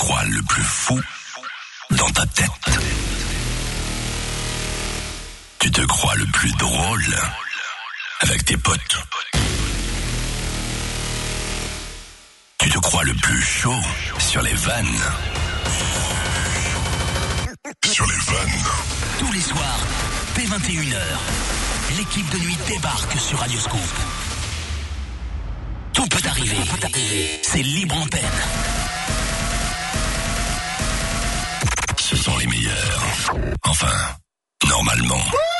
crois le plus fou dans ta tête. Tu te crois le plus drôle avec tes potes. Tu te crois le plus chaud sur les vannes. Sur les vannes. Tous les soirs, dès 21h, l'équipe de nuit débarque sur Radio Scoop. Tout peut arriver. C'est libre antenne. Ce sont les meilleurs. Enfin, normalement.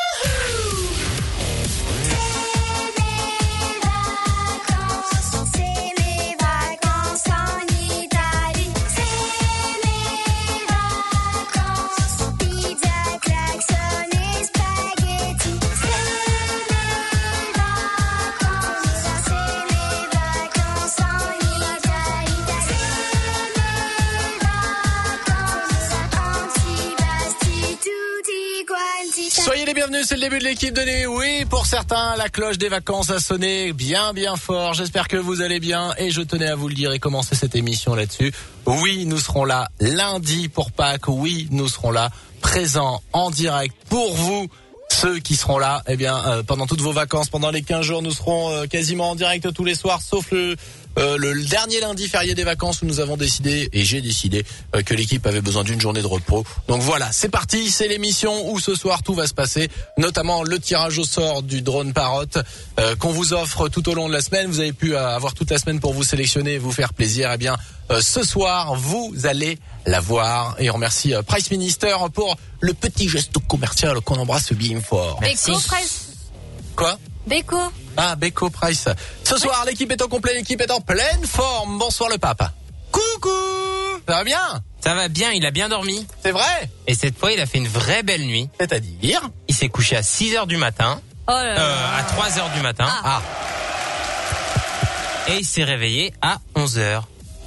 Soyez les bienvenus, c'est le début de l'équipe de nuit. Oui, pour certains, la cloche des vacances a sonné bien fort. J'espère que vous allez bien et je tenais à vous le dire et commencer cette émission là-dessus. Oui, nous serons là lundi pour Pâques. Oui, nous serons là présents en direct pour vous. Ceux qui seront là, pendant toutes vos vacances, pendant les 15 jours, nous serons quasiment en direct tous les soirs, sauf le dernier lundi férié des vacances où nous avons décidé, et j'ai décidé, que l'équipe avait besoin d'une journée de repos. Donc voilà, c'est parti, c'est l'émission où ce soir tout va se passer, notamment le tirage au sort du drone Parrot qu'on vous offre tout au long de la semaine. Vous avez pu avoir toute la semaine pour vous sélectionner et vous faire plaisir. Ce soir, vous allez la voir. Et on remercie Price Minister pour le petit geste commercial qu'on embrasse bien fort. Beko Price. Quoi ? Beko. Ah, Beko Price. Ce soir, l'équipe est au complet, l'équipe est en pleine forme. Bonsoir le pape. Coucou. Ça va bien ? Ça va bien, il a bien dormi. C'est vrai ? Et cette fois, il a fait une vraie belle nuit. C'est-à-dire ? Il s'est couché à 6h du matin. Oh là là. À 3h du matin. Ah. Et il s'est réveillé à 11h.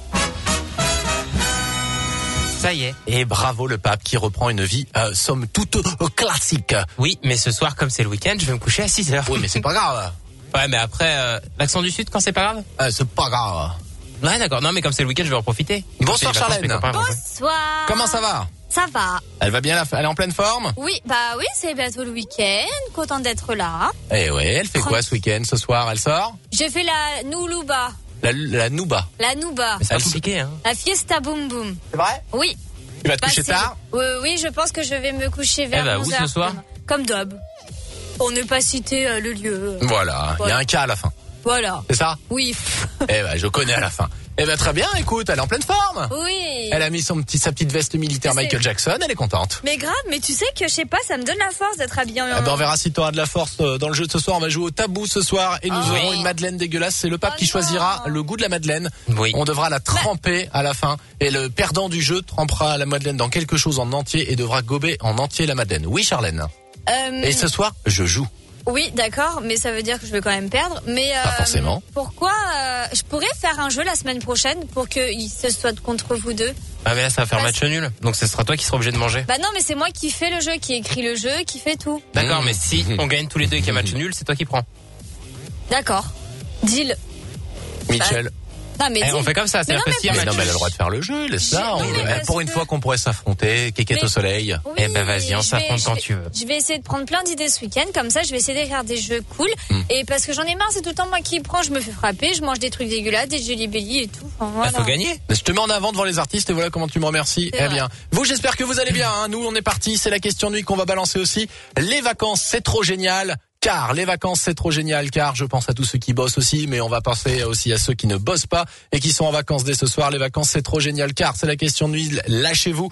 Ça y est. Et bravo le pape qui reprend une vie, somme toute classique. Oui, mais ce soir, comme c'est le week-end, je vais me coucher à 6h. Oui, mais c'est pas grave. Ouais, mais après, l'accent du Sud, quand c'est pas grave ? C'est pas grave. Ouais, d'accord. Non, mais comme c'est le week-end, je vais en profiter. Bonsoir Vacances, Charlène. mes copains vont jouer. Bonsoir. Comment ça va ? Ça va. Elle va bien, elle est en pleine forme ? Oui, c'est bientôt le week-end. Contente d'être là. Eh ouais, elle fait quoi ce week-end, ce soir ? Elle sort ? J'ai fait la Noulouba. La Nouba. La Nouba. Mais c'est pas compliqué, hein. La Fiesta Boum Boum. C'est vrai ? Oui. Tu vas te coucher tard ? Oui, je pense que je vais me coucher vers 11h. Où ce soir ? Comme d'hab. Pour ne pas citer le lieu. Voilà, il y a un cas à la fin. Voilà. C'est ça ? Oui. Je connais à la fin. Très bien, écoute, elle est en pleine forme. Oui. Elle a mis sa petite veste militaire Michael Jackson, elle est contente. Mais grave, mais tu sais que je sais pas, ça me donne la force d'être habillée en... On verra si tu auras de la force dans le jeu de ce soir. On va jouer au tabou ce soir et nous aurons une madeleine dégueulasse. C'est le pape qui choisira le goût de la madeleine. Oui. On devra la tremper à la fin et le perdant du jeu trempera la madeleine dans quelque chose en entier et devra gober en entier la madeleine. Oui, Charlène. Et ce soir, je joue. Oui, d'accord, mais ça veut dire que je vais quand même perdre. Mais pas forcément. Pourquoi je pourrais faire un jeu la semaine prochaine pour que ce soit contre vous deux. Ah mais là ça va faire match nul. Donc ce sera toi qui seras obligé de manger. Bah non, mais c'est moi qui fais le jeu, qui écrit le jeu, qui fait tout. D'accord, mais si on gagne tous les deux et qu'il y a match nul, c'est toi qui prends. D'accord. Deal. Michel. Non, mais on fait comme ça, c'est-à-dire que s'il y a match Non, mais elle a nul. le droit de faire le jeu, laisse-la. Pour une fois qu'on pourrait s'affronter, kékette au soleil. Oui, vas-y, on s'affronte quand tu veux. Je vais essayer de prendre plein d'idées ce week-end, comme ça je vais essayer d'écrire des jeux cool. Et parce que j'en ai marre, c'est tout le temps moi qui prends, je me fais frapper, je mange des trucs dégueulasses, des jelly belly et tout. Enfin, voilà. Faut gagner. Je te mets en avant devant les artistes et voilà comment tu me remercies. C'est vrai. Bien. Vous, j'espère que vous allez bien. Nous, on est partis. C'est la question de nuit qu'on va balancer aussi. Les vacances, c'est trop génial. Car les vacances, c'est trop génial, car je pense à tous ceux qui bossent aussi, mais on va penser aussi à ceux qui ne bossent pas et qui sont en vacances dès ce soir. Les vacances, c'est trop génial, car c'est la question de nuit. Lâchez-vous.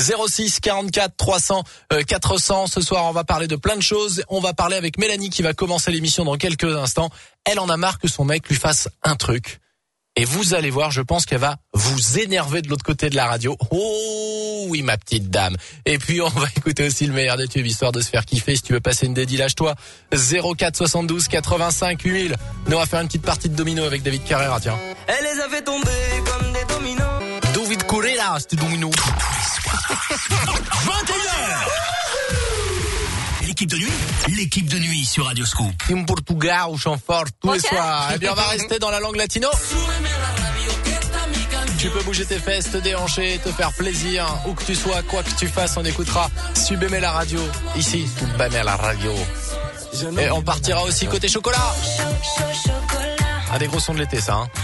06 44 300 400. Ce soir, on va parler de plein de choses. On va parler avec Mélanie qui va commencer l'émission dans quelques instants. Elle en a marre que son mec lui fasse un truc. Et vous allez voir, je pense qu'elle va vous énerver de l'autre côté de la radio. Oh oui, ma petite dame. Et puis, on va écouter aussi le meilleur des tubes, histoire de se faire kiffer. Si tu veux passer une dédie, lâche-toi. 04 72 85 8000. Nous, on va faire une petite partie de domino avec David Carrera, tiens. Elle les a fait tomber comme des dominos. David Carrera, c'était domino. 21h. L'équipe de nuit sur Radio Scoop. In Portugal, au chant fort tous les soirs. Eh bien, on va rester dans la langue latino. tu peux bouger tes fesses, te déhancher, te faire plaisir. Où que tu sois, quoi que tu fasses, on écoutera Subaimer la radio. Ici, Subaimer la radio. Et on partira aussi côté chocolat. Ah, des gros sons de l'été, ça, hein.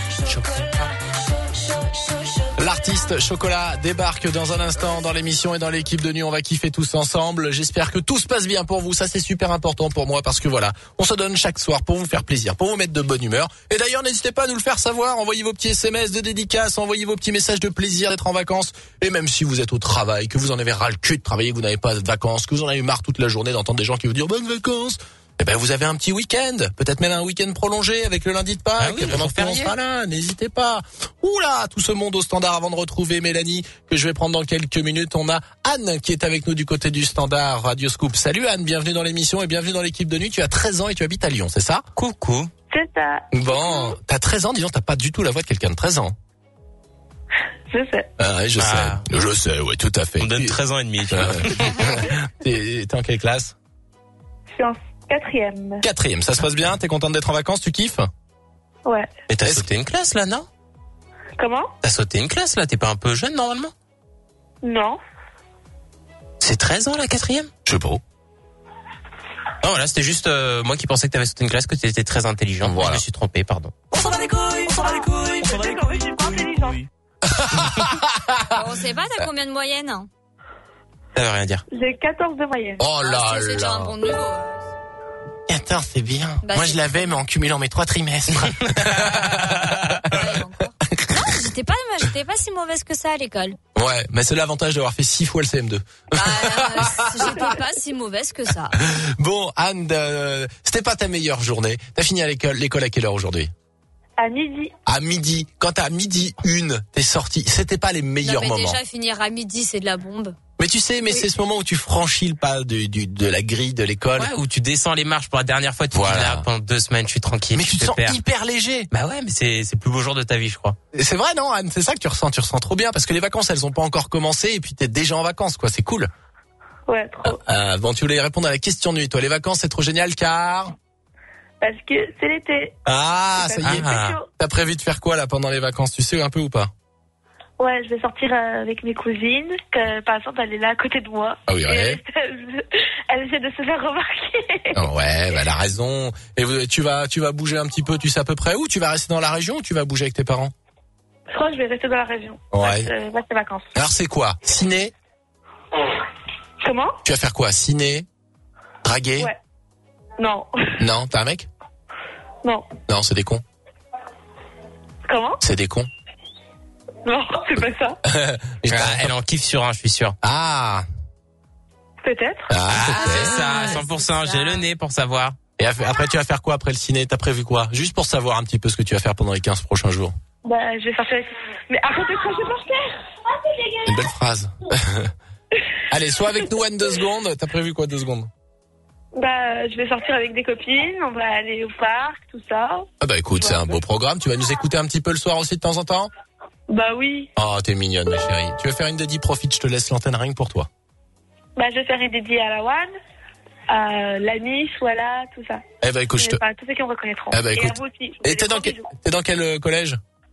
L'artiste Chocolat débarque dans un instant dans l'émission et dans l'équipe de nuit. On va kiffer tous ensemble. J'espère que tout se passe bien pour vous. Ça, c'est super important pour moi parce que voilà, on se donne chaque soir pour vous faire plaisir, pour vous mettre de bonne humeur. Et d'ailleurs, n'hésitez pas à nous le faire savoir. Envoyez vos petits SMS de dédicaces, envoyez vos petits messages de plaisir d'être en vacances. Et même si vous êtes au travail, que vous en avez ras le cul de travailler, que vous n'avez pas de vacances, que vous en avez marre toute la journée d'entendre des gens qui vous disent bonnes vacances. Eh ben, vous avez un petit week-end, peut-être même un week-end prolongé avec le lundi de Pâques. Pendant qu'on sera là, n'hésitez pas. Oula, tout ce monde au standard avant de retrouver Mélanie, que je vais prendre dans quelques minutes. On a Anne qui est avec nous du côté du standard Radio Scoop. Salut Anne, bienvenue dans l'émission et bienvenue dans l'équipe de nuit. Tu as 13 ans et tu habites à Lyon, c'est ça? Coucou. C'est ça. T'as 13 ans, disons, t'as pas du tout la voix de quelqu'un de 13 ans. Je sais. Ah ouais, je sais, ouais, tout à fait. On donne 13 ans et demi, tu vois. T'es en quelle classe? Je suis en 4e. 4e, ça se passe bien? T'es contente d'être en vacances? Tu kiffes? Ouais. Et t'as sauté une classe, là, non? Comment? T'as sauté une classe, là? T'es pas un peu jeune, normalement? Non. C'est 13 ans, la 4e? Je sais pas. Non, voilà, c'était juste moi qui pensais que t'avais sauté une classe, que t'étais très intelligent. Voilà. Je me suis trompé, pardon. On s'en bat les couilles, on s'en bat les couilles, on s'en bat les couilles. Je suis pas intelligent. On sait pas, t'as combien de moyenne? Ça veut rien dire. J'ai 14 de moyenne. Oh là C'est déjà un là. bon niveau. Attends, c'est bien. Bah, Moi, c'est- je l'avais, mais en cumulant mes 3 trimestres. Ouais, encore. Non, j'étais pas si mauvaise que ça à l'école. Ouais, mais c'est l'avantage d'avoir fait 6 fois le CM2. J'étais pas si mauvaise que ça. Bon, Anne, c'était pas ta meilleure journée. T'as fini à l'école à quelle heure aujourd'hui? À midi. À midi. Quand t'as midi 1, t'es sorti. C'était pas les meilleurs Non, mais moments. déjà finir à midi, c'est de la bombe. Mais tu sais, mais c'est ce moment où tu franchis le pas de la grille de l'école. Ouais, où tu descends les marches pour la dernière fois, tu Voilà. dis là, pendant 2 semaines, je suis tranquille. Mais tu te sens perds. hyper léger. Bah ouais, mais c'est le plus beau jour de ta vie, je crois. C'est vrai, non, Anne? C'est ça que tu ressens trop bien parce que les vacances, elles ont pas encore commencé et puis t'es déjà en vacances, quoi. C'est cool. Ouais, trop. Bon, tu voulais répondre à la question de nuit. Toi, les vacances, c'est trop génial car... Parce que c'est l'été. Ah, ça y est. C'est chaud. T'as prévu de faire quoi, là, pendant les vacances? Tu sais un peu ou pas? Ouais, je vais sortir avec mes cousines. Que, par exemple, elle est là à côté de moi. Ah oui, ouais. Et elle essaie de se faire remarquer. Oh ouais, bah, elle a raison. Et tu vas bouger un petit peu, tu sais à peu près où? Tu vas rester dans la région ou tu vas bouger avec tes parents? Je crois que je vais rester dans la région. Ouais. Reste les vacances. Alors c'est quoi? Ciné? Comment? Tu vas faire quoi? Ciné? Draguer? Ouais. Non. Non, t'as un mec? Non. Non, c'est des cons. Comment? C'est des cons. Non, c'est pas ça. Et t'as- Elle en kiffe sur un, je suis sûr. Ah, Peut-être. C'est ça, Ah, 100%. c'est J'ai ça. le nez pour savoir. et après tu vas faire quoi après le ciné? T'as prévu quoi? Juste pour savoir un petit peu ce que tu vas faire pendant les 15 prochains jours. Bah, je vais sortir avec... Mais à côté de ça, je vais partir. Une belle phrase. Allez, sois avec nous Anne 2 secondes. T'as prévu quoi 2 secondes? Bah, je vais sortir avec des copines, on va aller au parc, tout ça. Ah bah écoute, c'est un beau programme. Tu vas nous écouter un petit peu le soir aussi de temps en temps? Bah oui. Oh, t'es mignonne ma chérie. Tu vas faire une dédie, profite, je te laisse l'antenne rien que pour toi. Bah, je vais faire une dédiée à la One, à l'Anis, voilà, tout ça. Eh bah écoute, je te... Enfin, tous ceux qui me reconnaîtront. Ah bah, Et écoute. à vous aussi. Et t'es dans quel collège?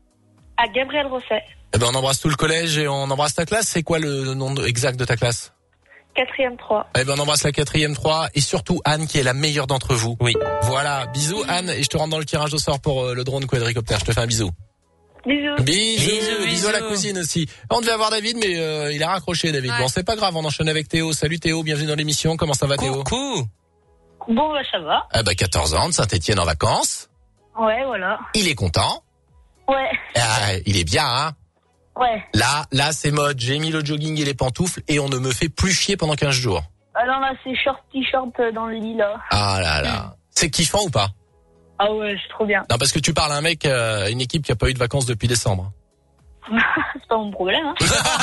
À Gabriel Rosset, Eh ben on embrasse tout le collège et on embrasse ta classe. C'est quoi le nom exact de ta classe? 4e 3. Eh ben on embrasse la 4e 3 et surtout Anne qui est la meilleure d'entre vous. Oui. Voilà, bisous Anne et je te rentre dans le tirage au sort pour le drone quadricoptère. Je te fais un bisou. Bisous. Bisous à la cousine aussi. On devait avoir David mais il a raccroché David. Ouais. Bon c'est pas grave, on enchaîne avec Théo. Salut Théo, bienvenue dans l'émission. Comment ça va Théo? Coucou. Bon, bah, ça va. Eh ben 14 ans de Saint-Étienne en vacances. Ouais, voilà. Il est content. Ouais. Ah, il est bien hein. Ouais. Là c'est mode, j'ai mis le jogging et les pantoufles et on ne me fait plus chier pendant 15 jours. Alors là, c'est short, t-shirt dans le lit, là. Ah là là. C'est kiffant ou pas? Ah ouais, c'est trop bien. Non parce que tu parles à un mec, une équipe qui a pas eu de vacances depuis décembre. C'est pas mon problème, hein.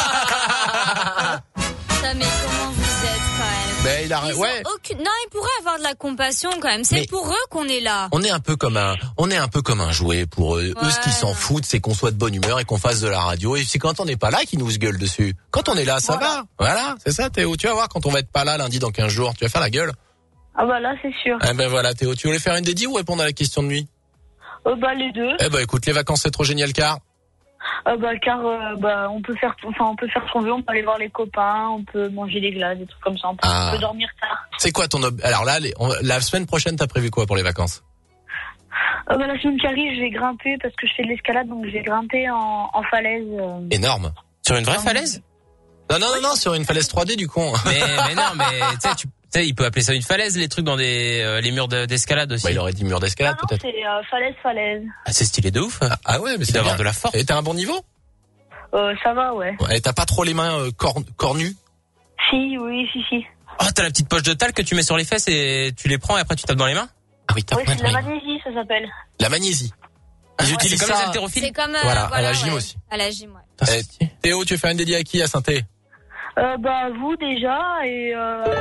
Ça, mais comment vous êtes quand même? Mais il a Ils ont ouais. aucune... Non, ils pourraient avoir de la compassion quand même. C'est Mais- pour eux qu'on est là. On est un peu comme un jouet pour eux. Eux, ce qu'ils s'en foutent, c'est qu'on soit de bonne humeur et qu'on fasse de la radio. Et c'est quand on n'est pas là qu'ils nous se gueulent dessus. Quand on est là, ça va. Voilà, c'est ça, Théo. Tu vas voir quand on va être pas là lundi dans 15 jours, tu vas faire la gueule. Ah bah là, c'est sûr. Eh ben voilà, Théo. Tu voulais faire une dédie ou répondre à la question de nuit? Bah les deux. Eh ben écoute, les vacances c'est trop génial car. Car on peut faire ce qu'on veut, on peut aller voir les copains, on peut manger des glaces, des trucs comme ça, on peut dormir tard. C'est quoi alors là, la semaine prochaine, t'as prévu quoi pour les vacances? La semaine qui arrive, je vais grimper parce que je fais de l'escalade, donc je vais grimper en falaise. Énorme. Sur une vraie falaise? Non, sur une falaise 3D du con. Mais non, tu sais, il peut appeler ça une falaise, les trucs dans les murs d'escalade aussi. Il aurait dit mur d'escalade peut-être. Non, c'est falaise. Ah, c'est stylé de ouf. Ah ouais, mais il doit avoir de la force. Et t'as un bon niveau? Ça va, ouais. Et t'as pas trop les mains cornues? Si. Oh, t'as la petite poche de talc que tu mets sur les fesses et tu les prends et après tu tapes dans les mains? Ah oui, c'est de la magnésie, ça s'appelle. La magnésie. Ils utilisent c'est ça. comme les haltérophiles. C'est comme voilà, à la gym aussi. À la gym, ouais. Théo, tu veux faire une dédiée à qui à Saint-Thé? Vous déjà et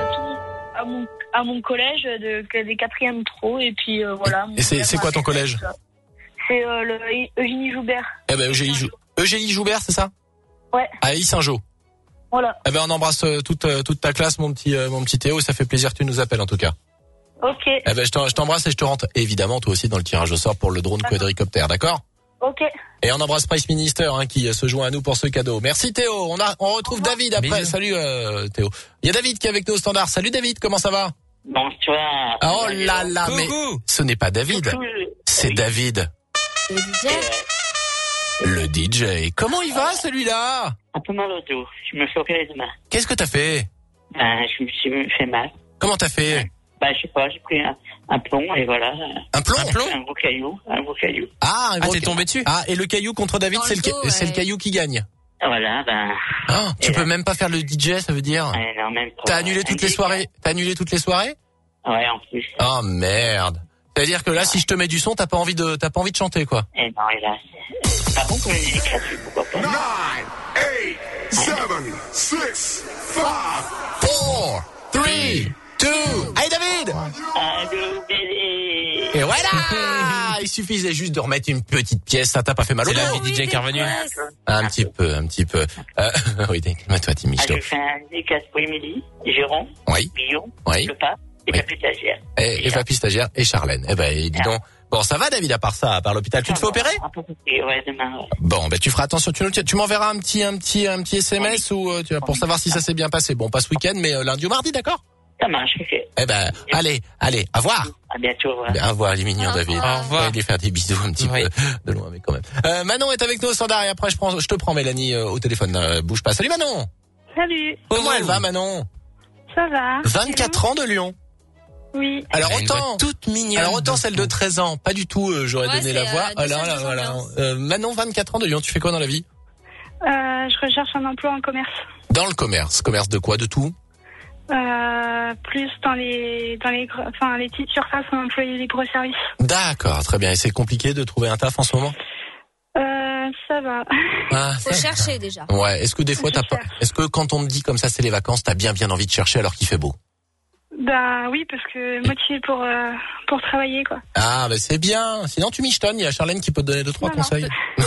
à mon collège des 4e pro et puis voilà. Et c'est quoi ton collège? C'est le Eugénie Joubert. Eugénie Joubert, c'est ça? Ouais. À Saint-Jean. Voilà. On embrasse toute ta classe, mon petit Théo. Ça fait plaisir que tu nous appelles en tout cas. Ok. Je t'embrasse et je te rentre évidemment toi aussi dans le tirage au sort pour le drone quadricoptère, d'accord? Ok. Et on embrasse Price Minister qui se joint à nous pour ce cadeau. Merci Théo. On retrouve David après. Bisous. Salut Théo. Il y a David qui est avec nous au standard. Salut David, comment ça va? Bonsoir. Oh là là, mais ce n'est pas David. C'est David. Le DJ. Le DJ. Comment il va celui-là? Un peu mal au dos. Je me fais opérer demain. Qu'est-ce que t'as fait? Je me suis fait mal. Comment t'as fait? Je sais pas, j'ai pris un plomb et voilà. Un plomb? Un gros caillou. Ah, t'es tombé dessus? Ah, et le caillou contre David, Dans c'est le dos, le caillou qui gagne. Voilà, Tu peux même pas faire le DJ, ça veut dire? Non, même pas. T'as annulé toutes les soirées? Ouais, en plus. Oh merde. C'est-à-dire que là, si je te mets du son, t'as pas envie de chanter, quoi. Et non, hélas. Par contre, une musique gratuite, pourquoi pas? 9, 8, 7, 6, 5, 4, 3, 2. Allez, David! Allô, bébé. Et voilà! Il suffisait juste de remettre une petite pièce, ça t'a pas fait mal au C'est la dos? vie DJ qui est revenue. Un petit peu. Oui, calme-toi, Timmy. Je fais un dédicace pour Émilie, Jérôme, Oui. Guillaume, Oui. le pape, et Papy Stagiaire. Et Papy Stagiaire et Charlène. Dis donc. Bon, ça va, David, à part ça, à part l'hôpital. Tu te fais opérer? Ouais, demain, ouais. Bon, tu feras attention. Tu m'enverras un petit SMS ou pour savoir si ça s'est bien passé. Bon, pas ce week-end, mais lundi ou mardi, d'accord? Ça marche, ok. Allez, au revoir. À bientôt, au revoir. Au revoir, les mignons, David. Au revoir. On va lui faire des bisous un petit peu de loin, mais quand même. Manon est avec nous au standard et après je te prends Mélanie au téléphone. Bouge pas. Salut Manon. Salut. Comment elle va, Manon? Ça va. 24 ans de Lyon. Oui. Alors Elle a une voix autant toute mignonne. Alors autant celle de 13 ans, pas du tout. J'aurais Ouais, donné c'est, la voix. voilà. Manon, 24 ans de Lyon. Tu fais quoi dans la vie? Je recherche un emploi en commerce. Dans le commerce. Commerce de quoi? De tout? Plus dans les petites surfaces où on emploie les gros services. D'accord, très bien. Et c'est compliqué de trouver un taf en ce moment? Ça va. Ah, Faut chercher déjà. Ouais. Est-ce que des fois est-ce que quand on me dit comme ça c'est les vacances, t'as bien envie de chercher alors qu'il fait beau? Oui, parce que motivée pour travailler, quoi. Ah, c'est bien. Sinon, tu michetonnes. Il y a Charlène qui peut te donner 2-3 conseils.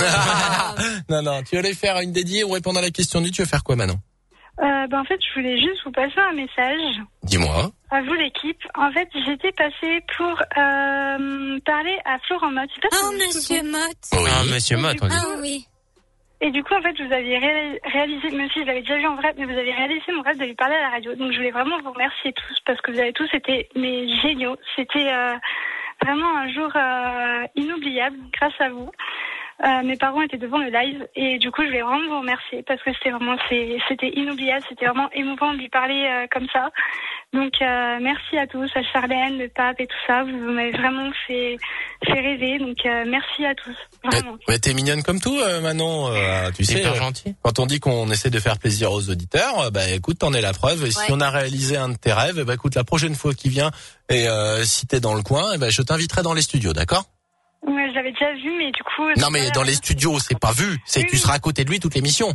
Non. Tu allais faire une dédiée ou répondre à la question du. Tu veux faire quoi, Manon? En fait, je voulais juste vous passer un message. Dis-moi. À vous, l'équipe. En fait, j'étais passée pour parler à Florent Mott. Monsieur Mott. Oui. Ah, Monsieur Mott, on dit. Ah oui. Et du coup, en fait, vous aviez réalisé, même si je l'avais déjà vu en vrai, mais vous avez réalisé mon rêve de lui parler à la radio. Donc, je voulais vraiment vous remercier tous parce que vous avez tous été géniaux. C'était vraiment un jour inoubliable grâce à vous. Mes parents étaient devant le live et du coup, je voulais vraiment vous remercier parce que c'était inoubliable, c'était vraiment émouvant de lui parler comme ça. Donc, merci à tous, à Charlène, le pape et tout ça. Vous m'avez vraiment fait rêver. Donc, merci à tous. Vraiment. Mais t'es mignonne comme tout, Manon. Tu sais, Hyper gentil. quand on dit qu'on essaie de faire plaisir aux auditeurs, écoute, t'en es la preuve. Et si on a réalisé un de tes rêves, écoute, la prochaine fois qu'il vient et si t'es dans le coin, je t'inviterai dans les studios, d'accord? Ouais, je l'avais déjà vu, mais du coup... Non, mais dans les studios, c'est pas vu. C'est que tu seras à côté de lui toute l'émission.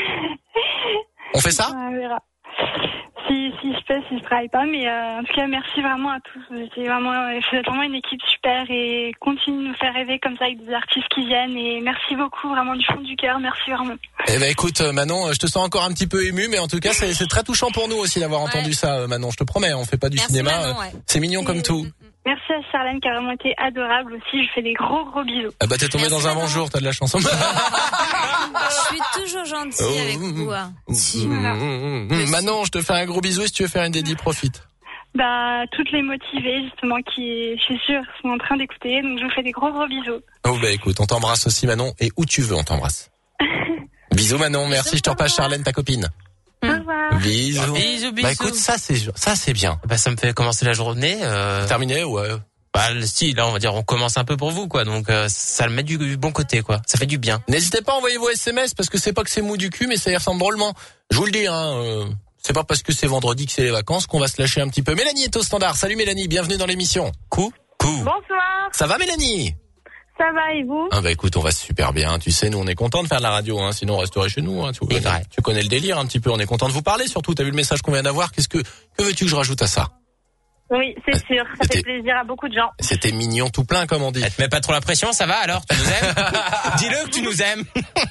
On fait ça? On verra. Si je travaille pas, mais en tout cas, merci vraiment à tous. Vous êtes vraiment une équipe super et continuez de nous faire rêver comme ça avec des artistes qui viennent. Et merci beaucoup, vraiment du fond du cœur. Merci vraiment. Écoute, Manon, je te sens encore un petit peu ému, mais en tout cas, c'est très touchant pour nous aussi d'avoir entendu ça, Manon. Je te promets, on fait pas du cinéma. Manon, c'est mignon comme tout. Merci à Charlène qui a vraiment été adorable aussi. Je fais des gros bisous. Ah bah t'es tombé dans un bon jour, t'as de la chance. Je suis toujours gentille avec vous. Hein. Si. Manon, je te fais un gros bisou et si tu veux faire une dédie, profite. Bah, toutes les motivées, justement, je suis sûre, sont en train d'écouter. Donc, je vous fais des gros bisous. Oh, bah, écoute, on t'embrasse aussi, Manon. Et où tu veux, on t'embrasse. Bisous, Manon. Merci. Je te repasse Charlène, ta copine. Au revoir. Bisous. Bisous. Bah, écoute, ça, c'est bien. Bah, ça me fait commencer la journée. Terminé, ouais. Bah, si, là, on va dire, on commence un peu pour vous, quoi. Donc, ça le met du bon côté, quoi. Ça fait du bien. N'hésitez pas à envoyer vos SMS parce que c'est pas que c'est mou du cul, mais ça y ressemble drôlement. Je vous le dis, c'est pas parce que c'est vendredi que c'est les vacances qu'on va se lâcher un petit peu. Mélanie est au standard. Salut Mélanie, bienvenue dans l'émission. Coucou. Bonsoir. Ça va Mélanie? Ça va et vous? Ah bah écoute, on va super bien. Tu sais, nous on est content de faire de la radio, sinon on resterait chez nous. Tu connais le délire un petit peu. On est content de vous parler. Surtout, t'as vu le message qu'on vient d'avoir. Que veux-tu que je rajoute à ça? Oui, c'est sûr. Ça fait plaisir à beaucoup de gens. C'était mignon tout plein, comme on dit. Elle te met pas trop la pression, ça va alors? Tu nous aimes? Dis-le que tu nous aimes.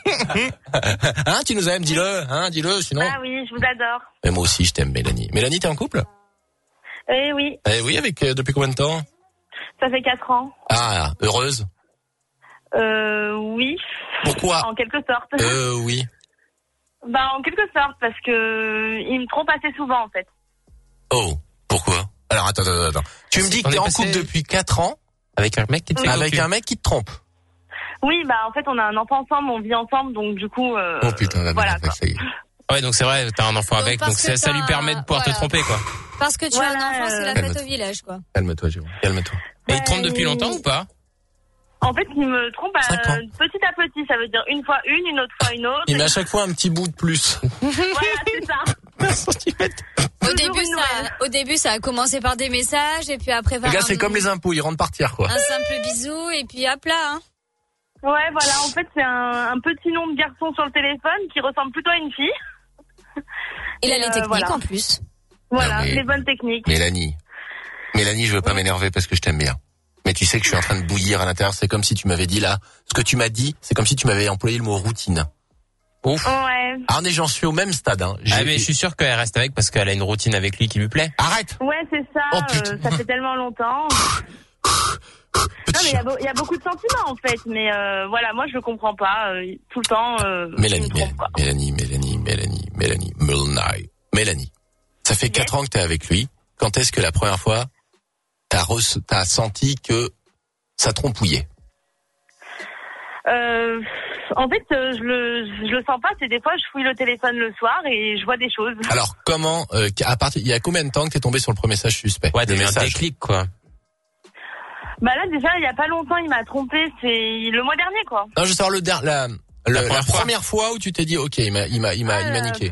Tu nous aimes, dis-le, sinon. Ah oui, je vous adore. Mais moi aussi, je t'aime, Mélanie. Mélanie, t'es en couple? Eh oui. Eh oui, depuis combien de temps? Ça fait 4 ans. Ah, heureuse? Oui. Pourquoi? En quelque sorte. Oui. Bah, en quelque sorte, parce que il me trompe assez souvent, en fait. Oh, pourquoi? Alors, attends. Tu me dis que t'es en couple depuis 4 ans? Avec un mec qui te fait Avec un mec qui te trompe? Oui, bah, en fait, on a un enfant ensemble, on vit ensemble, donc du coup, oh putain, voilà, quoi. Ça y est. Ouais, donc c'est vrai, t'as un enfant avec, donc ça lui permet de pouvoir te tromper, quoi. Parce que tu as un enfant, c'est la fête au village, quoi. Calme-toi, Jérôme, calme-toi. Et il te trompe depuis longtemps ou pas? En fait, il me trompe petit à petit. Ça veut dire une fois une autre fois une autre. Il met à chaque fois un petit bout de plus. Voilà, c'est ça. Au début, ça a commencé par des messages et puis après Le gars, c'est comme les impôts, ils rentrent par tiers, quoi. Un simple bisou et puis hop là. Ouais, voilà. En fait, c'est un petit nom de garçon sur le téléphone qui ressemble plutôt à une fille. Il a les techniques en plus. Voilà, non, mais... les bonnes techniques. Mélanie, je veux pas m'énerver parce que je t'aime bien. Mais tu sais que je suis en train de bouillir à l'intérieur. C'est comme si tu m'avais dit là. Ce que tu m'as dit, c'est comme si tu m'avais employé le mot routine. Ouf. Ouais. Ah, j'en suis au même stade. Mais je suis sûr qu'elle reste avec parce qu'elle a une routine avec lui qui lui plaît. Arrête. Ouais, c'est ça. Oh, putain. Ça fait tellement longtemps. Non, mais il y a beaucoup de sentiments en fait. Mais voilà, moi je le comprends pas. Tout le temps. Mélanie. Ça fait 4 ans que t'es avec lui. Quand est-ce que la première fois t'as senti que ça trompouillait? En fait, je le sens pas. C'est des fois, je fouille le téléphone le soir et je vois des choses. Alors, comment, il y a combien de temps que t'es tombé sur le premier message suspect? Ouais, des messages. Un déclic, quoi. Bah là, déjà, il y a pas longtemps, il m'a trompé. C'est le mois dernier, quoi. Non, je veux savoir la première fois où tu t'es dit, ok, il m'a niqué.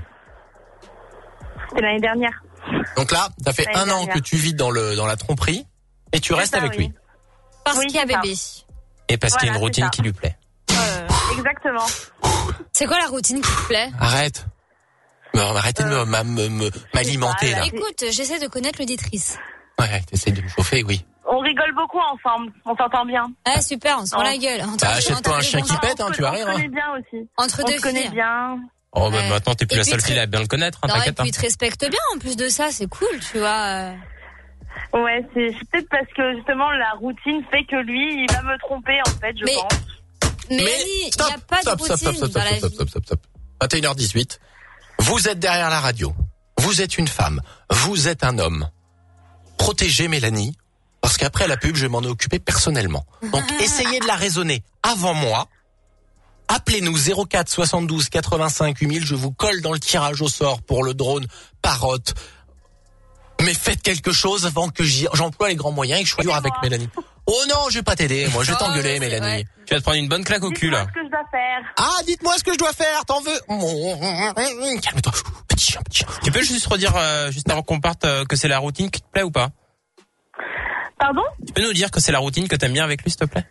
C'était l'année dernière. Donc là, ça fait un an que tu vis dans la tromperie et tu restes avec lui. Parce qu'il y a bébé. Et parce qu'il y a une routine qui lui plaît. Exactement. C'est quoi la routine qui te plaît? Arrête. Arrêtez de m'alimenter là. Écoute, j'essaie de connaître l'auditrice. Ouais, t'essayes de me chauffer, oui. On rigole beaucoup ensemble, on s'entend bien. Ah super, on se prend la gueule. Achète-toi un chien qui pète, tu vas rire. On se connaît bien aussi. Entre deux filles. On se connaît bien. Oh bah maintenant t'es plus la seule fille à bien le connaître, t'inquiète. Et puis il te respecte bien en plus de ça, c'est cool, tu vois. Ouais, c'est peut-être parce que justement la routine fait que lui, il va me tromper en fait, je pense. Mais il n'y a pas de routine dans la vie. Stop. 21h18. Vous êtes derrière la radio. Vous êtes une femme. Vous êtes un homme. Protégez Mélanie, parce qu'après la pub, je vais m'en occuper personnellement. Donc essayez de la raisonner avant moi. Appelez-nous 04 72 85 8000. Je vous colle dans le tirage au sort pour le drone Parotte. Mais faites quelque chose avant que j'emploie les grands moyens et que je sois dur avec Mélanie. Oh non, je vais pas t'aider. Moi, je vais t'engueuler, Mélanie. Ouais. Tu vas te prendre une bonne claque au cul, là. Dites-moi ce que je dois faire. Ah, dites-moi ce que je dois faire. T'en veux? Calme-toi. Petit chien. Tu peux juste redire, juste avant qu'on parte, que c'est la routine qui te plaît ou pas? Pardon? Tu peux nous dire que c'est la routine que t'aimes bien avec lui, s'il te plaît?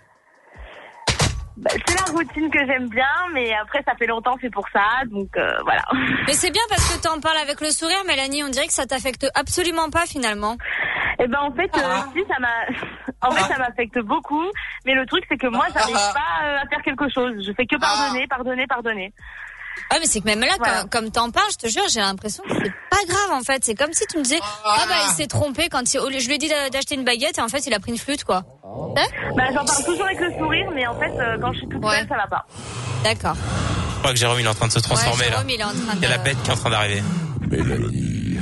C'est la routine que j'aime bien, mais après, ça fait longtemps, c'est pour ça, donc voilà. Mais c'est bien parce que t'en parles avec le sourire, Mélanie, on dirait que ça t'affecte absolument pas, finalement. Eh ben, en fait, si, ça m'affecte beaucoup, mais le truc, c'est que moi, j'arrive pas à faire quelque chose. Je fais que pardonner. Ah, mais c'est que même là, Voilà. comme t'en parles, je te jure, j'ai l'impression que c'est pas grave, en fait. C'est comme si tu me disais, il s'est trompé quand je lui ai dit d'acheter une baguette et en fait, il a pris une flûte, quoi. Bah, j'en parle toujours avec le sourire, mais en fait, quand je suis toute seule, ça va pas. D'accord. Je crois que Jérôme, il est en train de se transformer, Jérôme, là. il est en train de... Il y a la bête qui est en train d'arriver. Mélanie,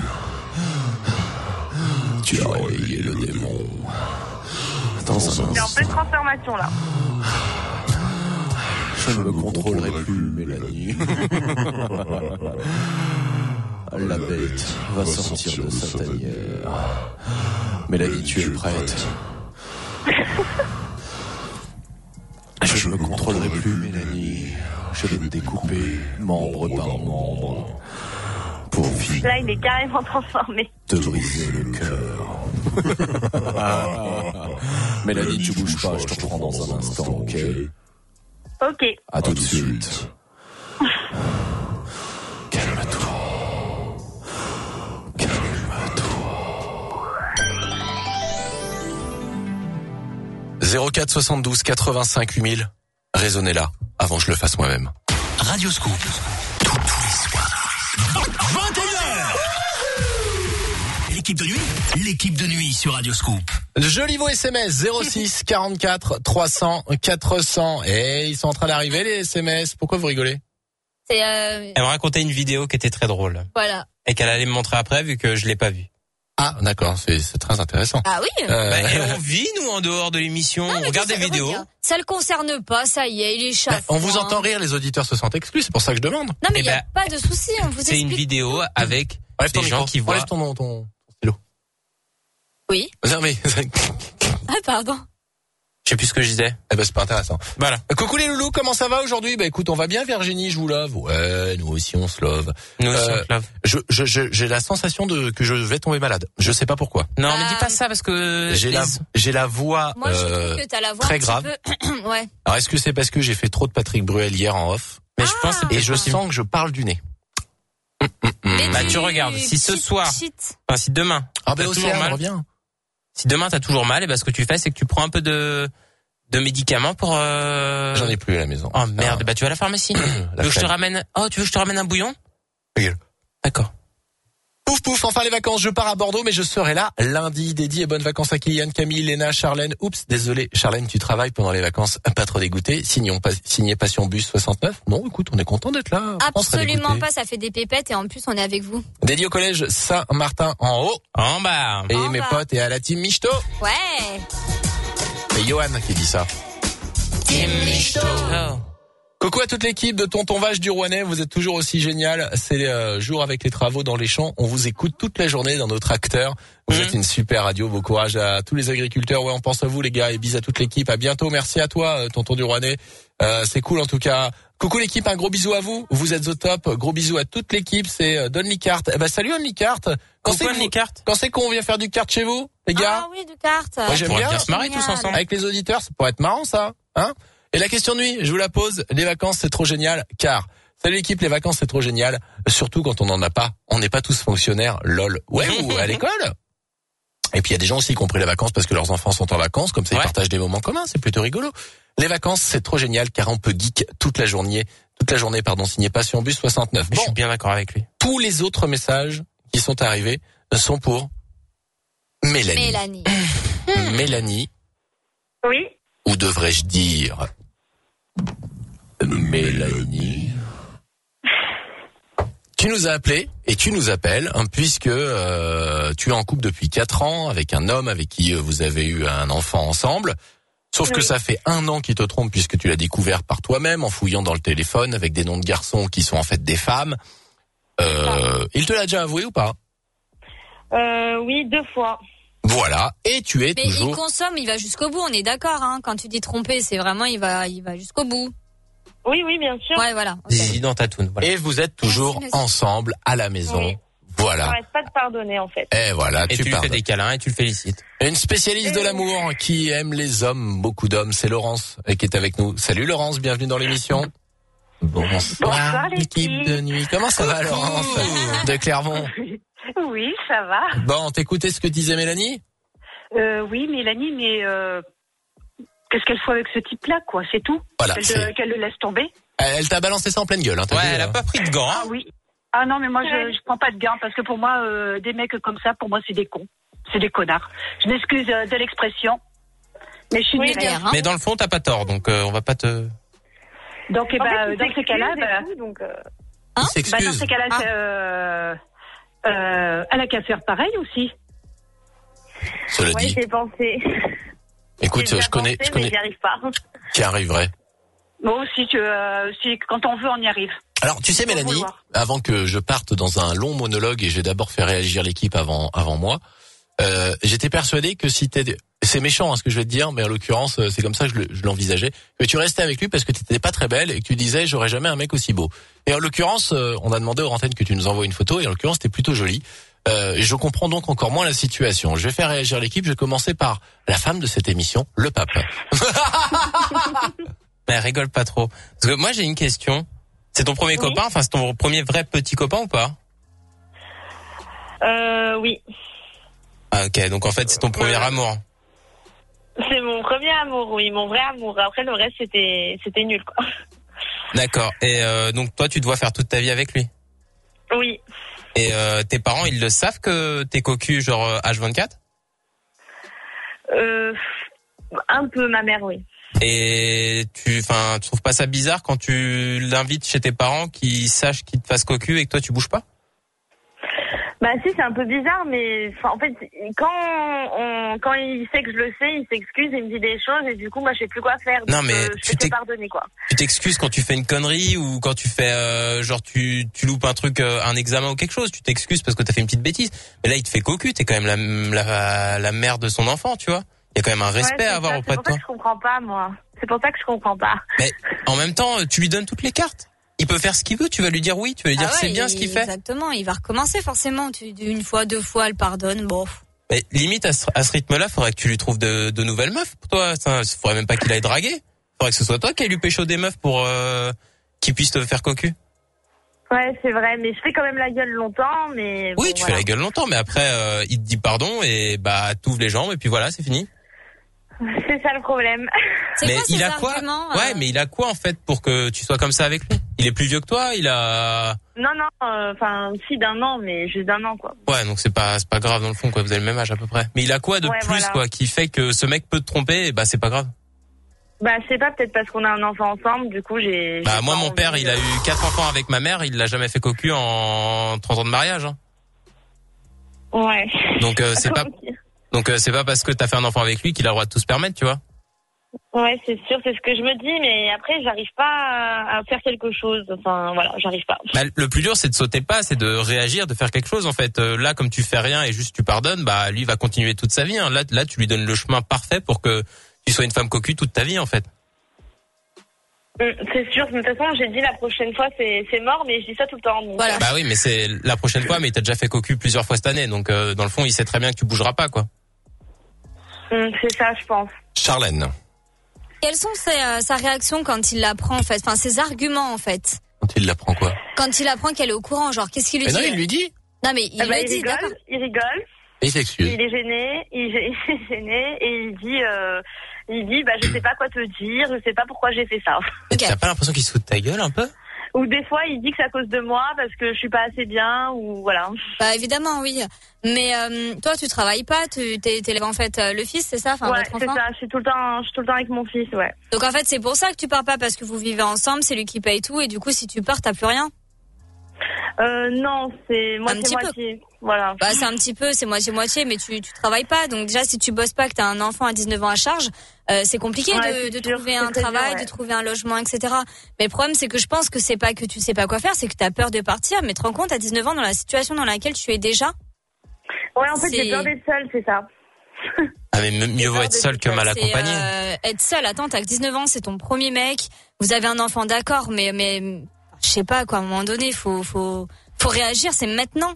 tu as réveillé le démon. Dans un C'est en instant, pleine transformation, là. je ne me contrôlerai plus, Mélanie. La bête va sortir de sa tanière. Mélanie, tu es prête? Je ne me contrôlerai plus, Mélanie. Je vais te découper membre par membre pour finir Là, il est carrément transformé. te briser le cœur. Mélanie, tu bouges pas, je te reprends dans un instant, ok? Ok. À tout de suite. Calme-toi. Calme-toi. 04 72 85 8000. Raisonnez-la avant que je le fasse moi-même. Radio Scoop. Tous les soirs. 21h. L'équipe de nuit sur Radio Scoop. Joli beau SMS 06 44 300 400. Et ils sont en train d'arriver les SMS. Pourquoi vous rigolez? C'est, Elle me racontait une vidéo qui était très drôle. voilà. Et qu'elle allait me montrer après, vu que je l'ai pas vue. Ah, d'accord, c'est très intéressant. Ah oui. Et on vit, nous, en dehors de l'émission. Non, mais On regarde tout des ça, vidéos. regarde, ça le concerne pas, ça y est, il est chafouin. On vous entend rire, les auditeurs se sentent exclus, c'est pour ça que je demande. Non, mais Eh il y a pas de souci, on vous C'est une explique. vidéo avec Enlève ton des gens micro. qui voient. Enlève ton stylo. Oui. Non, mais Ah, pardon. Je sais plus ce que je disais. eh ben, c'est pas intéressant. Voilà. Coucou les loulous, comment ça va aujourd'hui? Bah écoute, on va bien Virginie, je vous love. Ouais, nous aussi on se love. Nous aussi, on se lave. J'ai la sensation que je vais tomber malade. Je sais pas pourquoi. Non, mais dis pas ça parce que J'ai la voix Moi, je trouve que t'as la voix très un petit grave. peu... ouais. Alors est-ce que c'est parce que j'ai fait trop de Patrick Bruel hier en off? Mais je pense Et je sens que je parle du nez. Bah, tu regardes. Si ce soir, enfin, si demain, Ah ben t'as toujours Océane, mal. reviens. Si demain t'as toujours mal, et ben ce que tu fais, c'est que tu prends un peu de médicaments pour. J'en ai plus à la maison. Oh merde, bah tu vas à la pharmacie. Tu veux que je te ramène? Oh, tu veux que je te ramène un bouillon? Regarde. D'accord. Pouf pouf, enfin les vacances, je pars à Bordeaux, mais je serai là lundi. Dédié et bonnes vacances à Kylian, Camille, Léna, Charlène. Oups, désolé, Charlène, tu travailles pendant les vacances, pas trop dégoûté. Signé Passion Bus 69. Non, écoute, on est content d'être là. On serait Absolument dégoûté. pas, ça fait des pépettes et en plus on est avec vous. Dédié au collège Saint-Martin en haut. En bas. Et En mes bas. potes et à la team Michto. Ouais. C'est Johan qui dit ça. Team Michto. Oh. Coucou à toute l'équipe de Tonton Vache du Rouennais, vous êtes toujours aussi génial. C'est jour avec les travaux dans les champs. On vous écoute toute la journée dans notre acteur. Vous êtes une super radio. Beau courage à tous les agriculteurs. Ouais, on pense à vous les gars et bis à toute l'équipe. À bientôt. Merci à toi, Tonton du Rouennais. C'est cool en tout cas. Coucou l'équipe, un gros bisou à vous. Vous êtes au top. Gros bisou à toute l'équipe. C'est Don Licart. Eh ben salut Don Licart. Quand c'est qu'on vient faire du kart chez vous, les gars? Ah oui, de cartes. Moi j'aime bien. se marrer tous ensemble. Avec les auditeurs, ça pourrait être marrant ça, hein? Et la question de nuit, je vous la pose, les vacances c'est trop génial, car, salut l'équipe, les vacances c'est trop génial, surtout quand on n'en a pas, on n'est pas tous fonctionnaires, lol, ouais, ou à l'école. Et puis il y a des gens aussi qui ont pris les vacances parce que leurs enfants sont en vacances, comme ça ils partagent des moments communs, c'est plutôt rigolo. Les vacances c'est trop génial, car on peut geek toute la journée, signé Passion Bus 69. Je suis bien d'accord avec lui. Tous les autres messages qui sont arrivés sont pour Mélanie. Mélanie. Oui. Ou devrais-je dire Mélanie? Tu nous as appelé et tu nous appelles puisque tu es en couple depuis 4 ans avec un homme avec qui vous avez eu un enfant ensemble. Sauf que ça fait 1 an qu'il te trompe puisque tu l'as découvert par toi-même en fouillant dans le téléphone avec des noms de garçons qui sont en fait des femmes. Il te l'a déjà avoué ou pas? Oui, 2 fois. Voilà, et tu es Mais toujours... il consomme, il va jusqu'au bout, on est d'accord, hein. Quand tu dis tromper, c'est vraiment, il va jusqu'au bout. Oui, oui, bien sûr. Ouais, voilà. Okay. Zizi dans ta toune, voilà. Et vous êtes toujours ensemble à la maison. Oui. Voilà. On n'arrête pas de pardonner, en fait. Et voilà, Et tu lui fais pardonnes. des câlins et tu le félicites. Une spécialiste de l'amour qui aime les hommes, beaucoup d'hommes, c'est Laurence qui est avec nous. Salut Laurence, bienvenue dans l'émission. Bonsoir, l'équipe l'équipe. de nuit. Comment ça va Laurence de Clermont? Oui, ça va. Bon, t'écoutais ce que disait Mélanie? Oui, Mélanie, mais qu'est-ce qu'elle fait avec ce type-là, quoi? C'est tout. Voilà, Qu'elle le laisse tomber. Elle t'a balancé ça en pleine gueule. Hein, Ouais, elle a pas pris de gants. Ah oui. Ah non, mais moi, je prends pas de gain parce que pour moi, des mecs comme ça, pour moi, c'est des cons. C'est des connards. Je m'excuse de l'expression. Mais je suis Oui, vénère. hein. Mais dans le fond, t'as pas tort, donc on va pas te... Donc, dans ces cas-là, Hein Il s'excuse. dans ces cas-là, elle a qu'à faire pareil aussi. Cela dit. J'ai pensé. Écoute, J'ai bien je connais, pensé, mais j'y arrive pas. qui arriverait. Moi aussi, si quand on veut, on y arrive. Alors, tu sais, Faut Mélanie, vouloir. avant que je parte dans un long monologue et j'ai d'abord fait réagir l'équipe avant moi, j'étais persuadé que si c'est méchant, hein, ce que je vais te dire, mais en l'occurrence, c'est comme ça que je l'envisageais, que tu restais avec lui parce que tu n'étais pas très belle et que tu disais, j'aurais jamais un mec aussi beau. Et en l'occurrence, on a demandé aux antennes que tu nous envoies une photo et en l'occurrence, t'es plutôt jolie. Je comprends donc encore moins la situation. Je vais faire réagir l'équipe. Je vais commencer par la femme de cette émission, le pape. Mais rigole pas trop. Parce que moi, j'ai une question. C'est ton premier copain, enfin, c'est ton premier vrai petit copain ou pas? Oui. Ah, ok. Donc, en fait, c'est ton premier amour. C'est mon premier amour, oui, mon vrai amour. Après, le reste, c'était nul, quoi. D'accord. Et donc, toi, tu dois faire toute ta vie avec lui? Oui. Et tes parents, ils le savent que t'es cocu, genre H24? Un peu, ma mère, oui. Et tu trouves pas ça bizarre quand tu l'invites chez tes parents qu'ils sachent qu'ils te fassent cocu et que toi, tu bouges pas? Bah si, c'est un peu bizarre, mais en fait, quand il sait que je le sais, il s'excuse, il me dit des choses et du coup, moi, je sais plus quoi faire. Non, donc, mais je te pardonner, quoi. Tu t'excuses quand tu fais une connerie ou quand tu fais genre tu loupes un truc, un examen ou quelque chose. Tu t'excuses parce que t'as fait une petite bêtise. Mais là, il te fait cocu. T'es quand même la mère de son enfant, tu vois. Il y a quand même un respect à avoir auprès de toi. C'est pour ça que je comprends pas, moi. C'est pour ça que je comprends pas. Mais en même temps, tu lui donnes toutes les cartes. Il peut faire ce qu'il veut, tu vas lui dire oui, tu vas lui dire c'est bien ce qu'il fait. Exactement, il va recommencer forcément. Une fois, deux fois, elle pardonne, bon. Mais limite, à ce rythme-là, faudrait que tu lui trouves de nouvelles meufs pour toi. Ça, faudrait même pas qu'il aille draguer. Faudrait que ce soit toi qui aille lui pécho des meufs pour qu'il puisse te faire cocu. Ouais, c'est vrai, mais je fais quand même la gueule longtemps, mais... Oui, bon, tu fais la gueule longtemps, mais après, il te dit pardon et bah t'ouvres les jambes et puis voilà, c'est fini. C'est ça le problème. Mais il a quoi? Ouais, mais il a quoi en fait pour que tu sois comme ça avec lui? Il est plus vieux que toi, il a... Non, si d'un an, mais juste d'un an, quoi. Ouais, donc c'est pas grave dans le fond, quoi. Vous avez le même âge à peu près. Mais il a quoi de plus, quoi, qui fait que ce mec peut te tromper? Et bah c'est pas grave. Bah je sais pas, peut-être parce qu'on a un enfant ensemble, du coup j'ai... Bah moi mon père, il a eu 4 enfants avec ma mère, il l'a jamais fait cocu en 30 ans de mariage. Hein. Ouais. Donc c'est pas parce que t'as fait un enfant avec lui qu'il a le droit de tout se permettre, tu vois. Ouais, c'est sûr, c'est ce que je me dis, mais après, j'arrive pas à faire quelque chose. Enfin, voilà, j'arrive pas. Bah, le plus dur, c'est de sauter pas, c'est de réagir, de faire quelque chose, en fait. Là, comme tu fais rien et juste tu pardonnes, bah, lui va continuer toute sa vie, hein. Là, tu lui donnes le chemin parfait pour que tu sois une femme cocu toute ta vie, en fait. C'est sûr, de toute façon, j'ai dit la prochaine fois, c'est mort, mais je dis ça tout le temps. Donc... Voilà. Bah oui, mais c'est la prochaine fois, mais il t'a déjà fait cocu plusieurs fois cette année, donc, dans le fond, il sait très bien que tu bougeras pas, quoi. C'est ça, je pense. Charlène. Quelles sont sa réaction quand il l'apprend, en fait? Enfin, ses arguments, en fait. Quand il l'apprend quoi? Quand il apprend qu'elle est au courant, genre, qu'est-ce qu'il lui Mais dit? non, il lui dit. Non, mais il le dit, d'accord. Il rigole. Et il s'excuse. Il est gêné, il est gêné, et il dit, bah, je sais pas quoi te dire, je sais pas pourquoi j'ai fait ça. Okay. T'as pas l'impression qu'il se fout de ta gueule, un peu? Ou des fois, il dit que c'est à cause de moi, parce que je suis pas assez bien, ou voilà. Bah, évidemment, oui. Mais, toi, tu travailles pas, t'élèves en fait le fils, c'est ça? Enfin, ouais, votre enfant? c'est ça, je suis tout le temps avec mon fils, ouais. Donc, en fait, c'est pour ça que tu pars pas, parce que vous vivez ensemble, c'est lui qui paye tout, et du coup, si tu pars, t'as plus rien? Non, c'est moitié-moitié. Voilà. Bah, c'est un petit peu, c'est moitié-moitié, mais tu travailles pas. Donc, déjà, si tu bosses pas, que t'as un enfant à 19 ans à charge, c'est compliqué de trouver un travail, de trouver un logement, etc. Mais le problème, c'est que je pense que c'est pas que tu sais pas quoi faire, c'est que t'as peur de partir, mais te rends compte à 19 ans dans la situation dans laquelle tu es déjà. Ouais, en fait, j'ai peur d'être seule, c'est ça. Ah, mais mieux vaut être seul que mal accompagné. Être seule, attends, t'as que 19 ans, c'est ton premier mec, vous avez un enfant, d'accord, mais, je sais pas, quoi, à un moment donné, faut réagir, c'est maintenant.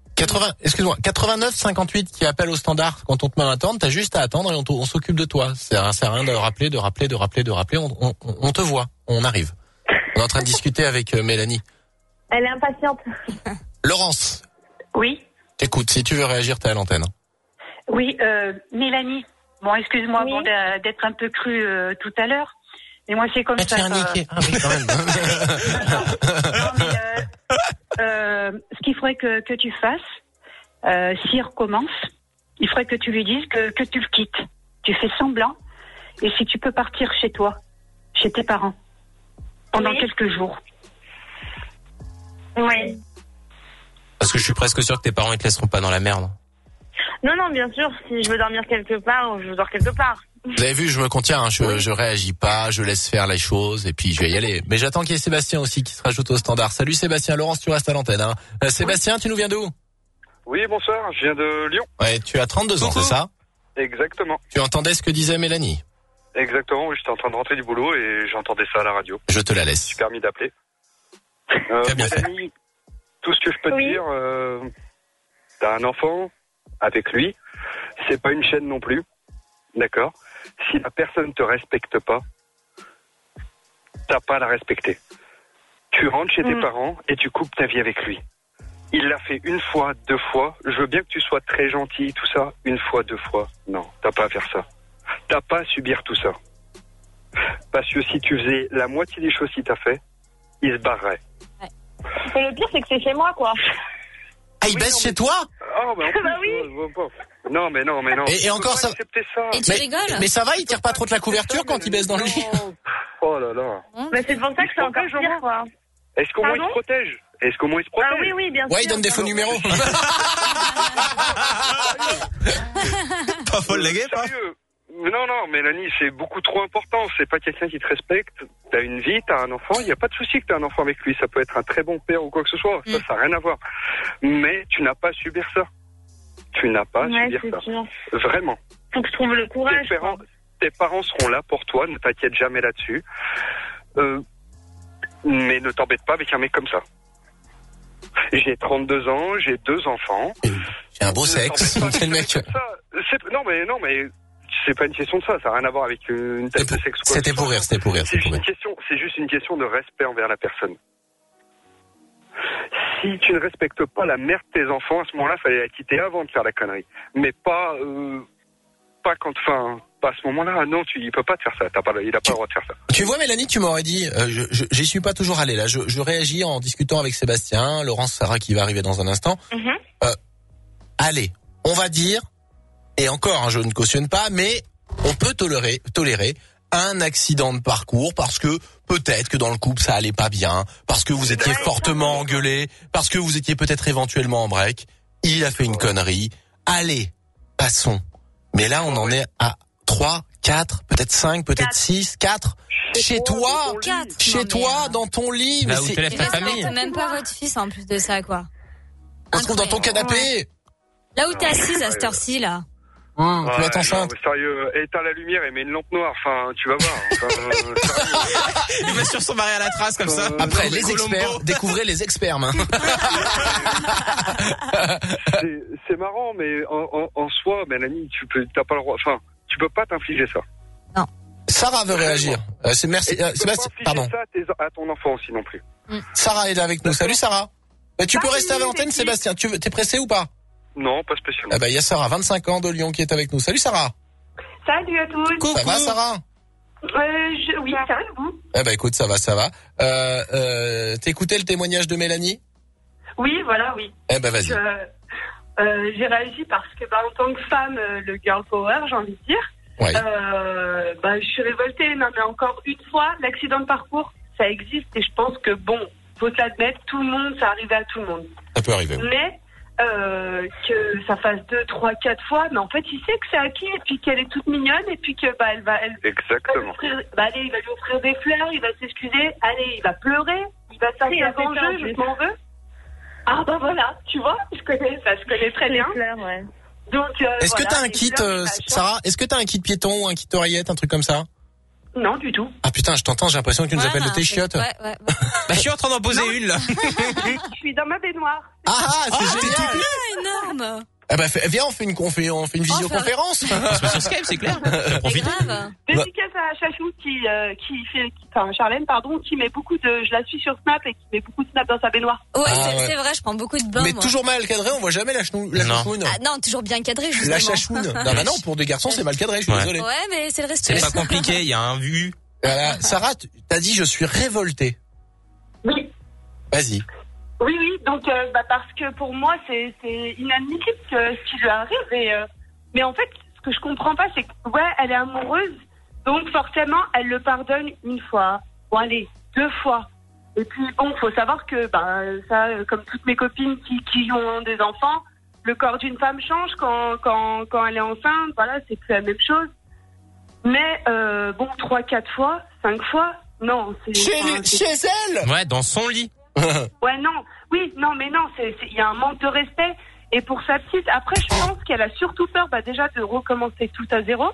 89 58 qui appelle au standard quand on te met en attente, t'as juste à attendre et on s'occupe de toi. Ça sert à rien de rappeler, on te voit, on arrive. On est en train de discuter avec Mélanie. Elle est impatiente. Laurence. Oui. Écoute, si tu veux réagir, t'es à l'antenne. Oui, Mélanie. Bon, excuse-moi d'être un peu crue tout à l'heure. Et moi, c'est comme ça. Niqué. Ah oui, quand même. Non, mais, ce qu'il faudrait que tu fasses, s'il recommence, il faudrait que tu lui dises que tu le quittes. Tu fais semblant. Et si tu peux partir chez toi, chez tes parents, pendant quelques jours. Oui. Parce que je suis presque sûr que tes parents ils te laisseront pas dans la merde. Non, bien sûr, si je veux dormir quelque part, je dors quelque part. Vous avez vu, je me contiens, hein, je réagis pas, je laisse faire les choses et puis je vais y aller. Mais j'attends qu'il y ait Sébastien aussi qui se rajoute au standard. Salut Sébastien, Laurence, tu restes à l'antenne. Hein. Sébastien, tu nous viens d'où? Oui, bonsoir, je viens de Lyon. Ouais, tu as 32 ans, c'est ça? Exactement. Tu entendais ce que disait Mélanie? Exactement, oui, j'étais en train de rentrer du boulot et j'entendais ça à la radio. Je te la laisse. Je me suis permis d'appeler. T'as bien fait. Mélanie, tout ce que je peux te dire, t'as un enfant avec lui, c'est pas une chaîne non plus, d'accord? Si la personne te respecte pas, t'as pas à la respecter. Tu rentres chez tes parents et tu coupes ta vie avec lui. Il l'a fait une fois, 2 fois. Je veux bien que tu sois très gentil, tout ça. 1 fois, 2 fois. Non, t'as pas à faire ça. T'as pas à subir tout ça. Parce que si tu faisais la moitié des choses qu'il t'a fait, il se barrerait. Ouais. Et le pire, c'est que c'est chez moi, quoi. Ah, il baisse chez toi? Oh, bah, oui. Non, mais non. Et encore ça. Et tu rigoles? Mais ça va, il tire pas trop de la couverture quand il baisse dans le lit? Oh là là. Mais c'est pour ça que c'est encore pire, quoi. Est-ce qu'au moins il se protège? Ah oui, bien sûr. Ouais, il donne des faux numéros. Pas folle la guêpe, hein? Non, Mélanie, c'est beaucoup trop important. C'est pas quelqu'un qui te respecte. T'as une vie, t'as un enfant. Il n'y a pas de souci que t'aies un enfant avec lui. Ça peut être un très bon père ou quoi que ce soit. Ça n'a rien à voir. Mais tu n'as pas à subir ça. Tu n'as pas à subir ça. Sûr. Vraiment. Faut que je trouve le courage. Tes parents seront là pour toi. Ne t'inquiète jamais là-dessus. Mais ne t'embête pas avec un mec comme ça. J'ai 32 ans, j'ai 2 enfants. J'ai un beau sexe. C'est le mec. Non, mais c'est pas une question de ça. Ça n'a rien à voir avec une tête de sexe. C'était pour rire. C'est juste une question de respect envers la personne. Si tu ne respectes pas la mère de tes enfants, à ce moment-là, il fallait la quitter avant de faire la connerie. Mais pas quand, pas à ce moment-là. Non, il peut pas te faire ça. Il a pas le droit de faire ça. Tu vois, Mélanie, tu m'aurais dit, j'y suis pas toujours allé là. Je réagis en discutant avec Sébastien, Laurence, Sarah qui va arriver dans un instant. Allez, on va dire, et encore, je ne cautionne pas, mais on peut tolérer un accident de parcours parce que peut-être que dans le couple ça allait pas bien, parce que vous étiez fortement engueulés, parce que vous étiez peut-être éventuellement en break. Il a fait une connerie. Allez, passons. Mais là, on en est à 3, 4, peut-être 5, peut-être 6, 4. Chez toi, 4. Chez toi, dans ton lit. Là où tu laisses ta famille. T'as même pas votre fils en plus de ça, quoi. On se trouve dans ton canapé. Ouais. Là où t'es assise à cette heure-ci, là. Tu vas être enceinte. Non, sérieux, éteins la lumière et mets une lampe noire. Enfin, tu vas voir. Il va sur son mari à la trace comme ça. Après, les experts, découvrez les experts, C'est marrant, mais en soi, Mélanie, t'as pas le droit. Enfin, tu peux pas t'infliger ça. Non. Sarah veut réagir. Merci. Sébastien, pardon. Ça à ton enfant aussi non plus. Sarah est là avec nous. Salut Sarah. Tu peux rester à l'antenne, Sébastien. T'es pressé ou pas? Non, pas spécialement. Il y a Sarah, 25 ans de Lyon, qui est avec nous. Salut Sarah. Salut à tous. Coucou. Ça va Sarah? Oui, ça va vous? Écoute, ça va. T'as écouté le témoignage de Mélanie? Oui, voilà, oui. Vas-y. J'ai réagi parce que, en tant que femme, le girl power, j'ai envie de dire. Ouais. Je suis révoltée. Non, mais encore une fois, l'accident de parcours, ça existe et je pense que faut se l'admettre, tout le monde, ça arrive à tout le monde. Ça peut arriver. Mais que ça fasse 2, 3, 4 fois, mais en fait, il sait que c'est acquis et puis qu'elle est toute mignonne et puis que exactement. Allez, il va lui offrir des fleurs, il va s'excuser, allez, il va pleurer, il va sortir en jeu, je m'en veux. Ah voilà, tu vois, je connais très bien. Fleurs, ouais. Donc, est-ce que t'as un kit, Sarah? Est-ce que t'as un kit piéton ou un kit oreillette, un truc comme ça? Non, du tout. Ah putain, je t'entends, j'ai l'impression que tu nous appelles de tes chiottes. Ouais. Je suis en train d'en poser une là. Je suis dans ma baignoire. C'est génial. Énorme. Viens, on fait une visioconférence. Sur Skype, c'est clair. Profite. Dédicace à Chachou Charlène, qui met beaucoup je la suis sur Snap et qui met beaucoup de Snap dans sa baignoire. Ouais, c'est vrai, je prends beaucoup de bains. Mais toujours mal cadré, on voit jamais la chachoune. Non, toujours bien cadré, justement. La chachoune. Non, pour des garçons, c'est mal cadré, je suis désolé. Ouais, mais c'est le respect. C'est pas compliqué, il y a un vu. Voilà. Sarah, t'as dit je suis révoltée. Oui. Vas-y. Oui, donc parce que pour moi c'est inadmissible ce qui lui arrive mais en fait ce que je comprends pas c'est que elle est amoureuse donc forcément elle le pardonne une fois, bon allez 2 fois et puis bon faut savoir que ça comme toutes mes copines qui ont des enfants, le corps d'une femme change quand elle est enceinte, voilà c'est plus la même chose mais 3-4 fois 5 fois non c'est chez elle ouais dans son lit. Ouais, il y a un manque de respect. Et pour sa petite, après, je pense qu'elle a surtout peur, déjà de recommencer tout à zéro,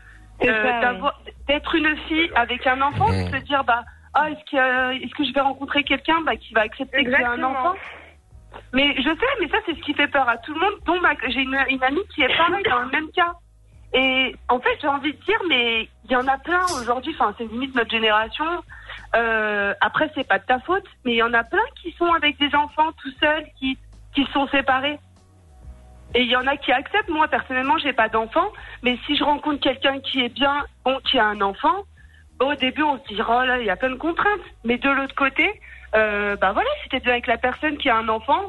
d'être une fille avec un enfant, de se dire, est-ce que je vais rencontrer quelqu'un qui va accepter que j'ai un enfant? Mais je sais, mais ça, c'est ce qui fait peur à tout le monde. Donc, j'ai une amie qui est pareille dans le même cas. Et en fait, j'ai envie de dire, mais il y en a plein aujourd'hui, c'est limite notre génération. Après, c'est pas de ta faute, mais il y en a plein qui sont avec des enfants tout seuls, qui sont séparés. Et il y en a qui acceptent. Moi, personnellement, j'ai pas d'enfant, mais si je rencontre quelqu'un qui est bien, qui a un enfant, au début, on se dit, oh là, il y a plein de contraintes. Mais de l'autre côté, si t'es bien avec la personne qui a un enfant,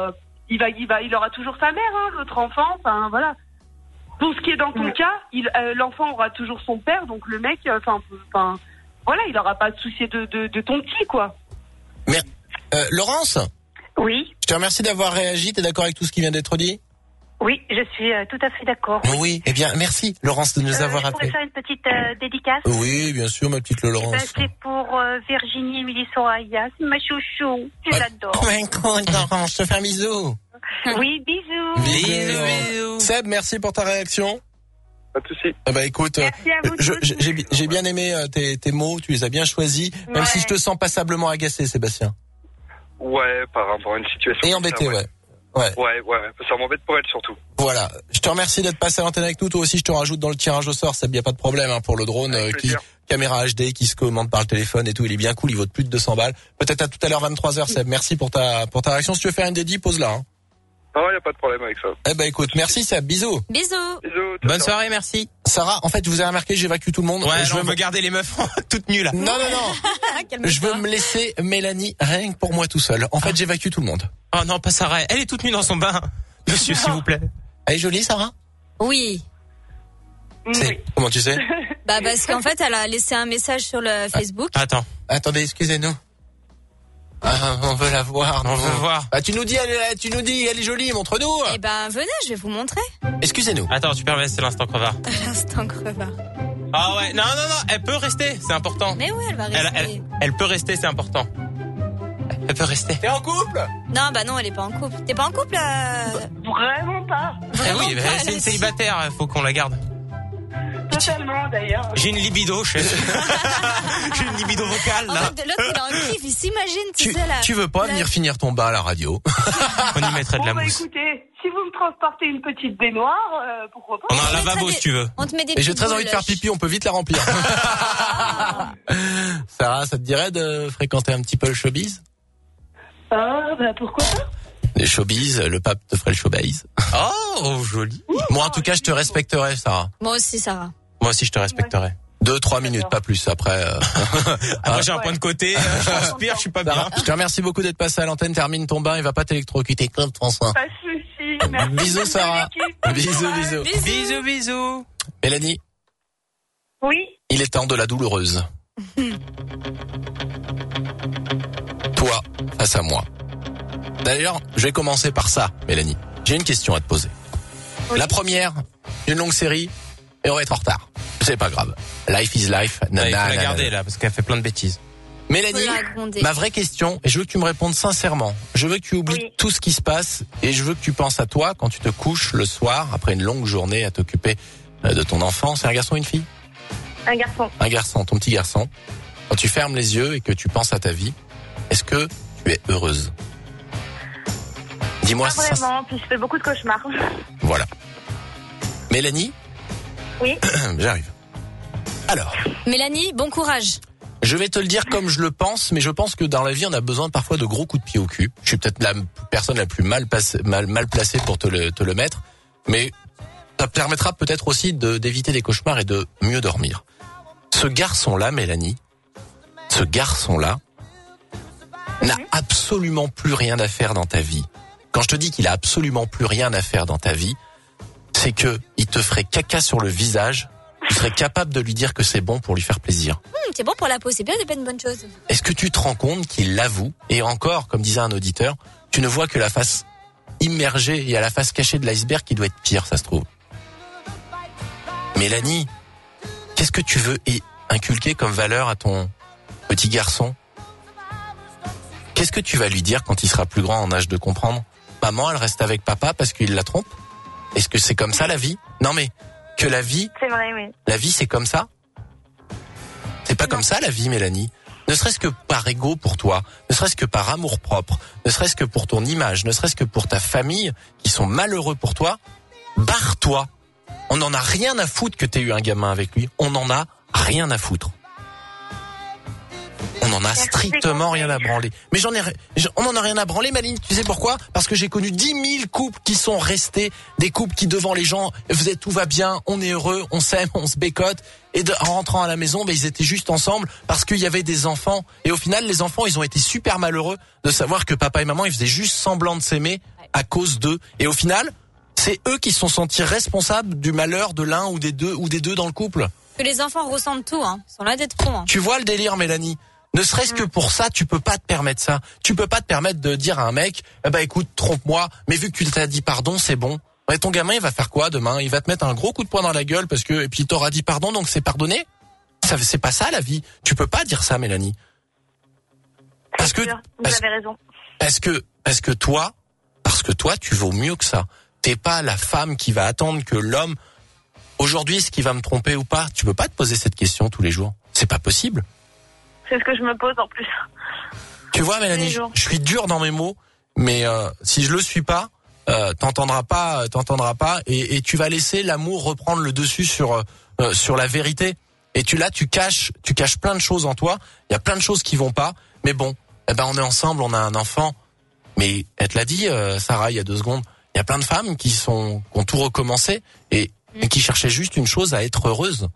il aura toujours sa mère, l'autre enfant, voilà. Pour ce qui est dans ton cas, l'enfant aura toujours son père, donc le mec, voilà, il n'aura pas à se soucier de ton petit, quoi. Mais, Laurence? Oui. Je te remercie d'avoir réagi. T'es d'accord avec tout ce qui vient d'être dit? Oui, je suis tout à fait d'accord. Oui. Eh bien, merci, Laurence, de nous avoir appelé. Je pourrais faire une petite dédicace? Oui, bien sûr, ma petite Laurence. C'est pour Virginie, Émilie, Soraya. C'est ma chouchou. Je l'adore. Laurence, je te fais un bisou. Oui, bisous. Bisous. Seb, merci pour ta réaction. Pas de souci. Écoute, merci à vous j'ai bien aimé tes mots, tu les as bien choisis, même si je te sens passablement agacé, Sébastien. Ouais, par rapport à une situation. Et embêté, ouais. Ouais, ça m'embête pour elle surtout. Voilà, je te remercie d'être passé à l'antenne avec nous. Toi aussi, je te rajoute dans le tirage au sort, ça n'y a pas de problème pour le drone caméra HD qui se commande par le téléphone et tout. Il est bien cool, il vaut plus de 200 balles. Peut-être à tout à l'heure 23h, Seb. Merci pour ta réaction. Si tu veux faire une dédie, pose-la. Non, il n'y a pas de problème avec ça. Écoute, merci Seb, bisous. Bisous. Bonne soirée, merci. Sarah, en fait, vous avez remarqué, j'évacue tout le monde. Ouais, je veux garder les meufs toutes nues là. Non. Je veux me laisser Mélanie rien que pour moi tout seul. En fait, j'évacue tout le monde. Oh non, pas Sarah. Elle est toute nue dans son bain. Monsieur, s'il vous plaît. Elle est jolie, Sarah? Oui. Comment tu sais? Parce qu'en fait, elle a laissé un message sur le Facebook. Attendez, excusez-nous. On veut la voir. On veut voir. Tu nous dis, elle est jolie, montre-nous. Eh venez, je vais vous montrer. Excusez-nous. Attends, tu permets, c'est l'instant crevard. L'instant crevard. Ah ouais, non, elle peut rester, c'est important. Mais oui, elle va rester. Elle peut rester, c'est important. Elle peut rester. T'es en couple? Non, non, elle est pas en couple. T'es pas en couple Vraiment pas. Oui, c'est une célibataire, faut qu'on la garde. Totalement, d'ailleurs. J'ai une libido, chef. J'ai une libido vocale, là. En fait, l'autre, il a un kiff, il s'imagine, tu veux pas venir finir ton bain à la radio? On y mettrait de la mousse. Écoutez, si vous me transportez une petite baignoire, pourquoi pas? On a un lavabo, si tu veux. On te met des Et j'ai très envie de faire pipi, on peut vite la remplir. Sarah, ça te dirait de fréquenter un petit peu le showbiz? Pourquoi pas? Les showbiz, le pape te ferait le showbiz. Oh, joli. Moi, en tout cas, je te respecterai, Sarah. Moi aussi, Sarah. Moi aussi, je te respecterai. 2-3 minutes, pas plus. Après, moi, j'ai un point de côté, je transpire, je suis pas bien. Je te remercie beaucoup d'être passé à l'antenne. Termine ton bain, il va pas t'électrocuter comme François. Pas de soucis. Merci. Bisous, Sarah. Bisous. Bisous. Mélanie. Oui. Il est temps de la douloureuse. Toi, face à moi. D'ailleurs, je vais commencer par ça, Mélanie. J'ai une question à te poser. Oui. La première, une longue série, et on va être en retard. C'est pas grave. Life is life. Il faut la garder là, parce qu'elle fait plein de bêtises. Mélanie, ma vraie question, et je veux que tu me répondes sincèrement. Je veux que tu oublies tout ce qui se passe, et je veux que tu penses à toi quand tu te couches le soir, après une longue journée à t'occuper de ton enfant. C'est un garçon ou une fille? Un garçon. Un garçon, ton petit garçon. Quand tu fermes les yeux et que tu penses à ta vie, est-ce que tu es heureuse? Dis-moi ça. Pas vraiment, puis je fais beaucoup de cauchemars. Voilà. Mélanie? Oui. J'arrive. Alors. Mélanie, bon courage. Je vais te le dire comme je le pense, mais je pense que dans la vie, on a besoin parfois de gros coups de pied au cul. Je suis peut-être la personne la plus mal placée pour te le mettre, mais ça permettra peut-être aussi d'éviter des cauchemars et de mieux dormir. Ce garçon-là, Mélanie, n'a absolument plus rien à faire dans ta vie. Quand je te dis qu'il a absolument plus rien à faire dans ta vie, c'est que il te ferait caca sur le visage. Tu serais capable de lui dire que c'est bon pour lui faire plaisir. C'est bon pour la peau, c'est bien, c'est pas une bonne chose. Est-ce que tu te rends compte qu'il l'avoue? Et encore, comme disait un auditeur, tu ne vois que la face immergée, il y a la face cachée de l'iceberg qui doit être pire, ça se trouve. Mélanie, qu'est-ce que tu veux inculquer comme valeur à ton petit garçon? Qu'est-ce que tu vas lui dire quand il sera plus grand en âge de comprendre? Maman, elle reste avec papa parce qu'il la trompe? Est-ce que c'est comme ça la vie? Non mais, que la vie... C'est vrai, oui. La vie, c'est comme ça? C'est pas comme ça la vie, Mélanie. Ne serait-ce que par ego pour toi, ne serait-ce que par amour propre, ne serait-ce que pour ton image, ne serait-ce que pour ta famille qui sont malheureux pour toi, barre-toi. On n'en a rien à foutre que t'aies eu un gamin avec lui. On n'en a rien à foutre. On n'en a strictement rien à branler. Mais on n'en a rien à branler, Maline. Tu sais pourquoi? Parce que j'ai connu 10 000 couples qui sont restés, des couples qui devant les gens faisaient tout va bien, on est heureux, on s'aime, on se bécote. Et en rentrant à la maison, ils étaient juste ensemble parce qu'il y avait des enfants. Et au final, les enfants, ils ont été super malheureux de savoir que papa et maman, ils faisaient juste semblant de s'aimer à cause d'eux. Et au final, c'est eux qui se sont sentis responsables du malheur de l'un ou des deux dans le couple. Que les enfants ressentent tout, hein. Ils sont là d'être cons, hein. Tu vois le délire, Mélanie? Ne serait-ce que pour ça, tu peux pas te permettre ça. Tu peux pas te permettre de dire à un mec, écoute, trompe-moi, mais vu que tu t'as dit pardon, c'est bon. Ouais, ton gamin, il va faire quoi demain? Il va te mettre un gros coup de poing dans la gueule et puis il t'aura dit pardon, donc c'est pardonné? Ça, c'est pas ça la vie. Tu peux pas dire ça, Mélanie. Parce que vous avez raison. Parce que toi, tu vaux mieux que ça. T'es pas la femme qui va attendre que l'homme, aujourd'hui, est-ce qu'il va me tromper ou pas? Tu peux pas te poser cette question tous les jours. C'est pas possible. C'est ce que je me pose en plus. Tu vois, Mélanie, je suis dur dans mes mots, mais si je le suis pas, t'entendras pas, et tu vas laisser l'amour reprendre le dessus sur la vérité. Et tu caches plein de choses en toi. Il y a plein de choses qui vont pas. Mais bon, on est ensemble, on a un enfant. Mais elle te l'a dit, Sarah, il y a 2 secondes. Il y a plein de femmes qui ont tout recommencé et qui cherchaient juste une chose, à être heureuses.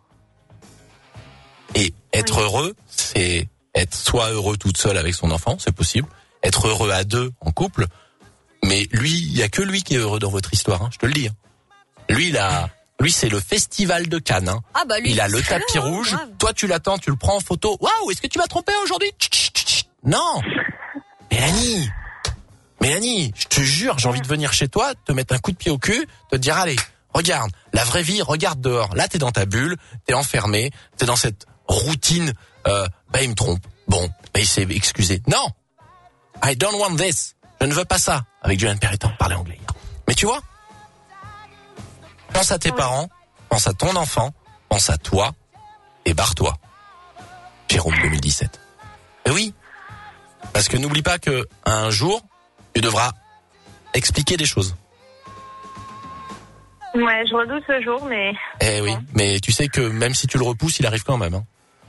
Et être heureux, c'est être soit heureux toute seule avec son enfant, c'est possible. Être heureux à 2 en couple. Mais lui, il y a que lui qui est heureux dans votre histoire, hein, je te le dis. Hein. Lui, c'est le festival de Cannes. Hein. Ah bah lui, il a le tapis rouge. Grave. Toi, tu l'attends, tu le prends en photo. Waouh, est-ce que tu m'as trompé aujourd'hui? Non. Mélanie, je te jure, j'ai envie de venir chez toi, te mettre un coup de pied au cul, te dire allez, regarde, la vraie vie, regarde dehors. Là, t'es dans ta bulle, t'es enfermé, t'es dans cette routine. Il me trompe. Bon, il s'est excusé. Non, I don't want this. Je ne veux pas ça. Avec Julian Perretton, parler anglais. Mais tu vois, pense à tes parents, pense à ton enfant, pense à toi et barre-toi. Jérôme 2017. Et oui, parce que n'oublie pas que un jour, tu devras expliquer des choses. Ouais, je redoute ce jour, mais... Eh oui, mais tu sais que même si tu le repousses, il arrive quand même. Hein.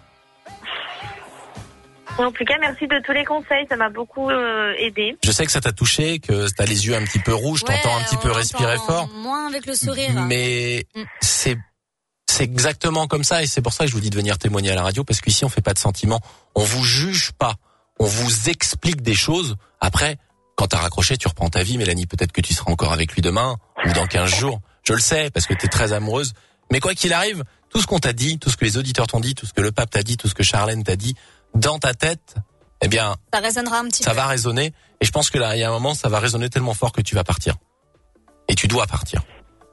En tout cas, merci de tous les conseils, ça m'a beaucoup aidé. Je sais que ça t'a touché, que t'as les yeux un petit peu rouges, t'entends un petit peu respirer fort. Moins avec le sourire. Mais c'est exactement comme ça, et c'est pour ça que je vous dis de venir témoigner à la radio, parce qu'ici on fait pas de sentiments, on vous juge pas, on vous explique des choses. Après, quand t'as raccroché, tu reprends ta vie, Mélanie, peut-être que tu seras encore avec lui demain, ou dans 15 jours. Je le sais, parce que t'es très amoureuse. Mais quoi qu'il arrive, tout ce qu'on t'a dit, tout ce que les auditeurs t'ont dit, tout ce que le pape t'a dit, tout ce que Charlène t'a dit, dans ta tête, eh bien, ça résonnera un petit peu. Ça va résonner. Et je pense que là, il y a un moment, ça va résonner tellement fort que tu vas partir. Et tu dois partir.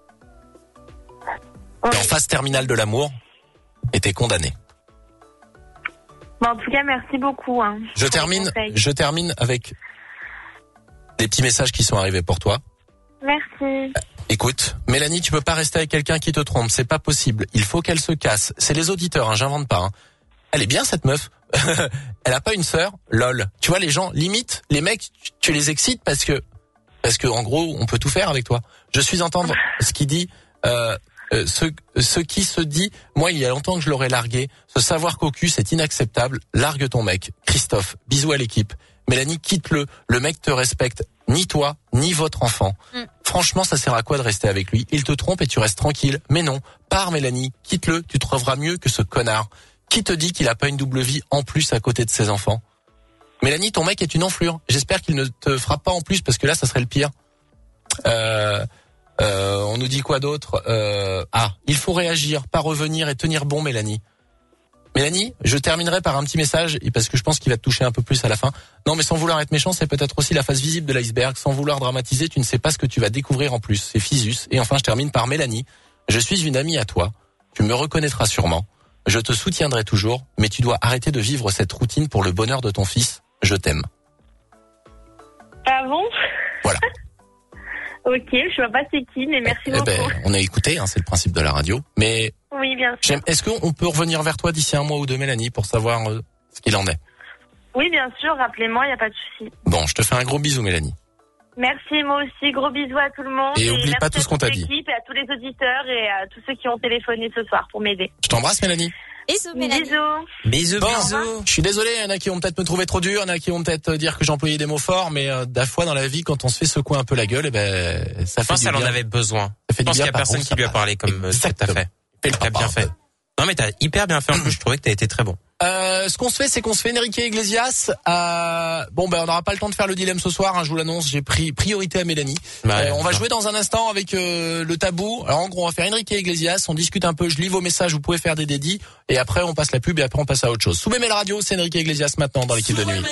Oui. T'es en phase terminale de l'amour et t'es condamné. Bon, en tout cas, merci beaucoup. Hein, je termine avec des petits messages qui sont arrivés pour toi. Merci. Écoute, Mélanie, tu peux pas rester avec quelqu'un qui te trompe. C'est pas possible. Il faut qu'elle se casse. C'est les auditeurs, hein, j'invente pas. Hein. Elle est bien, cette meuf. Elle a pas une sœur, lol. Tu vois, les gens, limite, les mecs, tu les excites parce que en gros, on peut tout faire avec toi. Je suis entendre ce qu'il dit, ce qui se dit, moi, il y a longtemps que je l'aurais largué. Ce savoir cocu, c'est inacceptable. Largue ton mec. Christophe, bisous à l'équipe. Mélanie, quitte-le. Le mec te respecte. Ni toi, ni votre enfant. Franchement, ça sert à quoi de rester avec lui? Il te trompe et tu restes tranquille. Mais non. Pars, Mélanie. Quitte-le. Tu trouveras mieux que ce connard. Qui te dit qu'il a pas une double vie en plus à côté de ses enfants? Mélanie, ton mec est une enflure. J'espère qu'il ne te frappe pas en plus parce que là, ça serait le pire. On nous dit quoi d'autre? Il faut réagir, pas revenir et tenir bon, Mélanie. Mélanie, je terminerai par un petit message parce que je pense qu'il va te toucher un peu plus à la fin. Non, mais sans vouloir être méchant, c'est peut-être aussi la face visible de l'iceberg. Sans vouloir dramatiser, tu ne sais pas ce que tu vas découvrir en plus. C'est Physus. Et enfin, je termine par Mélanie. Je suis une amie à toi. Tu me reconnaîtras sûrement. Je te soutiendrai toujours, mais tu dois arrêter de vivre cette routine pour le bonheur de ton fils. Je t'aime. Ah bon? Voilà. Ok, je vois pas c'est qui, mais merci beaucoup. On a écouté, c'est le principe de la radio. Mais oui, bien sûr. Est-ce qu'on peut revenir vers toi d'ici un mois ou deux, Mélanie, pour savoir ce qu'il en est? Oui, bien sûr, rappelez-moi, il n'y a pas de souci. Bon, je te fais un gros bisou, Mélanie. Merci, moi aussi, gros bisous à tout le monde. Et oublie pas tout ce qu'on t'a dit. Merci à toute l'équipe et à tous les auditeurs et à tous ceux qui ont téléphoné ce soir pour m'aider. Je t'embrasse, Mélanie. Bisous, Mélanie. Bisous. Bisous. Je suis désolé, il y en a qui vont peut-être me trouver trop dur, il y en a qui vont peut-être dire que j'employais des mots forts, mais des fois dans la vie, quand on se fait secouer un peu la gueule, ça fait du bien. Elle en avait besoin. Ça fait je pense du bien. qu'il y a personne qui lui a parlé comme ça que t'as fait. T'as bien fait. Non mais t'as hyper bien fait en plus, je trouvais que t'as été très bon. Ce qu'on se fait, c'est qu'on se fait Enrique Iglesias. On n'aura pas le temps de faire le dilemme ce soir, je vous l'annonce, j'ai pris priorité à Mélanie. On va jouer dans un instant avec le tabou. Alors en gros, on va faire Enrique Iglesias, on discute un peu, je lis vos messages, vous pouvez faire des dédits, et après on passe la pub et après on passe à autre chose. Soubemé la radio, c'est Enrique Iglesias maintenant dans l'équipe de nuit.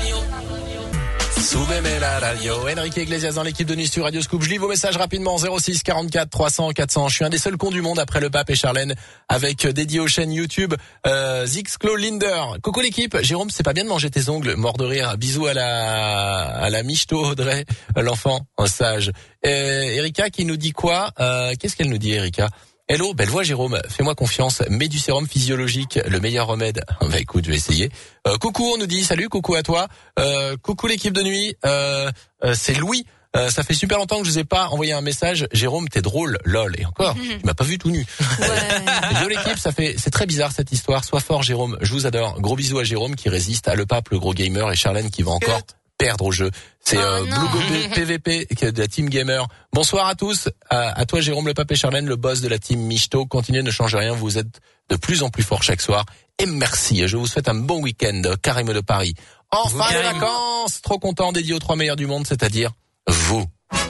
Soubemé la radio, Enrique Iglesias dans l'équipe de nuit sur Radio Scoop. Je lis vos messages rapidement, 06 44 300 400. Je suis un des seuls cons du monde après le pape et Charlène, avec dédié aux chaînes YouTube Zixclo Linder. Coucou l'équipe, Jérôme, c'est pas bien de manger tes ongles, mort de rire. Bisous à la michto Audrey, l'enfant, un sage. Erika qui nous dit quoi? Qu'est-ce qu'elle nous dit, Erika? Hello, belle voix Jérôme, fais-moi confiance, mets du sérum physiologique, le meilleur remède. Écoute, je vais essayer. Coucou, on nous dit salut, coucou à toi. Coucou l'équipe de nuit, c'est Louis. Ça fait super longtemps que je vous ai pas envoyé un message. Jérôme, t'es drôle, lol. Et encore, tu m'as pas vu tout nu. Yo l'équipe, c'est très bizarre cette histoire. Sois fort Jérôme, je vous adore. Gros bisous à Jérôme qui résiste, à le pape, le gros gamer, et Charlène qui va encore perdre au jeu. C'est Blue PVP de la Team Gamer. Bonsoir à tous. À toi Jérôme, le pape et Charlène, le boss de la Team Michto. Continuez, ne changez rien, vous êtes de plus en plus fort chaque soir. Et merci, je vous souhaite un bon week-end. Karim de Paris. Enfin les vacances, trop content, dédié aux 3 meilleurs du monde, c'est-à-dire vous.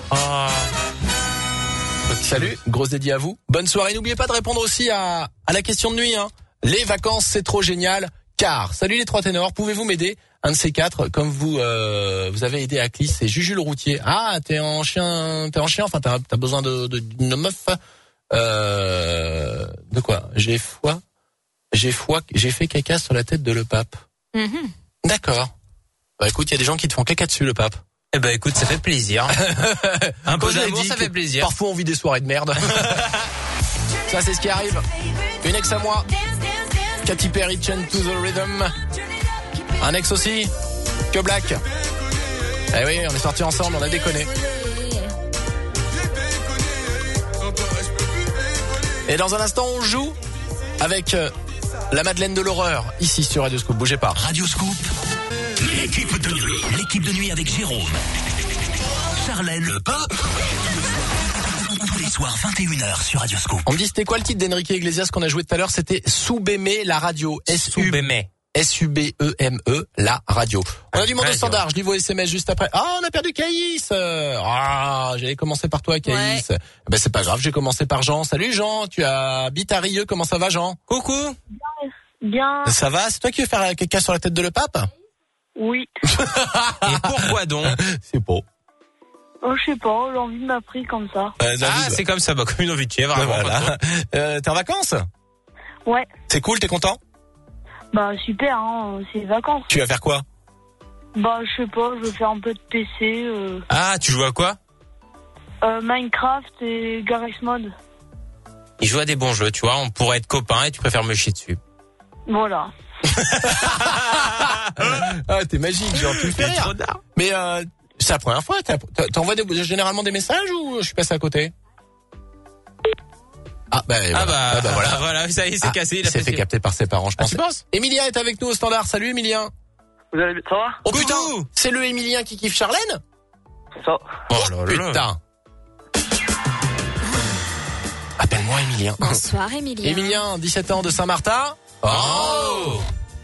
Salut, grosse dédié à vous. Bonne soirée. N'oubliez pas de répondre aussi à la question de nuit. Les vacances, c'est trop génial. Car, salut les 3 ténors, pouvez-vous m'aider? Un de ces 4, comme vous avez aidé Aklis, c'est Juju le routier. Ah, t'es en chien, enfin t'as besoin d'une meuf. De quoi? J'ai fait caca sur la tête de le pape. D'accord. Écoute, il y a des gens qui te font caca dessus, le pape. Écoute, ça fait plaisir. Un peu d'amour, ça fait plaisir. Parfois on vit des soirées de merde. Ça c'est ce qui arrive. Une ex à moi, Katy Perry, Chain to the Rhythm. Un ex aussi, que Black. Eh oui, on est sortis ensemble, on a déconné. Et dans un instant, on joue avec la Madeleine de l'horreur, ici sur Radio Scoop. Bougez pas. Radio Scoop, l'équipe de nuit avec Jérôme, Charlène, le pape. Tous les soirs, 21h sur Radio Scoop. On me dit, c'était quoi le titre d'Enrique Iglesias qu'on a joué tout à l'heure? C'était Soubeme la radio. S-U-B-E-M-E, la radio. On a du monde au standard, je lis vos SMS juste après. On a perdu Caïs. J'allais commencer par toi, Caïs. Ouais. C'est pas grave, j'ai commencé par Jean. Salut Jean, tu habites à Rieux, comment ça va Jean? Coucou. Bien. Ça va? C'est toi qui veux faire caca sur la tête de le pape? Oui. Et pourquoi donc? C'est pas. Je sais pas, l'envie m'a pris comme ça. C'est comme ça, comme une envie de chèvre. Voilà. T'es en vacances? Ouais. C'est cool, t'es content? Super, c'est les vacances. Tu vas faire quoi? Je sais pas, je vais faire un peu de PC. Tu joues à quoi? Minecraft et Garry's Mod. Il joue à des bons jeux, tu vois, on pourrait être copains et tu préfères me chier dessus. Voilà. T'es magique, genre, tu me fais rire. Mais c'est la première fois, t'envoies généralement des messages ou je suis passé à côté? Voilà, ça y est, c'est cassé. Il s'est fait capter par ses parents, je pense. Tu penses? Emilien est avec nous au standard. Salut Emilien. Vous allez bien, ça va? Oh putain, c'est le Emilien qui kiffe Charlène? Ça. Oh putain. Appelle-moi Emilien. Bonsoir Emilien. Emilien, 17 ans de Saint-Martin. Oh,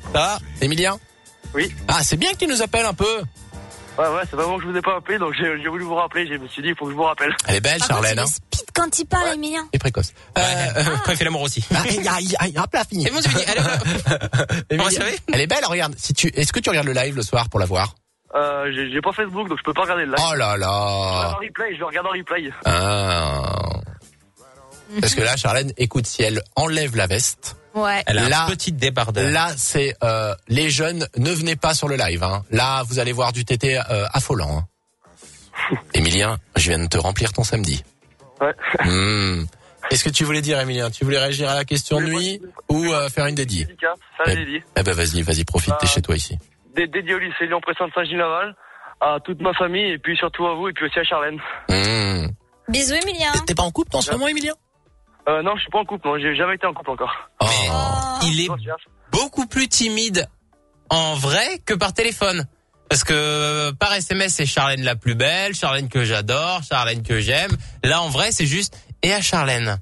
Ça va, Emilien? Oui. Ah, c'est bien que tu nous appelles un peu. Ouais, c'est vraiment que je vous ai pas appelé, donc j'ai voulu vous rappeler. Je me suis dit, il faut que je vous rappelle. Elle est belle, Charlène, hein? Speed quand il parle, Emilien. Et précoce. Après, il fait l'amour aussi. Hop là, fini. Et bon, c'est fini. Elle est belle, regarde. Est-ce que tu regardes le live le soir pour la voir? J'ai pas Facebook, donc je peux pas regarder le live. Oh là là. Je le regarde en replay. Ah. Parce que là, Charlène, écoute, si elle enlève la veste. Ouais. Elle a une petite débardeur. Là, c'est les jeunes, ne venez pas sur le live. Hein. Là, vous allez voir du tété affolant. Hein. Emilien, je viens de te remplir ton samedi. Ouais. Qu'est-ce que tu voulais dire, Emilien? Tu voulais réagir à la question de nuit ou faire une dédie? Ça, j'ai dit. Eh ben vas-y, profite, t'es chez toi ici. Dédié au lycée Lyon Pressin de Saint-Gilles-Laval, à toute ma famille, et puis surtout à vous, et puis aussi à Charlène. Bisous, Emilien. T'es pas en couple en ce moment, Emilien? Non, je suis pas en couple, non, j'ai jamais été en couple encore. Mais il est beaucoup plus timide en vrai que par téléphone. Parce que par SMS, c'est Charlène la plus belle, Charlène que j'adore, Charlène que j'aime. Là, en vrai, c'est juste et à Charlène.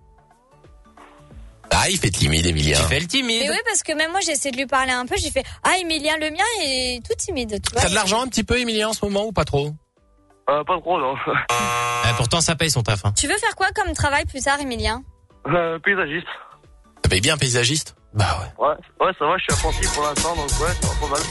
Ah, il fait timide, Emilien. Tu fais le timide. Mais oui, parce que même moi, j'ai essayé de lui parler un peu. J'ai fait, Emilien, le mien est tout timide. Tu vois. T'as de l'argent un petit peu, Emilien, en ce moment, ou pas trop? Pas trop, non. Pourtant, ça paye son taf. Hein. Tu veux faire quoi comme travail plus tard, Emilien? Paysagiste. Ça paye bien, paysagiste? Bah ouais. Ouais, ça va, je suis apprenti pour l'instant, donc ouais, ça va pas mal.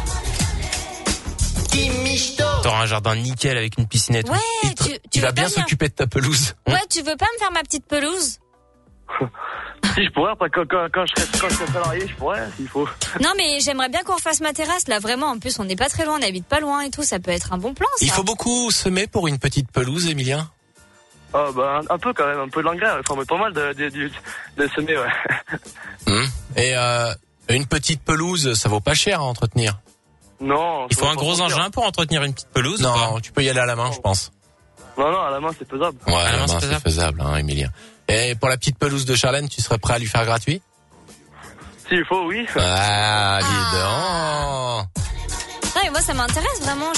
T'auras un jardin nickel avec une piscinette. Ouais, tu vas bien s'occuper de ta pelouse. Ouais, tu veux pas me faire ma petite pelouse? Si je pourrais, quand je serais salarié, je pourrais, s'il faut. Non, mais j'aimerais bien qu'on refasse ma terrasse, là, vraiment. En plus, on n'est pas très loin, on habite pas loin et tout. Ça peut être un bon plan, ça. Il faut beaucoup semer pour une petite pelouse, Emilien? Un peu quand même, un peu d'engrais. Il faut mettre pas mal de semer, ouais. Et une petite pelouse, ça vaut pas cher à entretenir? Non. Il faut un gros engin pour entretenir une petite pelouse? Non, tu peux y aller à la main, je pense. Non, à la main, c'est faisable. Ouais, à la main, c'est faisable, hein, Emilien. Et pour la petite pelouse de Charlène, tu serais prêt à lui faire gratuit? S'il faut, oui. Ah, dis donc. Non, mais moi, ça m'intéresse vraiment.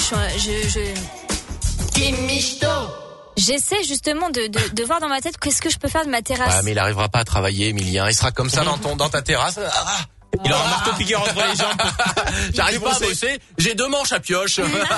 J'essaie justement de voir dans ma tête qu'est-ce que je peux faire de ma terrasse. Ouais, mais il arrivera pas à travailler, Emilien. Il sera comme ça dans ta terrasse. Il aura un marteau piqueur entre les jambes. J'arrive pas à bosser. J'ai 2 manches à pioche.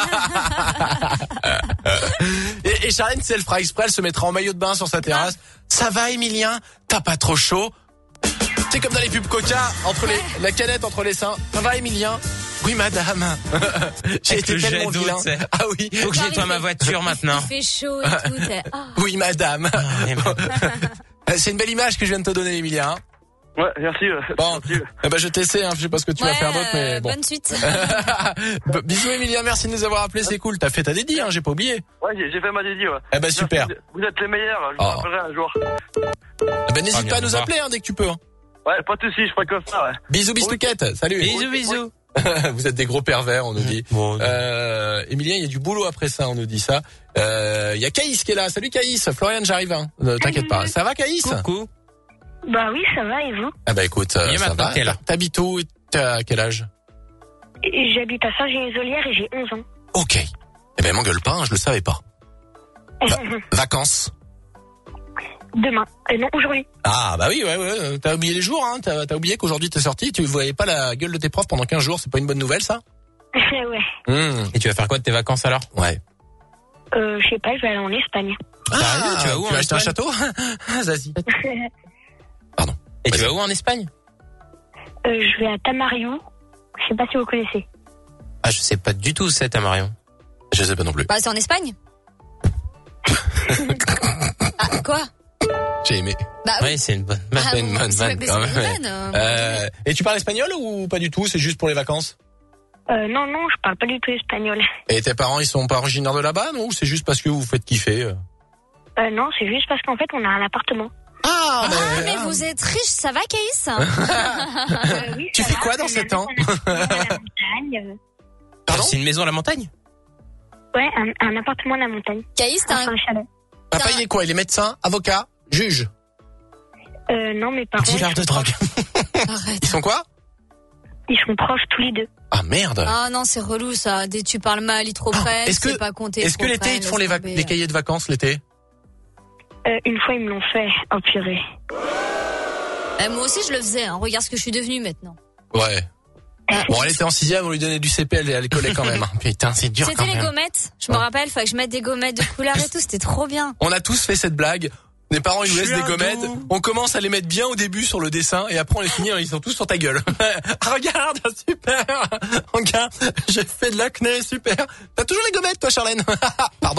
et Charlène, si elle fera exprès, elle se mettra en maillot de bain sur sa terrasse. Ça va, Emilien? T'as pas trop chaud? C'est comme dans les pubs Coca, la canette entre les seins. Ça va, Emilien? Oui, madame. J'ai été tellement vilain. Ah oui. Faut que j'éteins ma voiture maintenant. Il fait chaud et tout. Oui, madame. C'est une belle image que je viens de te donner, Emilien. Hein. Ouais, merci. Bon, je t'essaie, je sais pas ce que tu vas faire d'autre, mais bon. Bonne suite. Bisous, Emilien, merci de nous avoir appelés, c'est cool. T'as fait ta dédie, j'ai pas oublié. Ouais, j'ai fait ma dédie, ouais. Super. Vous êtes les meilleurs, je vous rappellerai un jour. N'hésite pas à nous appeler, dès que tu peux. Ouais, pas de soucis, je ferai comme ça, ouais. Bisous, bisouquettes, salut. Bisous. Vous êtes des gros pervers, on nous dit. Emilien, il y a du boulot après ça, on nous dit ça. Il y a Caïs qui est là. Salut Caïs, Florian, j'arrive. T'inquiète pas. Ça va Caïs? Coucou. Bah oui, ça va, et vous? Ah bah écoute, ça va. T'habites où et t'as quel âge? J'habite à Saint-Génézolière et j'ai 11 ans. Ok. Eh ben m'engueule pas, je le savais pas. Vacances? Demain. Non, aujourd'hui. Ah bah oui, ouais. T'as oublié les jours, hein. T'as oublié qu'aujourd'hui t'es sorti, tu voyais pas la gueule de tes profs pendant 15 jours, c'est pas une bonne nouvelle ça? Ouais. Et tu vas faire quoi de tes vacances alors? Ouais. Je sais pas, je vais aller en Espagne. Tu vas où? Tu vas acheter un château? Vas-y. Pardon. Et tu vas où en Espagne? Je vais à Tamariu. Je sais pas si vous connaissez. Ah, je sais pas du tout où c'est Tamariu. Je sais pas non plus. Bah, c'est en Espagne. Quoi? J'ai aimé. Bah oui, c'est une bonne. C'est une bonne vanne. Et tu parles espagnol ou pas du tout? C'est juste pour les vacances? Non, je parle pas du tout espagnol. Et tes parents, ils sont pas originaires de là-bas, non? Ou c'est juste parce que vous faites kiffer? Non, c'est juste parce qu'en fait, on a un appartement. Mais vous êtes riche, ça va, Caïs? Oui, tu fais quoi dans 7 ans? Pardon? C'est une maison à la montagne? Ouais, un appartement à la montagne. Caïs, t'as un chalet. Papa, il est quoi? Il est médecin, avocat, juge? Non, mes parents... Dealer de drogue. Arrête. Ils sont quoi? Ils sont proches tous les deux. Ah merde. Ah non, c'est relou ça. Dès que tu parles mal, ils trop près, c'est pas compter. Est-ce que l'été, ils te font les cahiers de vacances l'été? Une fois, ils me l'ont fait. Oh purée. Moi aussi, je le faisais. Regarde ce que je suis devenue maintenant. Ouais. Bon, elle était en 6e, on lui donnait du CP, elle collait quand même. Putain, c'est dur quand même. C'était les gommettes. Je me rappelle, fallait que je mette des gommettes de couleur et tout, c'était trop bien. On a tous fait cette blague. Les parents, ils nous laissent des gommettes. On commence à les mettre bien au début sur le dessin et après on les finit, ils sont tous sur ta gueule. Regarde, super. Regarde, j'ai fait de l'acné, super. T'as toujours les gommettes, toi, Charlène? Pardon.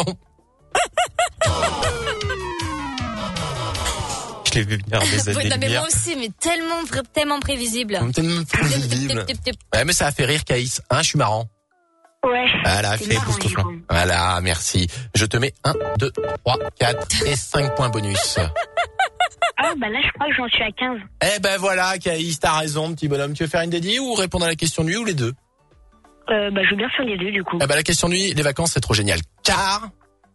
Je l'ai vu venir des années. Non, mais moi aussi, mais tellement prévisible. Tellement prévisible. Ouais, mais ça a fait rire, Caïs. Hein, je suis marrant. Ouais. Voilà, fait époustouflant. Voilà, merci. Je te mets 1, 2, 3, 4 et 5 points bonus. Ah, bah là, je crois que j'en suis à 15. Eh ben voilà, Caïs, t'as raison, petit bonhomme. Tu veux faire une dédie ou répondre à la question de nuit ou les deux? Bah, je veux bien faire les deux, du coup. Eh ben, la question de nuit, les vacances, c'est trop génial. Car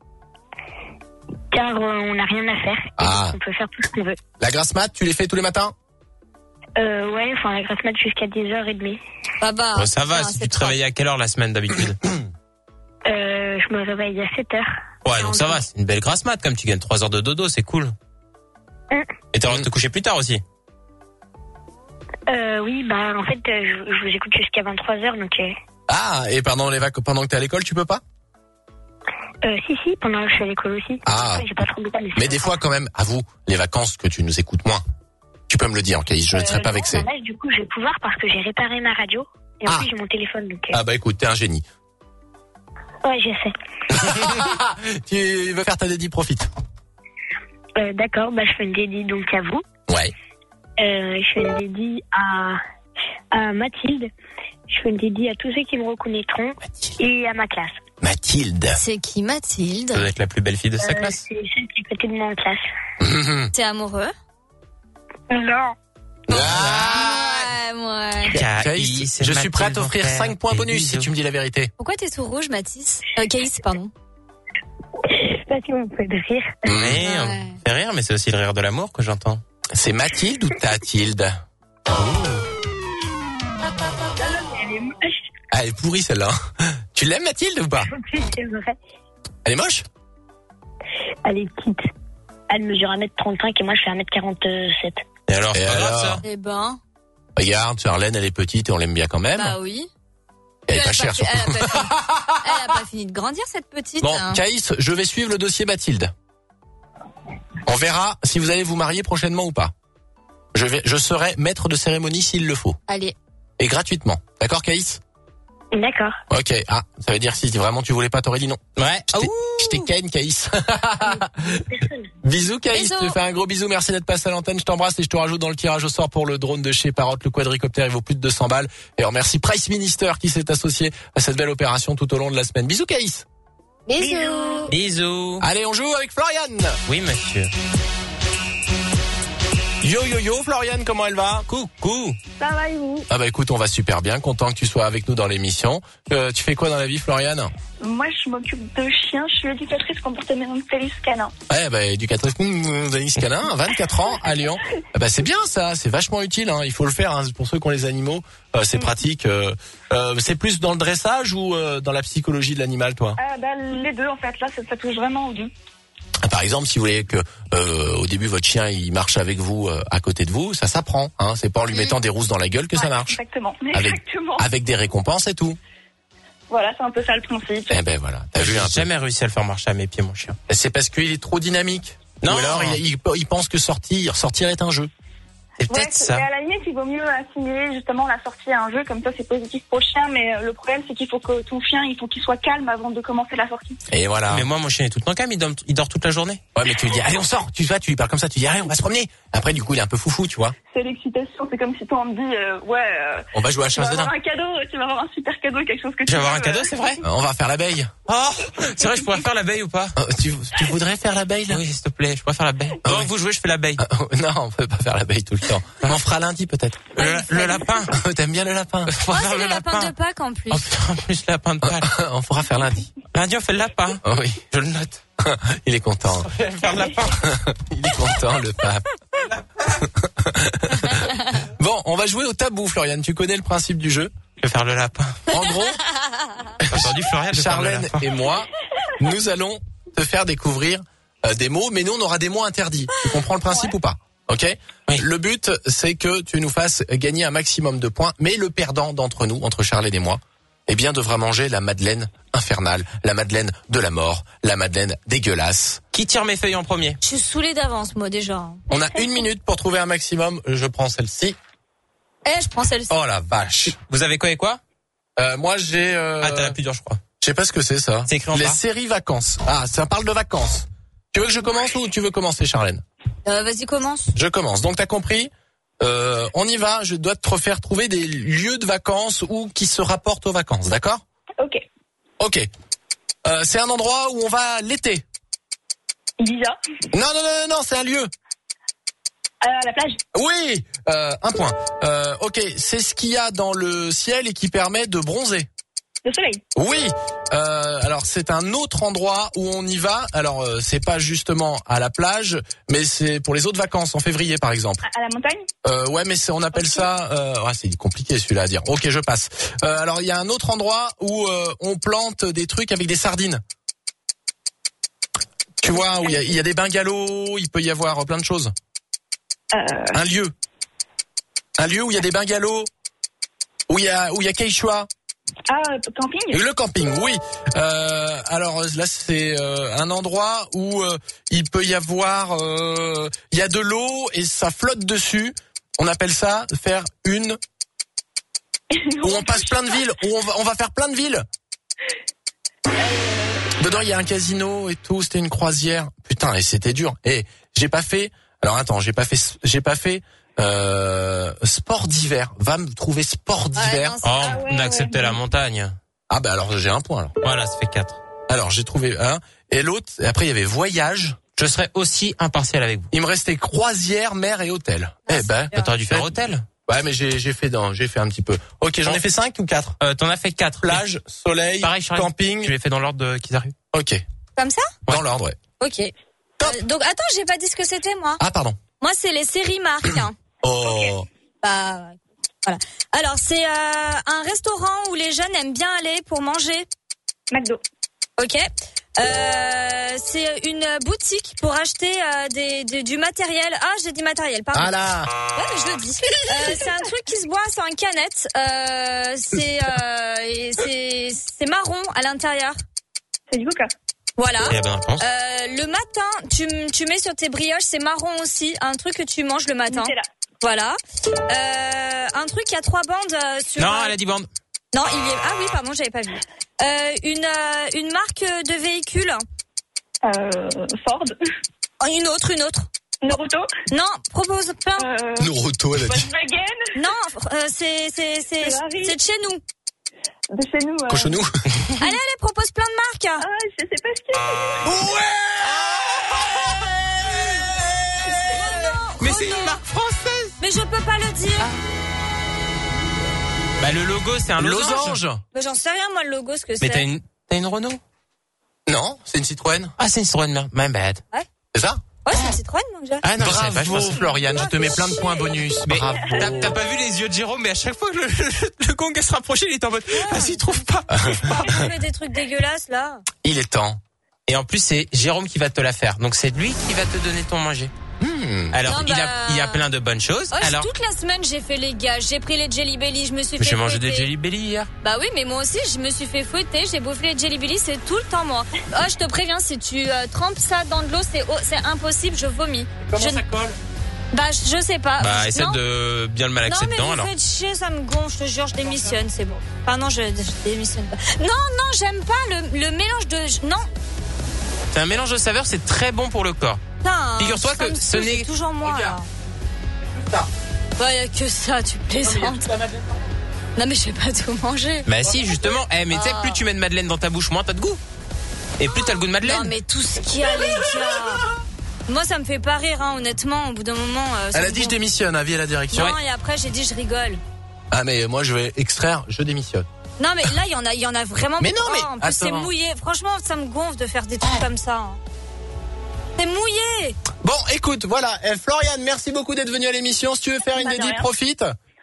on n'a rien à faire. Ah. On peut faire tout ce qu'on veut. La grasse mat, tu les fais tous les matins? Ouais, enfin, la grasse mat jusqu'à 10h30. Bah, ça va, si tu te réveilles à quelle heure la semaine d'habitude? Je me réveille à 7h. Ouais, donc ça va, c'est une belle grasse mat, comme tu gagnes 3 heures de dodo, c'est cool. Et t'as le droit de te coucher plus tard aussi? Oui, bah, en fait, je vous écoute jusqu'à 23h, donc... Ah, et pendant que t'es à l'école, tu peux pas? Si, pendant que je suis à l'école aussi. Ah. J'ai pas trop de temps, Mais des fois, quand même, avoue, les vacances que tu nous écoutes moins. Tu peux me le dire, Caïs, je ne serai pas vexé. Là, du coup, je vais pouvoir parce que j'ai réparé ma radio. Et en plus, j'ai mon téléphone, donc... Ah bah écoute, t'es un génie. Ouais, je sais. Tu veux faire ta dédie, profite. D'accord, bah je fais une dédie donc à vous. Ouais. Je fais une dédie à Mathilde. Je fais une dédie à tous ceux qui me reconnaîtront. Mathilde. Et à ma classe. Mathilde. C'est qui, Mathilde? Ça doit être la plus belle fille de sa classe. C'est celle qui est côté de moi en classe. T'es amoureux? Non. Ouais. Caïs, je suis prêt à t'offrir 5 points bonus si tu me dis la vérité. Pourquoi t'es tout rouge, Mathis? Caïs, pardon. Je sais pas si on peut le rire. Mais on fait rire, mais c'est aussi le rire de l'amour que j'entends. C'est Mathilde ou Tathilde? Elle est moche. Ah, elle est pourrie celle-là. Tu l'aimes, Mathilde, ou pas? C'est vrai. Elle est moche? Elle est petite. Elle mesure 1m35 et moi je fais 1m47. Et alors, c'est pas grave, ça? Eh ben. Regarde, Charlène, elle est petite et on l'aime bien quand même. Bah oui. Elle est pas chère, surtout. Elle a pas fini de grandir, cette petite. Bon, Caïs, je vais suivre le dossier Mathilde. On verra si vous allez vous marier prochainement ou pas. Je serai maître de cérémonie s'il le faut. Allez. Et gratuitement. D'accord, Caïs? D'accord. Ok. Ah, ça veut dire si vraiment tu voulais pas, t'aurais dit non. Ouais. Je t'ai ken, Caïs. Bisous, Caïs. Je te fais un gros bisou. Merci d'être passé à l'antenne. Je t'embrasse et je te rajoute dans le tirage au sort pour le drone de chez Parrot. Le quadricoptère, il vaut plus de 200 balles. Et on remercie Price Minister qui s'est associé à cette belle opération tout au long de la semaine. Bisous, Caïs. Bisous. Bisous. Allez, on joue avec Florian. Oui, monsieur. Yo, Florian, comment elle va? Coucou. Ça va et vous? Ah bah écoute, on va super bien. Content que tu sois avec nous dans l'émission. Tu fais quoi dans la vie, Florian? Moi, je m'occupe de chiens. Je suis éducatrice comportementaliste canin. Ouais, bah éducatrice comportementaliste canin, 24 ans à Lyon. Bah c'est bien ça, c'est vachement utile. Hein. Il faut le faire hein. Pour ceux qui ont les animaux. C'est pratique. C'est plus dans le dressage ou dans la psychologie de l'animal, toi? Les deux, en fait. Là, ça touche vraiment aux deux. Par exemple, si vous voulez que au début votre chien il marche avec vous à côté de vous, ça s'apprend. Hein. C'est pas en lui mettant des rousses dans la gueule que ça marche. Exactement. Avec des récompenses et tout. Voilà, c'est un peu ça le principe. Eh ben voilà, t'as vu un peu. J'ai jamais réussi à le faire marcher à mes pieds, mon chien. C'est parce qu'il est trop dynamique. Non. Ou alors il pense que sortir est un jeu. C'est peut-être ça. Et à la limite, il vaut mieux assimiler justement la sortie à un jeu, comme ça c'est positif pour le chien, mais le problème c'est qu'il faut que ton chien, il faut qu'il soit calme avant de commencer la sortie. Et voilà. Mais moi, mon chien est tout le temps calme, il dort toute la journée. Ouais, mais tu lui dis, allez, on sort, tu lui parles comme ça, tu dis, allez, on va se promener. Après, du coup, il est un peu foufou, tu vois. C'est l'excitation, c'est comme si toi on te dit, on va jouer à tu vas chasse de avoir un cadeau, tu vas avoir un super cadeau, quelque chose que tu vas veux. avoir un cadeau, c'est vrai? On va faire l'abeille. Oh, c'est vrai, je pourrais faire l'abeille ou pas? Tu voudrais faire l'abeille, là? Oui, s'il te plaît, je pourrais faire l'abeille. Ah, Non, oui. vous jouez, je fais l'abeille. Non, on peut pas faire l'abeille tout le temps. On fera lundi, peut-être. Le lapin. T'aimes bien le lapin? Oh, c'est le lapin de Pâques en plus. Oh putain, en plus, le lapin de Pâques. On pourra faire lundi. Lundi, on fait le lapin. Oh oui. Je le note. Il est content. Je vais faire le lapin. Il est content, le pape. Bon, on va jouer au tabou, Florian. Tu connais le principe du jeu? Je vais faire le lapin. En gros, entendu, Florian, Charlène et moi, nous allons te faire découvrir des mots, mais nous, on aura des mots interdits. Tu comprends le principe ou pas? Ok. Oui. Le but, c'est que tu nous fasses gagner un maximum de points, mais le perdant d'entre nous, entre Charlène et moi, eh bien, devra manger la madeleine infernale, la madeleine de la mort, la madeleine dégueulasse. Qui tire mes feuilles en premier? Je suis saoulée d'avance, moi, déjà. On a 1 minute pour trouver un maximum. Je prends celle-ci. Je prends celle-ci. Oh la vache. Vous avez quoi et quoi? Moi, j'ai... Ah, t'as la plus dure, je crois. Je sais pas ce que c'est, ça. C'est écrit en Les bas. séries vacances. Ah, ça parle de vacances. Tu veux que je commence ou tu veux commencer, Charlène? Vas-y, commence. Je commence. Donc, t'as compris? On y va. Je dois te faire trouver des lieux de vacances ou qui se rapportent aux vacances. D'accord? Ok. C'est un endroit où on va l'été. Ibiza. Non, c'est un lieu. La plage. Oui, un point. Ok, c'est ce qu'il y a dans le ciel et qui permet de bronzer. Le soleil. Oui. Alors c'est un autre endroit où on y va. Alors c'est pas justement à la plage, mais c'est pour les autres vacances en février par exemple. À la montagne. Ouais, mais on appelle ça. C'est compliqué celui-là à dire. Ok, je passe. Alors il y a un autre endroit où on plante des trucs avec des sardines. Tu vois où il y a des bungalows, il peut y avoir plein de choses. Un lieu où il y a des bungalows, où il y a Quechua. Camping. Le camping, oui. Alors là, c'est un endroit où il peut y avoir, il y a de l'eau et ça flotte dessus. On appelle ça faire une. Où on passe plein de villes. Où on va faire plein de villes. Dedans, il y a un casino et tout. C'était une croisière. Putain, et c'était dur. Et j'ai pas fait. Alors attends, j'ai pas fait. Sport d'hiver. Va me trouver sport d'hiver. On a accepté la montagne. Ah bah alors j'ai un point alors. Voilà, ça fait 4. Alors j'ai trouvé un. Et l'autre, et après il y avait voyage. Je serais aussi impartial avec vous. Il me restait croisière, mer et hôtel. T'aurais dû faire hôtel. Ouais, mais j'ai fait un petit peu. Ok, j'en ai fait 5 ou 4? T'en as fait 4. Plage, soleil, pareil, camping. Tu les fais dans l'ordre qu'ils arrivent. Ok. Comme ça? Dans l'ordre, ouais. Ok. Donc attends, j'ai pas dit ce que c'était moi. Ah pardon. Moi c'est les séries marques. Oh. Bah voilà. Alors c'est un restaurant où les jeunes aiment bien aller pour manger. McDo. Ok. C'est une boutique pour acheter du matériel. Ah, j'ai dit matériel, pardon. Ah là. Ouais, mais je le dis. C'est un truc qui se boit, c'est en canette. C'est marron à l'intérieur. C'est du coca. Voilà. Le matin, tu mets sur tes brioches, c'est marron aussi, un truc que tu manges le matin. Voilà. Un truc qui a 3 bandes sur. Non, elle a 10 bandes. Non, il y est. Ah oui, pardon, j'avais pas vu. Une marque de véhicule. Ford. Une autre. Naruto. Non, propose plein. Naruto, elle a dit. Volkswagen. Non, c'est de chez nous. De chez nous. Cochonou. Allez, propose plein de marques. Ah, je sais pas ce qu'il y a. Ouais. Mais c'est une marque française. Mais je peux pas le dire. Bah le logo c'est un losange. Mais j'en sais rien moi le logo ce que c'est. Mais t'as une Renault? Non, c'est une Citroën. Ah c'est une Citroën, my bad. Ouais. C'est ça? Ouais, c'est une Citroën donc j'ai. Ah non, bravo Florian, je te mets plein de points bonus. Mais bravo. T'as pas vu les yeux de Jérôme, mais à chaque fois que le gong se rapprochait, il était en mode s'il trouve pas. Tu fais des trucs dégueulasses là. Il est temps. Et en plus c'est Jérôme qui va te la faire. Donc c'est lui qui va te donner ton manger. Alors non, il y a plein de bonnes choses. Oh, alors toute la semaine j'ai fait les gages, j'ai pris les Jelly Belly, je me suis fait j'ai mangé fouetter. des Jelly Belly hier. Bah oui, mais moi aussi je me suis fait fouetter, j'ai bouffé les Jelly Belly, c'est tout le temps moi. Oh, je te préviens, si tu trempes ça dans de l'eau, c'est impossible, je vomis. Comment ça colle? Bah je sais pas. Bah essaie de bien le malaxer dedans alors. Non mais vous faites chier, ça me gonfle, je te jure, je démissionne, c'est bon. Enfin non, je démissionne pas. Non, j'aime pas le mélange de... Non. C'est un mélange de saveurs, c'est très bon pour le corps. Putain, figure-toi que ce n'est... C'est toujours moi là. Bah y'a que ça, tu plaisantes. Non mais je vais pas tout manger. Bah si justement, mais tu sais plus tu mets de madeleine dans ta bouche, moins t'as de goût. Et plus t'as le goût de madeleine. Non mais tout ce qu'il y a les gars. Moi ça me fait pas rire honnêtement, au bout d'un moment. Elle a dit je démissionne, avis à la direction. Non et après j'ai dit je rigole. Ah mais moi je vais extraire, je démissionne. Non mais là il y en a vraiment. Mais non mais en plus c'est mouillé. Franchement ça me gonfle de faire des trucs comme ça. C'est mouillé. Bon écoute voilà, Florian merci beaucoup d'être venu à l'émission. Si tu veux faire une dédie, profite.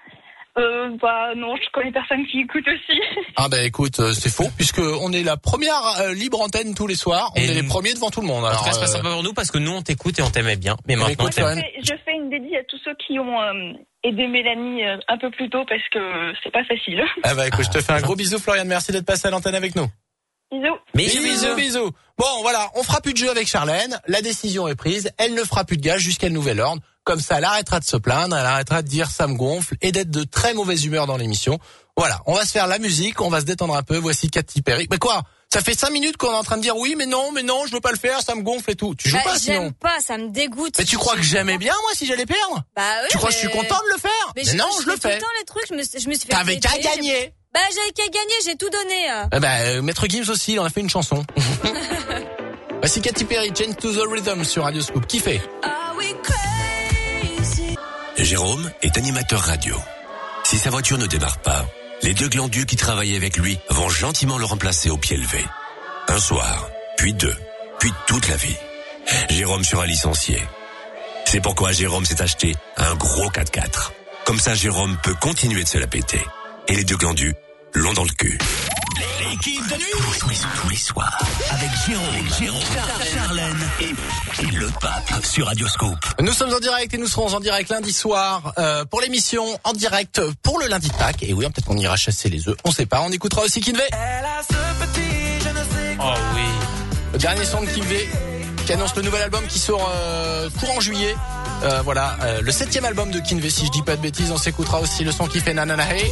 Bah non, je connais personne qui écoute aussi. Ah bah écoute, c'est faux puisque on est la première libre antenne tous les soirs. On est les premiers devant tout le monde. Alors, en tout cas, c'est pas sympa pour nous parce que nous on t'écoute et on t'aimait bien. Mais maintenant, je fais une dédie à tous ceux qui ont aidé Mélanie un peu plus tôt parce que c'est pas facile. Ah bah écoute, je te fais un gros bisou, Florian. Merci d'être passé à l'antenne avec nous. Bisous. Bon, voilà, on fera plus de jeu avec Charlène. La décision est prise. Elle ne fera plus de gage jusqu'à nouvel ordre. Comme ça, elle arrêtera de se plaindre, elle arrêtera de dire ça me gonfle et d'être de très mauvaise humeur dans l'émission. Voilà, on va se faire la musique, on va se détendre un peu. Voici Katy Perry. Mais quoi? Ça fait 5 minutes qu'on est en train de dire oui, mais non, je veux pas le faire, ça me gonfle et tout. Tu joues pas sinon? J'aime pas, ça me dégoûte. Mais tu crois que j'aimais bien moi si j'allais perdre? Bah oui. Tu crois que je suis content de le faire? Mais non, je le fais. tout le temps les trucs, je me suis fait. T'avais qu'à gagner. Bah j'avais qu'à gagner, j'ai tout donné. Maître Gims aussi, il en a fait une chanson. Voici Katy Perry, Change to the Rhythm sur Radio Scoop. Qui fait? Jérôme est animateur radio. Si sa voiture ne démarre pas, les 2 glandules qui travaillaient avec lui vont gentiment le remplacer au pied levé. Un soir, puis 2, puis toute la vie. Jérôme sera licencié. C'est pourquoi Jérôme s'est acheté un gros 4x4. Comme ça, Jérôme peut continuer de se la péter. Et les 2 glandules l'ont dans le cul. L'équipe de nuit tous les soirs avec Jérôme, Charlène et le pape sur Radio Scoop. Nous sommes en direct et nous serons en direct lundi soir pour l'émission en direct pour le lundi de Pâques. Et oui, peut-être qu'on ira chasser les œufs, on sait pas. On écoutera aussi Kinvey. Oh oui. Le dernier son de Kinvey qui annonce le nouvel album qui sort courant juillet. Voilà, le 7e album de Kinvey si je dis pas de bêtises. On s'écoutera aussi le son qui fait Nanana Hey.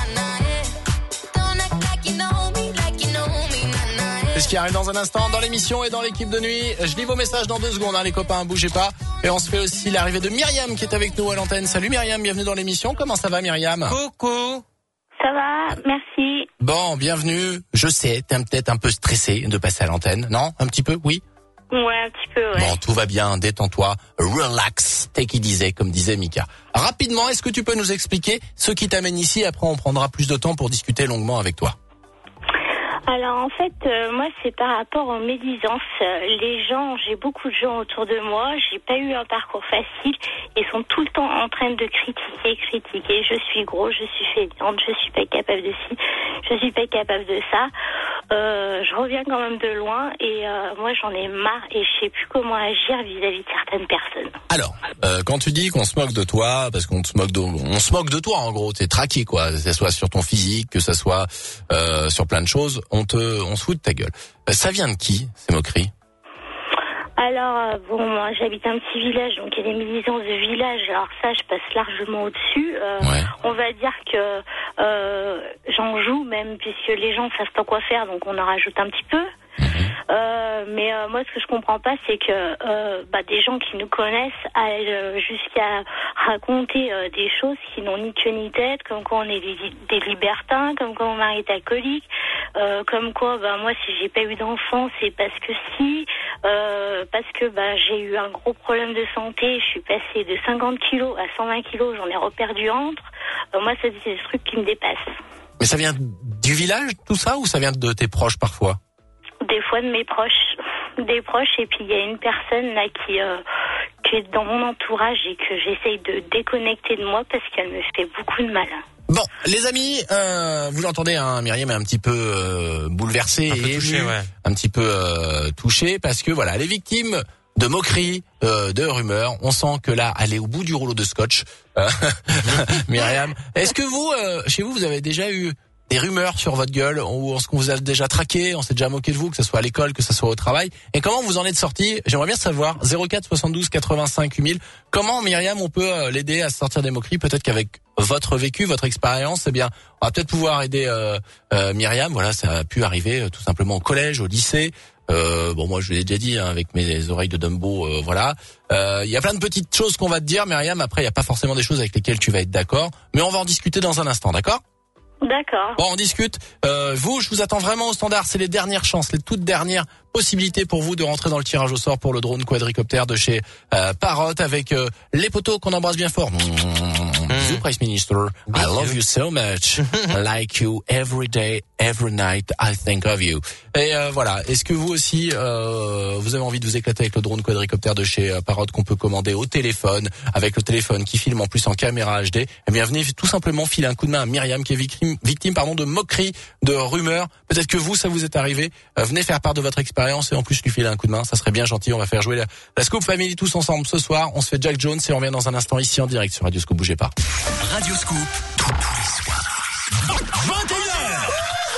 C'est ce qui arrive dans un instant dans l'émission et dans l'équipe de nuit. Je lis vos messages dans 2 secondes, les copains, bougez pas. Et on se fait aussi l'arrivée de Myriam qui est avec nous à l'antenne. Salut Myriam, bienvenue dans l'émission. Comment ça va Myriam? Coucou. Ça va, merci. Bon, bienvenue. Je sais, t'es peut-être un peu stressé de passer à l'antenne, non? Un petit peu, oui? Ouais, un petit peu, ouais. Bon, tout va bien, détends-toi, relax, take it easy, comme disait Mika. Rapidement, est-ce que tu peux nous expliquer ce qui t'amène ici? Après, on prendra plus de temps pour discuter longuement avec toi. Alors en fait, moi c'est par rapport aux médisances. Les gens, j'ai beaucoup de gens autour de moi, j'ai pas eu un parcours facile, ils sont tout le temps en train de critiquer. Je suis gros, je suis fainéante, je suis pas capable de ci, je suis pas capable de ça. Je reviens quand même de loin et moi j'en ai marre et je sais plus comment agir vis-à-vis de certaines personnes. Alors, quand tu dis qu'on se moque de toi, parce qu'on se moque de toi en gros, t'es traqué quoi, que ça soit sur ton physique, que ça soit sur plein de choses, on se fout de ta gueule. Ça vient de qui ces moqueries? Alors, moi j'habite un petit village, donc il y a des médisances de village, alors ça je passe largement au-dessus. On va dire que j'en joue même, puisque les gens ne savent pas quoi faire, donc on en rajoute un petit peu. Mais moi ce que je comprends pas, c'est que des gens qui nous connaissent aillent jusqu'à raconter des choses qui n'ont ni queue ni tête, comme quoi on est des libertins, comme quoi mon mari est alcoolique, comme quoi moi si j'ai pas eu d'enfant c'est parce que parce que j'ai eu un gros problème de santé, je suis passée de 50 kilos à 120 kilos, j'en ai reperdu entre. Moi c'est des trucs qui me dépassent. Mais ça vient du village tout ça, ou ça vient de tes proches parfois? Des fois de mes proches, et puis il y a une personne là qui est dans mon entourage et que j'essaye de déconnecter de moi parce qu'elle me fait beaucoup de mal. Bon, les amis, vous l'entendez, Myriam est un petit peu bouleversée et émue, un petit peu touchée parce que voilà, elle est victime de moqueries, de rumeurs. On sent que là, elle est au bout du rouleau de scotch. Myriam, est-ce que vous, chez vous avez déjà eu des rumeurs sur votre gueule, ou est-ce qu'on vous a déjà traqué, on s'est déjà moqué de vous, que ce soit à l'école, que ce soit au travail, et comment vous en êtes sorti? J'aimerais bien savoir. 04 72 85 8000. Comment, Myriam, on peut l'aider à se sortir des moqueries? Peut-être qu'avec votre vécu, votre expérience, on va peut-être pouvoir aider Myriam. Voilà, ça a pu arriver tout simplement au collège, au lycée. Moi je l'ai déjà dit avec mes oreilles de Dumbo, voilà. Il y a plein de petites choses qu'on va te dire, Myriam. Après, il y a pas forcément des choses avec lesquelles tu vas être d'accord, mais on va en discuter dans un instant, d'accord? D'accord. Bon, on discute. Je vous attends vraiment au standard. C'est les dernières chances, les toutes dernières possibilité pour vous de rentrer dans le tirage au sort pour le drone quadricoptère de chez Parrot avec les potos qu'on embrasse bien fort. Bisous, Prime Minister. I love you so much. Like you every day, every night, I think of you. Et voilà. Est-ce que vous aussi, vous avez envie de vous éclater avec le drone quadricoptère de chez Parrot qu'on peut commander au téléphone, avec le téléphone qui filme en plus en caméra HD? Eh bien, venez tout simplement filer un coup de main à Myriam qui est victime de moqueries, de rumeurs. Peut-être que vous, ça vous est arrivé. Venez faire part de votre expérience et en plus lui filer un coup de main. Ça serait bien gentil. On va faire jouer la Scoop Family tous ensemble ce soir. On se fait Jack Jones et on revient dans un instant ici en direct sur Radio Scoop. Bougez pas. Radio Scoop, tous les soirs. 21h.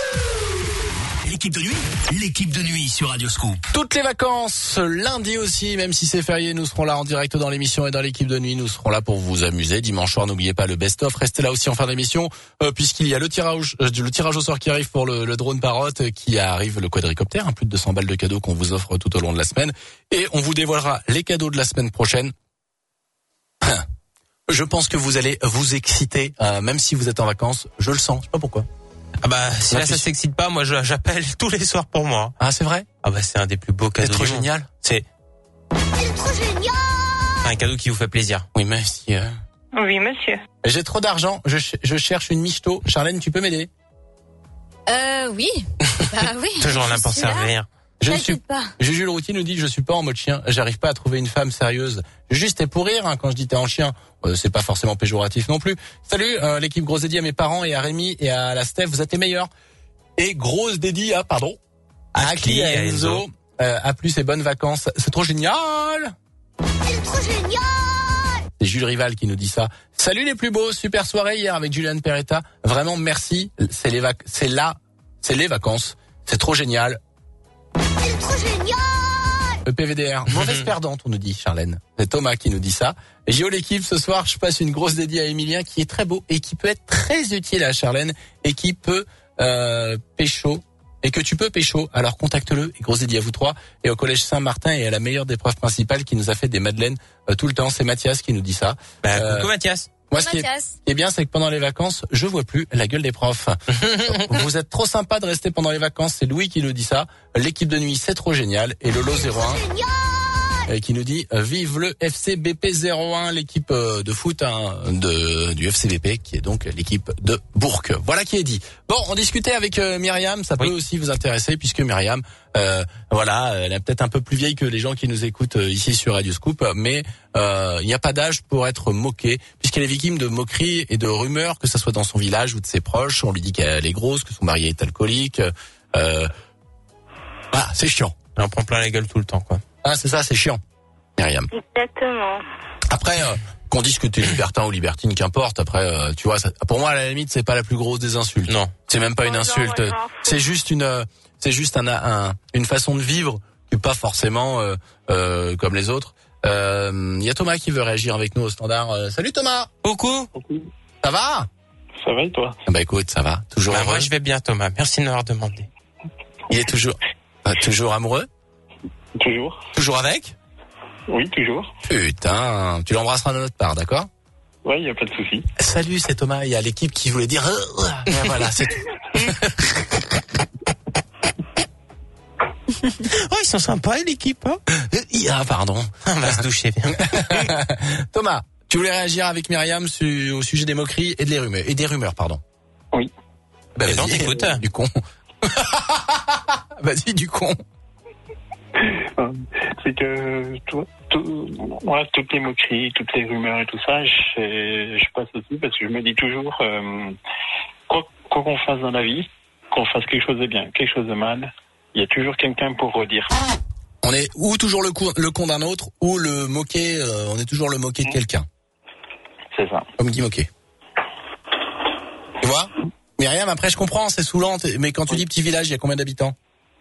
L'équipe de nuit sur Radio Scoop. Toutes les vacances, lundi aussi, même si c'est férié, nous serons là en direct dans l'émission et dans l'équipe de nuit. Nous serons là pour vous amuser. Dimanche soir, n'oubliez pas le best-of. Restez là aussi en fin d'émission, puisqu'il y a le tirage au sort qui arrive pour le drone Parrot, qui arrive le quadricoptère, plus de 200 balles de cadeaux qu'on vous offre tout au long de la semaine. Et on vous dévoilera les cadeaux de la semaine prochaine. Je pense que vous allez vous exciter, même si vous êtes en vacances. Je le sens, je sais pas pourquoi. Ah bah, si là ça s'excite pas, moi j'appelle tous les soirs pour moi. Ah, c'est vrai? Ah bah, c'est un des plus beaux cadeaux. C'est trop génial. C'est trop génial. Un cadeau qui vous fait plaisir. Oui, monsieur. Oui, monsieur. J'ai trop d'argent, je cherche une michto. Charlène, tu peux m'aider? Oui. Bah oui. Toujours là pour servir. Juju le routier nous dit je suis pas en mode chien, j'arrive pas à trouver une femme sérieuse. Juste et pour rire quand je dis t'es en chien, c'est pas forcément péjoratif non plus. Salut l'équipe, grosse dédie à mes parents et à Rémi et à la Steph, vous êtes les meilleurs. Et grosse dédie à Akli et à Enzo. À plus et bonnes vacances. C'est trop génial. C'est trop génial. C'est Jules Rival qui nous dit ça. Salut les plus beaux, super soirée hier avec Julian Peretta. Vraiment merci, c'est les vacances. C'est trop génial. C'est trop génial. PVDR, mauvaise perdante, on nous dit, Charlène. C'est Thomas qui nous dit ça. Et Géo l'équipe, ce soir, je passe une grosse dédiée à Emilien qui est très beau et qui peut être très utile à Charlène et qui peut pécho. Et que tu peux pécho, alors contacte-le. Et grosse dédiée à vous trois. Et au collège Saint-Martin et à la meilleure des profs principales qui nous a fait des madeleines tout le temps. C'est Mathias qui nous dit ça. Coucou Mathias. Moi, ce qui est bien, c'est que pendant les vacances, je vois plus la gueule des profs. Vous êtes trop sympa de rester pendant les vacances. C'est Louis qui nous dit ça. L'équipe de nuit, c'est trop génial. Et Lolo 01 qui nous dit vive le FCBP 01, l'équipe de foot du FCBP, qui est donc l'équipe de Bourg. Voilà qui est dit. Bon, on discutait avec Myriam. Ça peut aussi vous intéresser puisque Myriam, elle est peut-être un peu plus vieille que les gens qui nous écoutent ici sur Radio Scoop, mais il n'y a pas d'âge pour être moqué, puisqu'elle est victime de moqueries et de rumeurs, que ça soit dans son village ou de ses proches. On lui dit qu'elle est grosse, que son mari est alcoolique. C'est chiant. Elle en prend plein la gueule tout le temps, quoi. Ah, c'est ça, c'est chiant, Myriam. Exactement. Après, qu'on dise que t'es libertin ou libertine, qu'importe. Après, tu vois, ça, pour moi, à la limite, c'est pas la plus grosse des insultes. Non. C'est même pas une insulte. C'est juste une façon de vivre qui est pas forcément comme les autres. Il y a Thomas qui veut réagir avec nous au standard. Salut Thomas. Coucou. Ça va? Ça va et toi? Bah écoute, ça va. Toujours heureux. Moi je vais bien Thomas. Merci de m'avoir demandé. Il est toujours amoureux? Toujours. Toujours avec? Oui, toujours. Putain, tu l'embrasseras de notre part, d'accord? Ouais, il y a pas de souci. Salut, c'est Thomas. Il y a l'équipe qui voulait dire. Voilà, c'est tout. Oh, ils sont sympas l'équipe. Hein. Ah, pardon. On va se doucher bien. Thomas, tu voulais réagir avec Myriam au sujet des moqueries et des rumeurs, pardon. Oui. Bah, bon, t'écoutes. Du con. Vas-y, du con. C'est que toutes les moqueries, toutes les rumeurs et tout ça, je passe aussi parce que je me dis toujours quoi qu'on fasse dans la vie, qu'on fasse quelque chose de bien, quelque chose de mal, il y a toujours quelqu'un pour redire. On est ou toujours le con d'un autre, ou le moqué, on est toujours le moqué de quelqu'un. C'est ça. Comme Guy Moquet. Tu vois? Myriam, après je comprends, c'est saoulant, mais quand tu dis petit village, il y a combien d'habitants?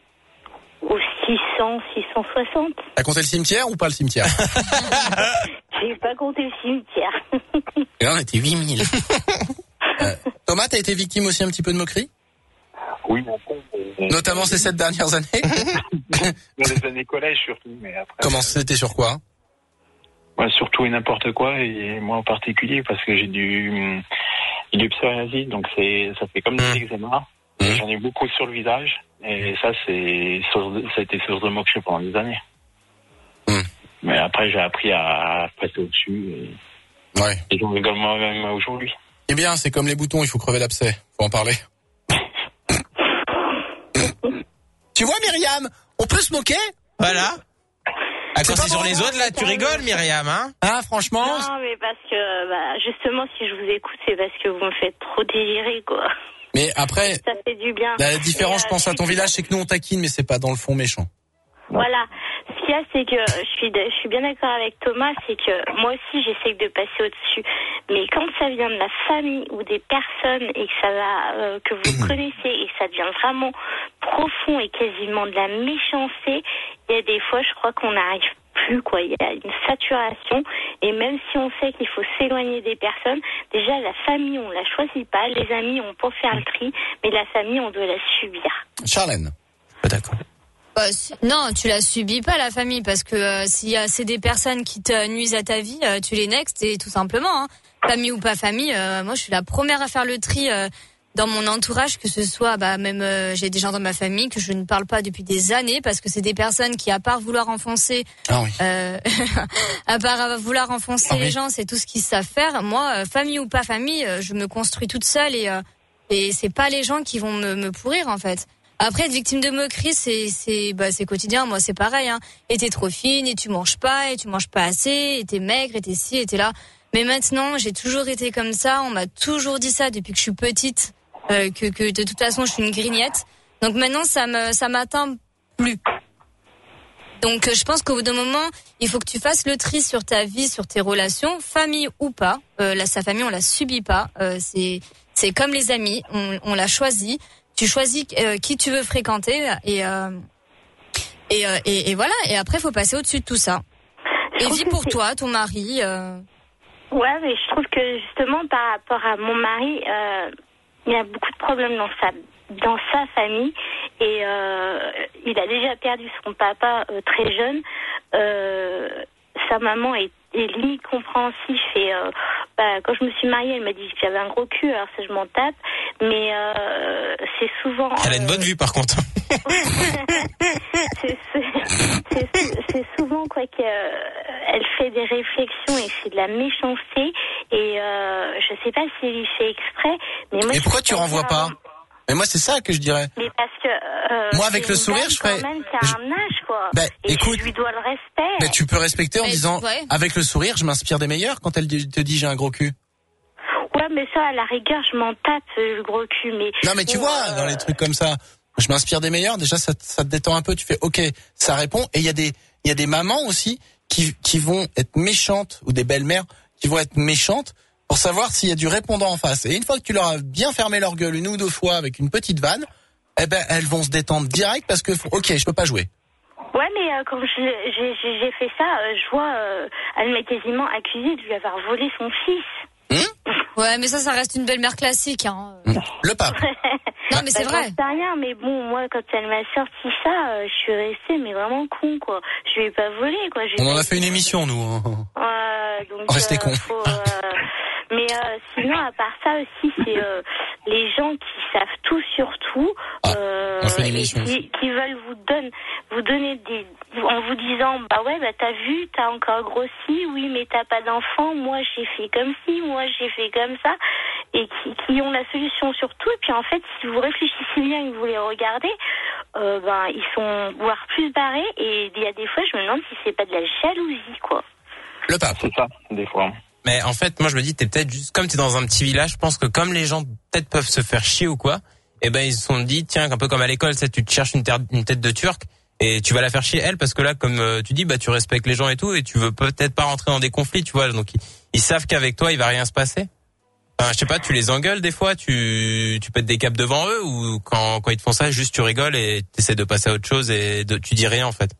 660. T'as compté le cimetière ou pas le cimetière? J'ai pas compté le cimetière. Et là, on était 8000. Thomas, t'as été victime aussi un petit peu de moquerie? Oui, notamment ces 7 dernières années? Dans les années collège surtout, mais après. Comment c'était sur quoi? Surtout et n'importe quoi, et moi en particulier, parce que j'ai du psoriasis, donc ça fait comme des eczémas. J'en ai beaucoup sur le visage. Et ça, ça a été source de moquerie pendant des années. Mais après, j'ai appris à passer au-dessus. Et j'en rigole moi-même aujourd'hui. Eh bien, c'est comme les boutons, il faut crever l'abcès. Faut en parler. Tu vois, Myriam, on peut se moquer. Voilà. Ah, quand c'est sur les autres, là, tu rigoles, Myriam, hein? Ah, franchement. Non, mais parce que, justement, si je vous écoute, c'est parce que vous me faites trop délirer, quoi. Mais après, ça fait du bien. La différence, je pense, à ton village, c'est que nous, on taquine, mais c'est pas dans le fond méchant. Voilà. Ce qu'il y a, c'est que je suis bien d'accord avec Thomas, c'est que moi aussi, j'essaie de passer au-dessus. Mais quand ça vient de la famille ou des personnes et que ça va, que vous connaissez et que ça devient vraiment profond et quasiment de la méchanceté, il y a des fois, je crois qu'on n'arrive plus, quoi. Il y a une saturation. Et même si on sait qu'il faut s'éloigner des personnes, déjà, la famille, on la choisit pas. Les amis, on peut faire le tri. Mais la famille, on doit la subir. Charlène. D'accord. Non, tu la subis pas, la famille, parce que si c'est des personnes qui te nuisent à ta vie, tu les nextes et tout simplement. Hein. Famille ou pas famille, moi je suis la première à faire le tri dans mon entourage, que ce soit même j'ai des gens dans ma famille que je ne parle pas depuis des années, parce que c'est des personnes qui, à part vouloir enfoncer, les gens, c'est tout ce qu'ils savent faire. Moi, famille ou pas famille, je me construis toute seule et c'est pas les gens qui vont me pourrir en fait. Après, être victime de moquerie, c'est quotidien. Moi, c'est pareil, hein. Et t'es trop fine, et tu manges pas assez, et t'es maigre, et t'es ci, et t'es là. Mais maintenant, j'ai toujours été comme ça. On m'a toujours dit ça depuis que je suis petite, que de toute façon, je suis une grignette. Donc maintenant, ça m'atteint plus. Donc, je pense qu'au bout d'un moment, il faut que tu fasses le tri sur ta vie, sur tes relations, famille ou pas. Sa famille, on la subit pas. C'est comme les amis, on l'a choisi. Tu choisis qui tu veux fréquenter et voilà. Et après, faut passer au-dessus de tout ça. Et vis pour toi, ton mari. Ouais, mais je trouve que justement, par rapport à mon mari, il y a beaucoup de problèmes dans sa famille. Et il a déjà perdu son papa très jeune. Sa maman est limite compréhensif et quand je me suis mariée, elle m'a dit que j'avais un gros cul, alors ça je m'en tape, mais c'est souvent... Elle a une bonne vue par contre. c'est souvent quoi qu'elle fait des réflexions et c'est de la méchanceté et je sais pas si elle y fait exprès, mais moi... Et pourquoi tu renvoies pas? Mais moi, c'est ça que je dirais. Mais parce que moi, avec le sourire, je ferais. Quand même, qui a un âge, quoi. Et écoute, je lui dois le respect. Tu peux respecter en disant, avec le sourire, je m'inspire des meilleurs quand elle te dit j'ai un gros cul. Ouais, mais ça, à la rigueur, je m'en tape le gros cul, mais. Non, mais tu vois, dans les trucs comme ça, je m'inspire des meilleurs. Déjà, ça te détend un peu. Tu fais, ok, ça répond. Et il y a des mamans aussi qui vont être méchantes ou des belles-mères qui vont être méchantes. Pour savoir s'il y a du répondant en face. Et une fois que tu leur as bien fermé leur gueule une ou deux fois avec une petite vanne, eh ben elles vont se détendre direct parce que ok, je peux pas jouer. Ouais, mais quand j'ai fait ça, je vois, elle m'a quasiment accusée de lui avoir volé son fils. Ouais, mais ça reste une belle-mère classique, hein. Le pape. Non, mais c'est vrai. C'est rien, mais bon, moi, quand elle m'a sorti ça, je suis restée, mais vraiment con, quoi. Je lui ai pas volé, quoi. On en a fait une émission, nous. Donc, restez con. Mais sinon, à part ça aussi, c'est les gens qui savent tout sur tout, et qui veulent vous donner en vous disant, t'as vu, t'as encore grossi, oui, mais t'as pas d'enfant, moi j'ai fait comme ci, moi j'ai fait comme ça, et qui ont la solution sur tout. Et puis en fait, si vous réfléchissez bien et que vous les regardez, ils sont voire plus barrés. Et il y a des fois, je me demande si c'est pas de la jalousie, quoi. Le pape. C'est ça, des fois. Mais en fait, moi je me dis, t'es peut-être juste, comme t'es dans un petit village, je pense que comme les gens peut-être peuvent se faire chier ou quoi, eh ben ils se sont dit, tiens, un peu comme à l'école, tu te cherches une tête de Turc et tu vas la faire chier elle, parce que là, comme tu dis, tu respectes les gens et tout, et tu veux peut-être pas rentrer dans des conflits, tu vois, donc ils savent qu'avec toi il va rien se passer. Enfin, je sais pas, tu les engueules des fois, tu pètes des câbles devant eux, ou quand ils te font ça, juste tu rigoles et t'essaies de passer à autre chose et tu dis rien en fait.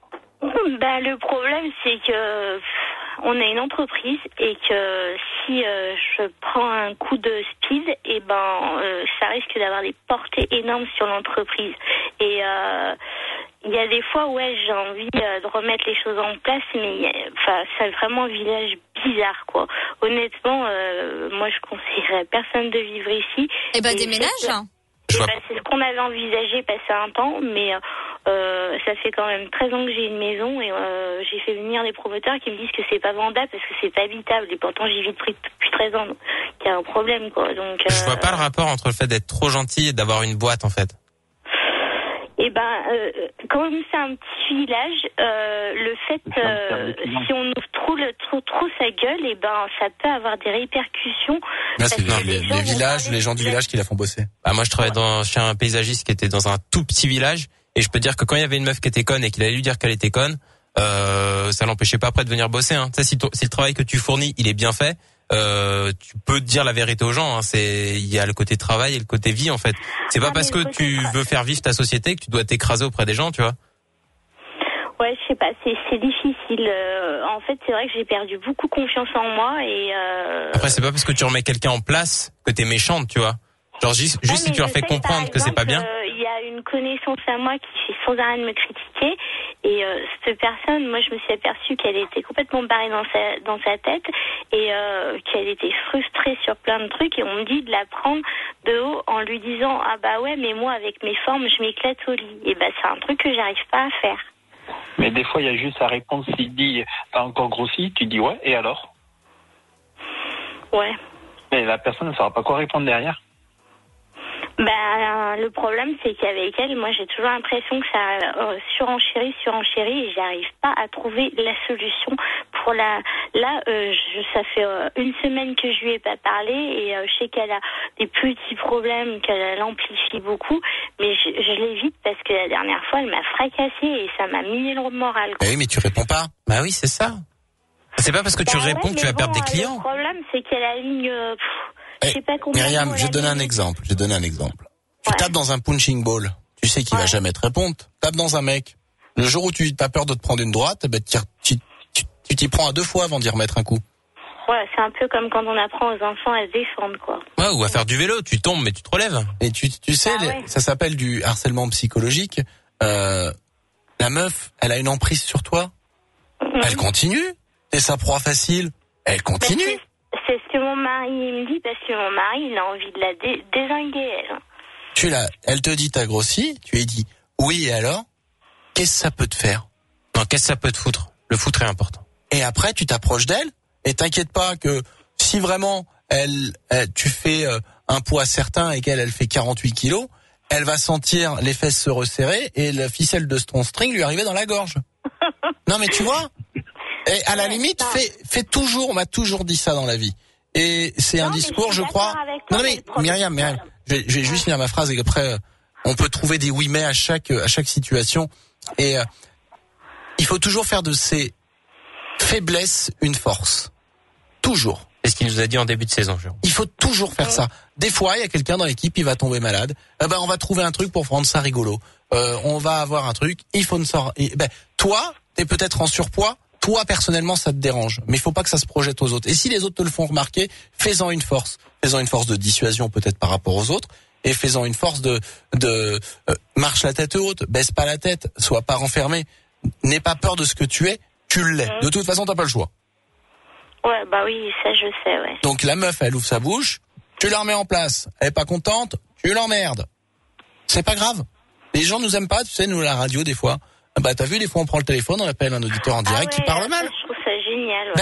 Le problème, c'est que on a une entreprise et que si je prends un coup de speed, ça risque d'avoir des portées énormes sur l'entreprise. Et il y a des fois, j'ai envie de remettre les choses en place, mais c'est vraiment un village bizarre, quoi. Honnêtement, moi, je conseillerais à personne de vivre ici. Déménage. C'est ce qu'on avait envisagé passer un temps, mais ça fait quand même 13 ans que j'ai une maison et j'ai fait venir des promoteurs qui me disent que c'est pas vendable parce que c'est pas habitable et pourtant j'y vis depuis 13 ans, donc il y a un problème quoi. Donc je vois pas le rapport entre le fait d'être trop gentil et d'avoir une boîte en fait. Eh ben, comme c'est un petit village, le fait si on ouvre trop sa gueule, eh ben ça peut avoir des répercussions. Là, c'est les gens du village qui la font bosser. Bah moi je travaillais chez un paysagiste qui était dans un tout petit village et je peux te dire que quand il y avait une meuf qui était conne et qu'il allait lui dire qu'elle était conne, ça l'empêchait pas après de venir bosser. Hein. Tu sais, si le travail que tu fournis il est bien fait, tu peux dire la vérité aux gens. Hein. Il y a le côté travail et le côté vie en fait. C'est pas parce que tu veux faire vivre ta société que tu dois t'écraser auprès des gens, tu vois. Ouais, je sais pas, c'est difficile. En fait, c'est vrai que j'ai perdu beaucoup confiance en moi et. Après, c'est pas parce que tu remets quelqu'un en place que t'es méchante, tu vois. Genre juste si tu leur fais comprendre que c'est pas bien. Il y a une connaissance à moi qui fait sans arrêt de me critiquer et cette personne, moi, je me suis aperçue qu'elle était complètement barrée dans sa tête et qu'elle était frustrée sur plein de trucs et on me dit de la prendre de haut en lui disant ah bah ouais mais moi avec mes formes je m'éclate au lit et bah c'est un truc que j'arrive pas à faire. Mais des fois, il y a juste à répondre s'il dit « t'as encore grossi », tu dis « ouais, et alors ?» Ouais. Mais la personne ne saura pas quoi répondre derrière. Le problème, c'est qu'avec elle, moi, j'ai toujours l'impression que ça surenchérit et j'arrive pas à trouver la solution pour la... Là, ça fait une semaine que je lui ai pas parlé et je sais qu'elle a des petits problèmes, qu'elle amplifie beaucoup, mais je l'évite parce que la dernière fois, elle m'a fracassée et ça m'a miné le moral. Oui, mais tu réponds pas. Bah oui, c'est ça. C'est pas parce que tu réponds que tu vas perdre des clients. Le problème, c'est qu'elle aligne... je sais pas combien. Myriam, je vais te donner un exemple. Tu tapes dans un punching ball. Tu sais qu'il va jamais te répondre. Tape dans un mec. Le jour où tu as peur de te prendre une droite, ben, tu t'y prends à 2 fois avant d'y remettre un coup. Ouais, c'est un peu comme quand on apprend aux enfants à se défendre, quoi. Ouais, ou à faire du vélo. Tu tombes, mais tu te relèves. Et tu sais, ça s'appelle du harcèlement psychologique. La meuf, elle a une emprise sur toi. Elle continue. T'es sa proie facile. Elle continue. C'est ce que mon mari me dit parce que mon mari, il a envie de la dézinguer, elle. Elle te dit t'as grossi, tu lui dis oui et alors, qu'est-ce que ça peut te faire? Non, qu'est-ce que ça peut te foutre? Le foutre est important. Et après tu t'approches d'elle et t'inquiète pas que si vraiment tu fais un poids certain et qu'elle fait 48 kilos, elle va sentir les fesses se resserrer et la ficelle de ton string lui arriver dans la gorge. Non mais tu vois? Et à la limite, fais toujours, on m'a toujours dit ça dans la vie. Et c'est un discours, je crois. Non mais Myriam, je vais juste finir ma phrase et après on peut trouver des oui mais à chaque situation. Et il faut toujours faire de ses faiblesses une force. Toujours. C'est ce qu'il nous a dit en début de saison, Jérôme. Il faut toujours faire ça. Des fois, il y a quelqu'un dans l'équipe, il va tomber malade. On va trouver un truc pour rendre ça rigolo. On va avoir un truc. Il faut toi, t'es peut-être en surpoids. Toi, personnellement, ça te dérange. Mais il faut pas que ça se projette aux autres. Et si les autres te le font remarquer, fais-en une force. Fais-en une force de dissuasion peut-être par rapport aux autres. Et fais-en une force de marche la tête haute, baisse pas la tête, sois pas renfermé. N'aie pas peur de ce que tu es, tu l'es. De toute façon, t'as pas le choix. Ouais, bah oui, ça je sais, ouais. Donc la meuf, elle ouvre sa bouche, tu la remets en place. Elle est pas contente, tu l'emmerdes. C'est pas grave. Les gens nous aiment pas, tu sais, nous, la radio, des fois. T'as vu, des fois, on prend le téléphone, on appelle un auditeur en direct qui parle mal. Je trouve ça génial,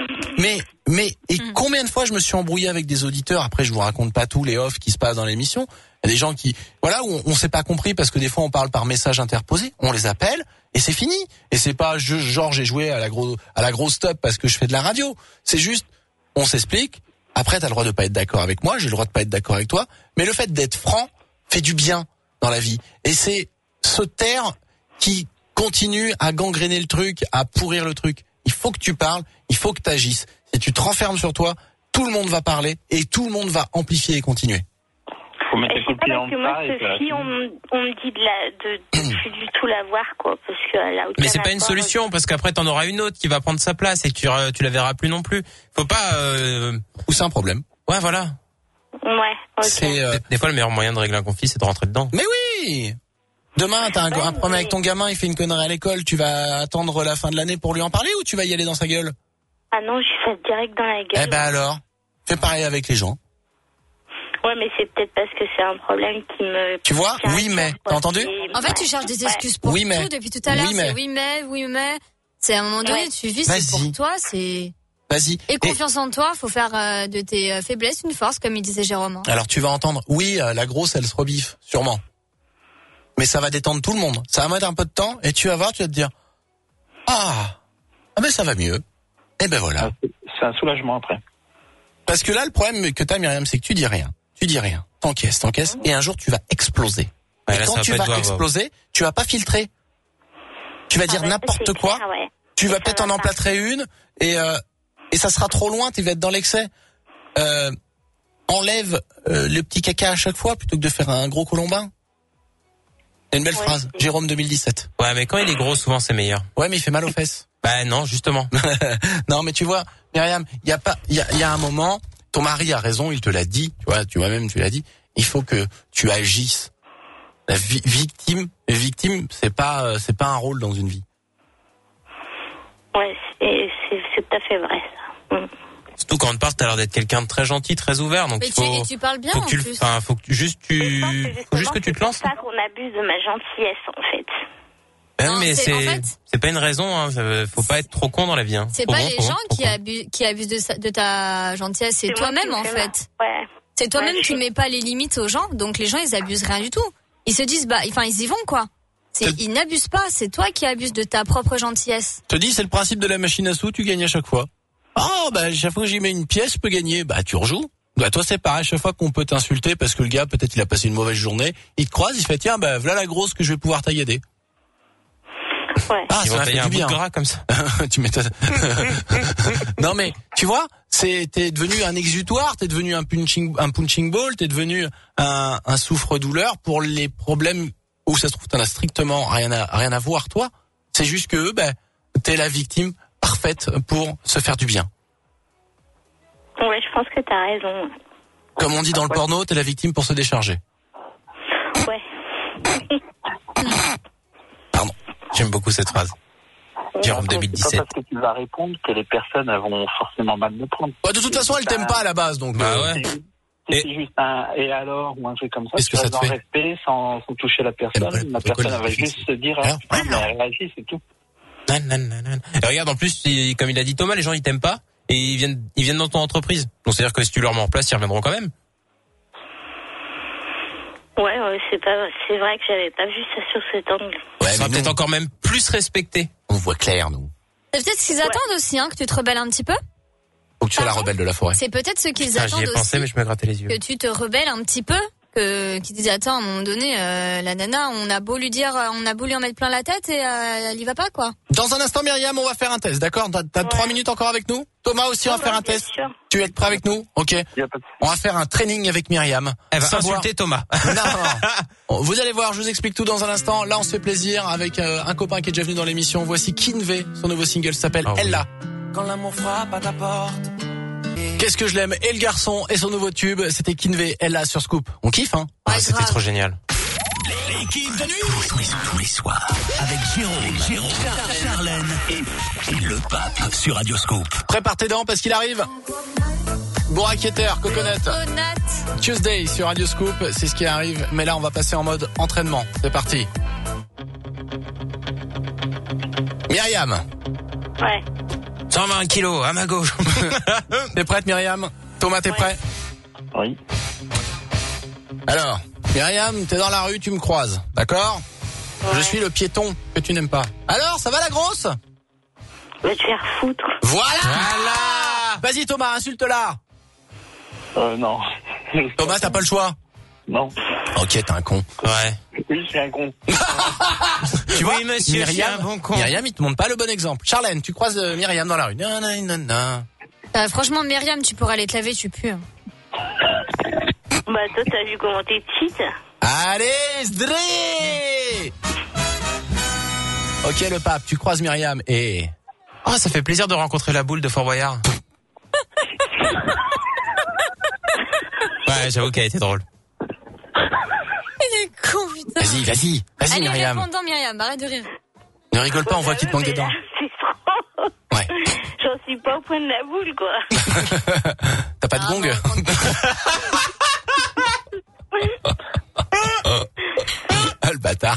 ouais. Mais combien de fois je me suis embrouillé avec des auditeurs? Après, je vous raconte pas tous les offs qui se passent dans l'émission. Il y a des gens qui, où on s'est pas compris parce que des fois on parle par message interposé. On les appelle et c'est fini. Et c'est pas genre j'ai joué à la grosse top parce que je fais de la radio. C'est juste, on s'explique. Après, t'as le droit de pas être d'accord avec moi, j'ai le droit de pas être d'accord avec toi. Mais le fait d'être franc fait du bien dans la vie. Et c'est se taire qui continue à gangréner le truc, à pourrir le truc. Il faut que tu parles, il faut que tu agisses. Si tu te renfermes sur toi, tout le monde va parler et tout le monde va amplifier et continuer. Faut mettre les coups de pied en que moi, Sophie, on me dit de plus du tout la voir, quoi, parce qu'elle a aucun Mais c'est pas une solution, parce qu'après t'en auras une autre qui va prendre sa place et tu la verras plus non plus. Faut pas, Ou c'est un problème. Ouais, voilà. Ouais, ok. Des fois, le meilleur moyen de régler un conflit, c'est de rentrer dedans. Mais oui! Demain, t'as un problème avec ton gamin, il fait une connerie à l'école, tu vas attendre la fin de l'année pour lui en parler ou tu vas y aller dans sa gueule? Ah non, je fais direct dans la gueule. Alors, fais pareil avec les gens. Ouais, mais c'est peut-être parce que c'est un problème qui me... Tu vois? Oui, mais. T'as entendu? En fait, tu cherches des excuses pour oui, mais. tout depuis tout à l'heure. Oui, mais. C'est oui, mais. C'est à un moment donné, tu vis, c'est pour toi, c'est... Vas-y. Et confiance en toi, faut faire de tes faiblesses une force, comme il disait Jérôme. Alors tu vas entendre, oui, la grosse, elle se rebiffe, sûrement. Mais ça va détendre tout le monde. Ça va mettre un peu de temps, et tu vas voir, tu vas te dire, mais ça va mieux. Et ben voilà. C'est un soulagement après. Parce que là, le problème que t'as, Myriam, c'est que tu dis rien. T'encaisses, et un jour tu vas exploser. Ouais, et là, quand tu vas exploser, tu vas pas filtrer. Tu vas dire n'importe quoi. Clair, ouais. Tu vas peut-être en emplâtrer une, et ça sera trop loin, tu vas être dans l'excès. Enlève le petit caca à chaque fois plutôt que de faire un gros colombin. C'est une belle phrase, Jérôme 2017. Ouais, mais quand il est gros, souvent c'est meilleur. Ouais, mais il fait mal aux fesses. Bah non, justement. Non, mais tu vois, Myriam, il y a un moment, ton mari a raison, il te l'a dit, tu l'as dit, il faut que tu agisses. La victime, c'est pas un rôle dans une vie. Ouais, c'est tout à fait vrai, ça. Surtout quand on te parle, t'as l'air d'être quelqu'un de très gentil, très ouvert, donc Mais tu parles bien, faut que en tu plus. faut que tu juste que tu te lances. C'est pour ça qu'on abuse de ma gentillesse, en fait. Non, mais c'est pas une raison, hein. Faut pas être trop con dans la vie, hein. C'est pas les gens qui abusent de ta gentillesse, c'est toi-même, en fait. Ouais. C'est toi-même qui mets pas les limites aux gens, donc les gens, ils abusent rien du tout. Ils se disent, ils y vont, quoi. Ils n'abusent pas, c'est toi qui abuses de ta propre gentillesse. Je te dis, c'est le principe de la machine à sous, tu gagnes à chaque fois. Chaque fois que j'y mets une pièce, je peux gagner. Tu rejoues. Toi, c'est pareil, chaque fois qu'on peut t'insulter parce que le gars, peut-être il a passé une mauvaise journée, il te croise, il fait, tiens, voilà la grosse que je vais pouvoir tailler. Ouais. Ils vont tailler un bout de gras comme ça. Tu m'étonnes. Non, mais, tu vois, t'es devenu un exutoire, t'es devenu un punching ball, t'es devenu un souffre-douleur pour les problèmes où ça se trouve, t'en as strictement rien à voir, toi. C'est juste que, t'es la victime parfaite pour se faire du bien. Ouais, je pense que t'as raison. Comme on dit dans le porno, t'es la victime pour se décharger. Ouais. Pardon. J'aime beaucoup cette phrase. Jérôme 2017. C'est pas parce que tu vas répondre que les personnes vont forcément mal le prendre. De toute façon, elles t'aiment pas à la base, donc. Ouais. C'est juste un et alors ou un truc comme ça. Qu'est-ce que ça te fait? Respect, sans toucher la personne. La personne va juste se dire, elle réagit, c'est tout. Et regarde, en plus, comme il a dit Thomas, les gens ils t'aiment pas et ils viennent dans ton entreprise. Donc c'est-à-dire que si tu leur mets en place, ils reviendront quand même. Ouais, c'est vrai que j'avais pas vu ça sur cet angle. Ouais, ils sont peut-être encore même plus respectés. On voit clair, nous. C'est peut-être ce qu'ils attendent aussi, que tu te rebelles un petit peu. Faut que tu sois la rebelle de la forêt. C'est peut-être ce qu'ils attendent J'y ai pensé, aussi, mais je me grattais les yeux. que tu te rebelles un petit peu, qui disent attends, à un moment donné, la nana, on a beau lui en mettre plein la tête et elle y va pas, quoi. Dans un instant, Myriam, on va faire un test, d'accord? T'as 3 minutes encore avec nous? Thomas aussi, on va faire un test. Sûr. Tu veux être prêt avec nous? Ok. On va faire un training avec Myriam. Elle va insulter Thomas. Non. Vous allez voir, je vous explique tout dans un instant. Là, on se fait plaisir avec un copain qui est déjà venu dans l'émission. Voici Kinvey, son nouveau single s'appelle Ella. Quand l'amour frappe à ta porte. Qu'est-ce que je l'aime. Et le garçon et son nouveau tube, c'était Kinvey, Ella sur Scoop. On kiffe, hein? C'était trop génial. L'équipe de nuit tous les soirs avec Jérôme, Charlène et le pape sur Radio Scoop. Prépare tes dents parce qu'il arrive. Bourraqueter, Coconut. Tuesday sur Radio Scoop, c'est ce qui arrive. Mais là, on va passer en mode entraînement. C'est parti. Myriam. Ouais. 120 kilos à ma gauche. T'es prête, Myriam? Thomas, t'es prêt? Oui. Alors, Myriam, t'es dans la rue, tu me croises, d'accord? Je suis le piéton que tu n'aimes pas. Alors, ça va la grosse? Va te faire foutre. Voilà. Vas-y Thomas, insulte-la. Non. Thomas, t'as pas le choix? Non. Ok, t'es un con. Ouais. Oui, je suis un con. Tu vois, oui, monsieur, Myriam, je suis un bon con. Myriam, il te montre pas le bon exemple. Charlène, tu croises Myriam dans la rue. Franchement, Myriam, tu pourrais aller te laver, tu pues. Toi, t'as vu comment t'es petite? Allez, Zdré. Ok, le pape, tu croises Myriam et... Oh, ça fait plaisir de rencontrer la boule de Fort Boyard. Ouais, j'avoue qu'elle était drôle. Il est con, putain. Vas-y, Allez, Myriam. réponds donc, Myriam, arrête de rire. Ne rigole pas, on voit qu'il te manque des dents. C'est trop. Ouais. J'en suis pas au point de la boule, quoi. T'as pas de gong? tard.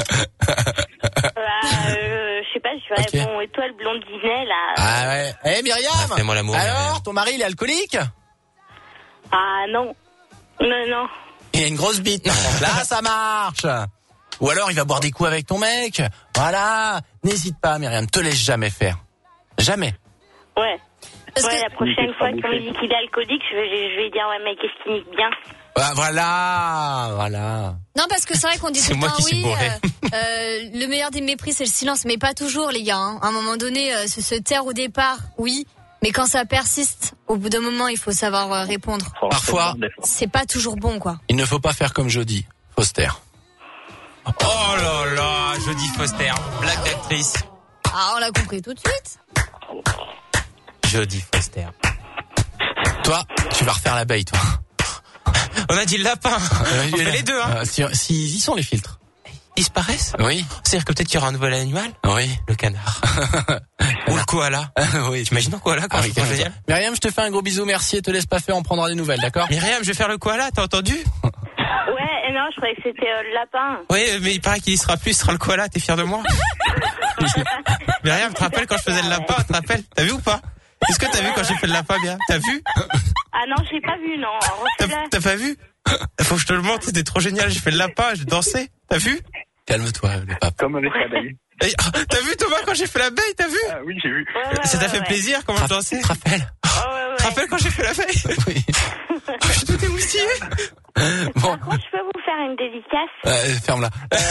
Je sais pas, je vais répondre étoile blondinet, là. Ah ouais. Eh, Myriam. Fais-moi l'amour. Alors, Myriam. ton mari, il est alcoolique? Ah, non. Non. Il a une grosse bite. Là, ça marche. Ou alors, il va boire des coups avec ton mec. Voilà. N'hésite pas, Myriam. Te laisse jamais faire. Jamais. Ouais. La prochaine fois, quand il dit qu'il est alcoolique, je vais dire, ouais, mais qu'est-ce qu'il nique bien? Ah, voilà. Non, parce que c'est vrai qu'on dit tout le temps, oui, le meilleur des mépris, c'est le silence, mais pas toujours, les gars. Hein. À un moment donné, se taire au départ, oui, mais quand ça persiste, au bout d'un moment, il faut savoir répondre. Parfois, c'est pas toujours bon, quoi. Il ne faut pas faire comme Jodie Foster. Oh là là, Jodie Foster, blague d'actrice. Ah, on l'a compris tout de suite. Jodie Foster. Toi, tu vas refaire l'abeille, toi. On a dit le lapin. On fait les deux, hein. Ils sont les filtres. Ils disparaissent? Oui. C'est-à-dire que peut-être qu'il y aura un nouvel animal? Oui. Le canard. Ou le koala. Oui. T'imagines un koala quand je génial. Myriam, je te fais un gros bisou, merci et te laisse pas faire, on prendra des nouvelles, d'accord? Myriam, je vais faire le koala, t'as entendu? Ouais, non, je croyais que c'était le lapin. Oui, mais il paraît qu'il y sera plus, ce sera le koala, t'es fier de moi? Myriam, tu te rappelles quand je faisais le lapin, tu te rappelles? T'as vu ou pas? Est-ce que t'as vu quand j'ai fait le lapin, bien? T'as vu? Ah non, j'ai pas vu, non. T'as pas vu? Faut que je te le montre, c'était trop génial, j'ai fait le lapin, j'ai dansé. T'as vu? Calme-toi, le pape. Comme avec l'abeille. T'as vu Thomas quand j'ai fait l'abeille, t'as vu? Ah oui, j'ai vu. Ça t'a fait plaisir comment je dansais? Tu te rappelles? Tu te rappelles quand j'ai fait l'abeille? Oui. Je suis tout émoustillé. Bon. Par contre, je peux vous faire une dédicace? Ferme-la.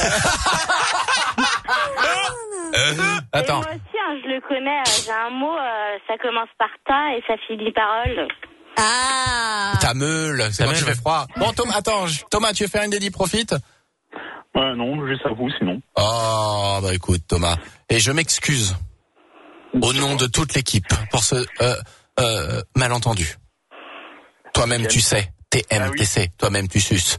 Attends. Et moi aussi, je le connais, j'ai un mot, ça commence par ta et ça finit par ol. Ah. Ta meule, c'est quand il fait froid. Bon, Thomas, tu veux faire une dédie profite? Non, juste à vous, sinon. Oh, bah écoute, Thomas. Et je m'excuse. Au nom de toute l'équipe, pour ce, malentendu. Toi-même, tu sais. TMTC. Toi-même, tu suces.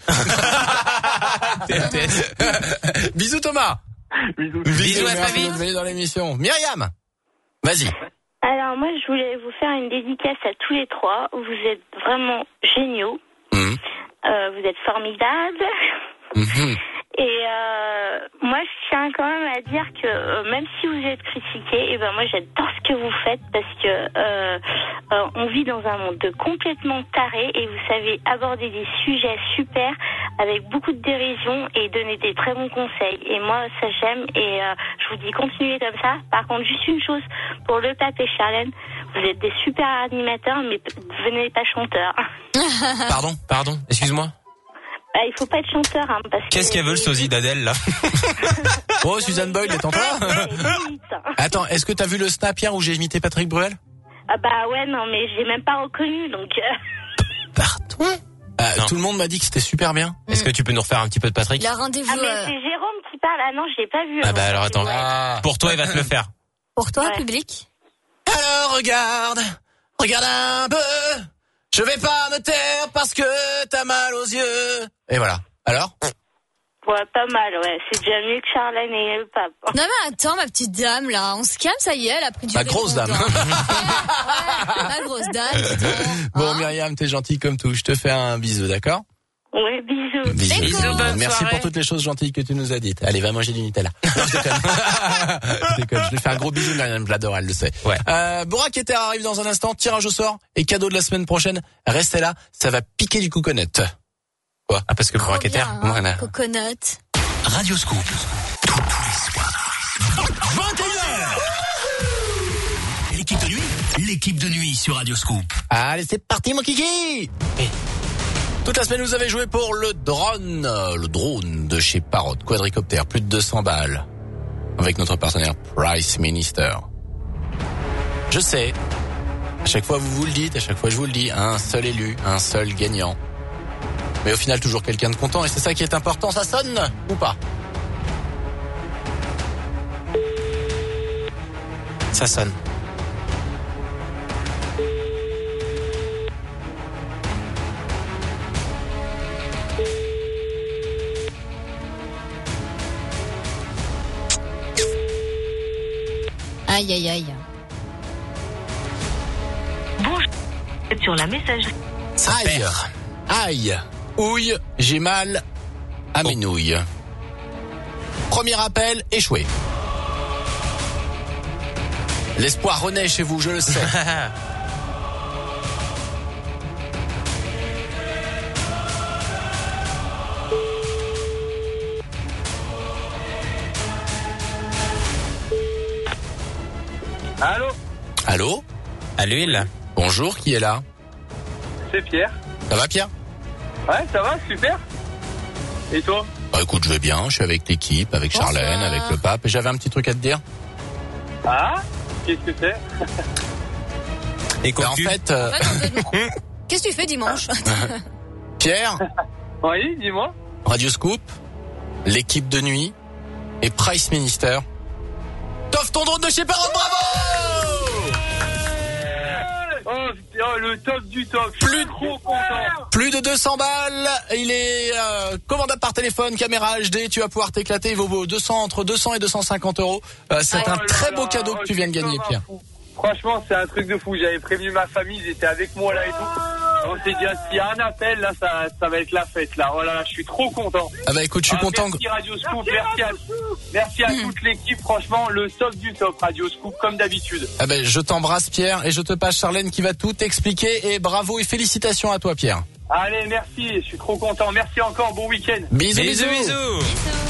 Bisous, Thomas. Bisous à ta vie. Bienvenue dans l'émission. Myriam, vas-y. Alors, moi, je voulais vous faire une dédicace à tous les trois. Vous êtes vraiment géniaux. Vous êtes formidables. Et moi, je tiens quand même à dire que même si vous êtes critiqués, moi, j'adore ce que vous faites parce que on vit dans un monde complètement taré et vous savez aborder des sujets super avec beaucoup de dérision et donner des très bons conseils. Et moi, ça j'aime et je vous dis continuez comme ça. Par contre, juste une chose pour le pape et Charlène, vous êtes des super animateurs, mais devenez pas chanteurs. Pardon, excuse-moi. Il faut pas être chanteur, hein, parce que... Qu'est-ce qu'elle veut le sosie d'Adèle, là? Oh, Suzanne Boyle, détends-toi. Attends, est-ce que t'as vu le snap hier où j'ai imité Patrick Bruel? Ah bah ouais, non, mais j'ai même pas reconnu, donc... Pardon? Tout le monde m'a dit que c'était super bien. Est-ce que tu peux nous refaire un petit peu de Patrick? Il a rendez-vous... Ah mais c'est Jérôme qui parle, ah non, je l'ai pas vu. Ah bah alors attends, pour toi, il va te le faire. Pour toi, public? Alors regarde un peu. Je vais pas me taire parce que t'as mal aux yeux. Et voilà. Alors? Ouais, pas mal, ouais. C'est déjà mieux que Charlène et le pape. Non mais attends, ma petite dame, là. On se calme, ça y est, elle a pris du Ma grosse dame. Ma grosse dame. Bon, Myriam, t'es gentille comme tout. Je te fais un bisou, d'accord? Ouais, bisous. Bisous, merci pour toutes les choses gentilles que tu nous as dites. Allez, va manger du Nutella. Non, je déconne. Je déconne. Je lui fais un gros bisou, Myriam, je l'adore, elle le sait. Ouais. Bourak Ether arrive dans un instant. Tirage au sort et cadeau de la semaine prochaine. Restez là, ça va piquer du coconut. Quoi? Ah, parce que Bourak Ether, voilà. Coconut. Radio Scoop. Tous les soirs. 21h. L'équipe de nuit sur Radio Scoop. Allez, c'est parti, mon kiki! Toute la semaine, vous avez joué pour le drone de chez Parrot, quadricoptère, plus de 200 balles, avec notre partenaire Price Minister. Je sais, à chaque fois vous le dites, à chaque fois je vous le dis, un seul élu, un seul gagnant. Mais au final, toujours quelqu'un de content, et c'est ça qui est important. Ça sonne ou pas? Ça sonne. Aïe, aïe, aïe. Bonjour, sur la messagerie. Aïe, aïe, ouille, j'ai mal à mes nouilles. Premier appel, échoué. L'espoir renaît chez vous, je le sais. Allô? Allô? À l'huile. Bonjour, qui est là? C'est Pierre. Ça va, Pierre? Ouais, ça va, super. Et toi? Bah écoute, je vais bien, je suis avec l'équipe, avec Charlène, avec le pape, et j'avais un petit truc à te dire. Ah? Qu'est-ce que c'est? Et en fait, qu'est-ce que tu fais dimanche? Pierre? Oui, dis-moi. Radio Scoop, l'équipe de nuit et Price Minister t'offre ton drone de chez Perron, bravo! Oh, le top du top. Plus trop content. Plus de 200 balles. Il est commandable par téléphone, caméra HD. Tu vas pouvoir t'éclater. Il vaut entre 200 et 250 euros. C'est un très beau cadeau que tu viens de gagner, Pierre. Franchement, c'est un truc de fou. J'avais prévenu ma famille, ils étaient avec moi là et tout. On s'est dit, s'il y a un appel, là, ça va être la fête, là. Oh là là, je suis trop content. Ah bah écoute, je suis content. Merci Radio Scoop, merci à toute l'équipe. Franchement, le top du top, Radio Scoop, comme d'habitude. Ah bah, je t'embrasse, Pierre, et je te passe Charlène qui va tout t'expliquer. Et bravo et félicitations à toi, Pierre. Allez, merci, je suis trop content. Merci encore, bon week-end. Bisous, bisous.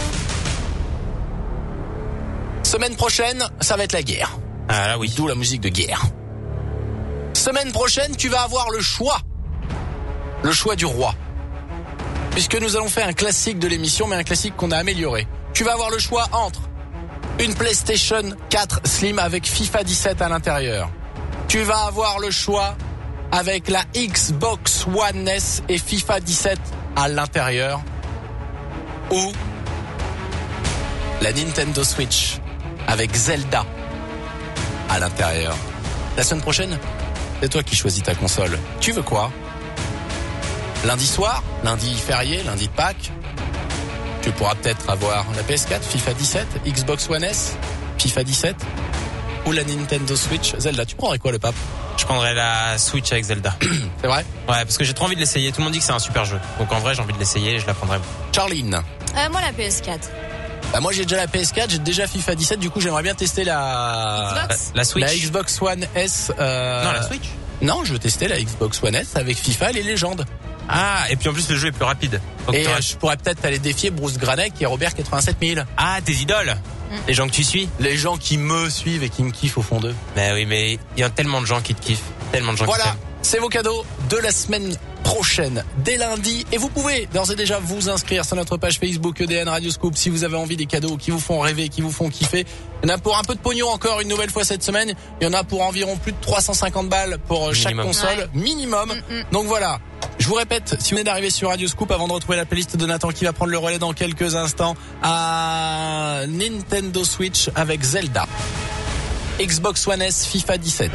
Semaine prochaine, ça va être la guerre. Ah là oui. D'où la musique de guerre. Semaine prochaine, tu vas avoir le choix. Le choix du roi. Puisque nous allons faire un classique de l'émission, mais un classique qu'on a amélioré. Tu vas avoir le choix entre une PlayStation 4 Slim avec FIFA 17 à l'intérieur. Tu vas avoir le choix avec la Xbox One S et FIFA 17 à l'intérieur. Ou la Nintendo Switch avec Zelda à l'intérieur. La semaine prochaine, c'est toi qui choisis ta console. Tu veux quoi? Lundi soir, lundi férié, lundi de Pâques, tu pourras peut-être avoir la PS4, FIFA 17, Xbox One S, FIFA 17 ou la Nintendo Switch, Zelda. Tu prendrais quoi, le pape? Je prendrais la Switch avec Zelda. C'est vrai? Ouais, parce que j'ai trop envie de l'essayer. Tout le monde dit que c'est un super jeu. Donc en vrai, j'ai envie de l'essayer et je la prendrai. Charline? Moi, la PS4. Bah moi j'ai déjà la PS4, j'ai déjà FIFA 17, du coup j'aimerais bien tester la Switch. La Xbox One S. Non, la Switch. Non, je veux tester la Xbox One S avec FIFA et les légendes. Ah, et puis en plus le jeu est plus rapide. Donc et je pourrais peut-être aller défier Bruce Granek et Robert 87000. Ah, tes idoles. Les gens que tu suis. Les gens qui me suivent et qui me kiffent au fond d'eux. Mais oui, mais il y a tellement de gens qui te kiffent. Tellement de gens qui t'aiment. Voilà, c'est vos cadeaux de la semaine prochaine, dès lundi. Et vous pouvez d'ores et déjà vous inscrire sur notre page Facebook EDN Radio Scoop si vous avez envie des cadeaux qui vous font rêver, qui vous font kiffer. Il y en a pour un peu de pognon encore une nouvelle fois cette semaine. Il y en a pour environ plus de 350 balles pour chaque console, minimum. Donc voilà. Je vous répète, si vous venez d'arriver sur Radio Scoop, avant de retrouver la playlist de Nathan qui va prendre le relais dans quelques instants, à Nintendo Switch avec Zelda, Xbox One S, FIFA 17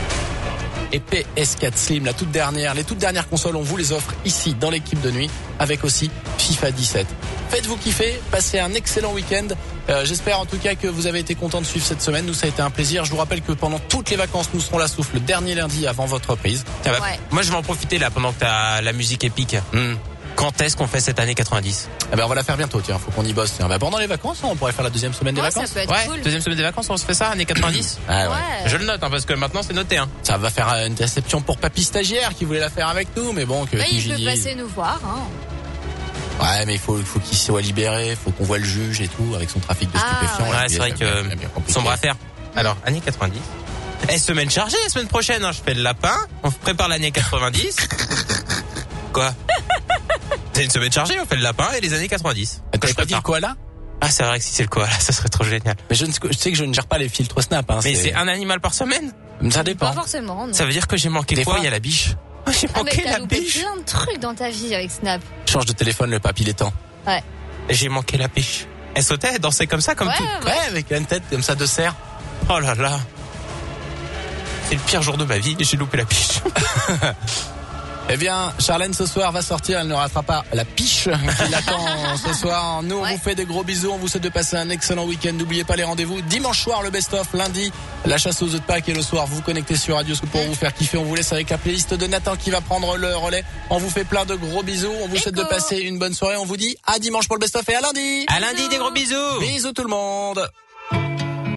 et PS4 Slim, la toute dernière. Les toutes dernières consoles, on vous les offre ici dans l'équipe de nuit avec aussi FIFA 17. Faites-vous kiffer, passez un excellent week-end. J'espère en tout cas que vous avez été contents de suivre cette semaine. Nous, ça a été un plaisir. Je vous rappelle que pendant toutes les vacances, nous serons là sauf le dernier lundi avant votre reprise. Ça va. Ouais. Moi, je vais en profiter là pendant que t'as la musique épique. Quand est-ce qu'on fait cette année 90? Eh ben, on va la faire bientôt, tiens, faut qu'on y bosse. Bah, pendant les vacances, on pourrait faire la deuxième semaine des vacances. Ça peut être cool. Deuxième semaine des vacances, on se fait ça, année 90. Ah ouais. Je le note, parce que maintenant c'est noté. Ça va faire une déception pour Papy Stagiaire qui voulait la faire avec nous, mais bon, que il peut passer nous voir, Ouais, mais il faut qu'il soit libéré, faut qu'on voit le juge et tout, avec son trafic de stupéfiants. Ouais, c'est vrai que sombre affaire. Alors, année 90. Semaine chargée, la semaine prochaine, je fais le lapin, on prépare l'année 90. Quoi? C'est une semaine chargée, on fait le lapin et les années 90. T'as pas dit le koala? Ah, c'est vrai que si c'est le koala, ça serait trop génial. Mais je sais que je ne gère pas les filtres Snap. Mais c'est un animal par semaine? Ça dépend. Pas forcément, non. Ça veut dire que j'ai manqué des quoi? Fois, il y a la biche. J'ai manqué la biche. Plein de trucs dans ta vie avec Snap. Change de téléphone, le papy, il est temps. Ouais. J'ai manqué la biche. Elle sautait, elle dansait comme ça, comme tout. Ouais, avec une tête comme ça de cerf. Oh là là. C'est le pire jour de ma vie et j'ai loupé la biche. Eh bien, Charlène ce soir va sortir, elle ne ratera pas la piche qui l'attend ce soir. Nous, on vous fait des gros bisous, on vous souhaite de passer un excellent week-end. N'oubliez pas les rendez-vous dimanche soir, le best-of, lundi, la chasse aux œufs de Pâques et le soir, vous vous connectez sur Radio Scoop pour vous faire kiffer. On vous laisse avec la playlist de Nathan qui va prendre le relais. On vous fait plein de gros bisous, on vous souhaite de passer une bonne soirée. On vous dit à dimanche pour le best-of et à lundi. À lundi, des gros bisous. Bisous tout le monde.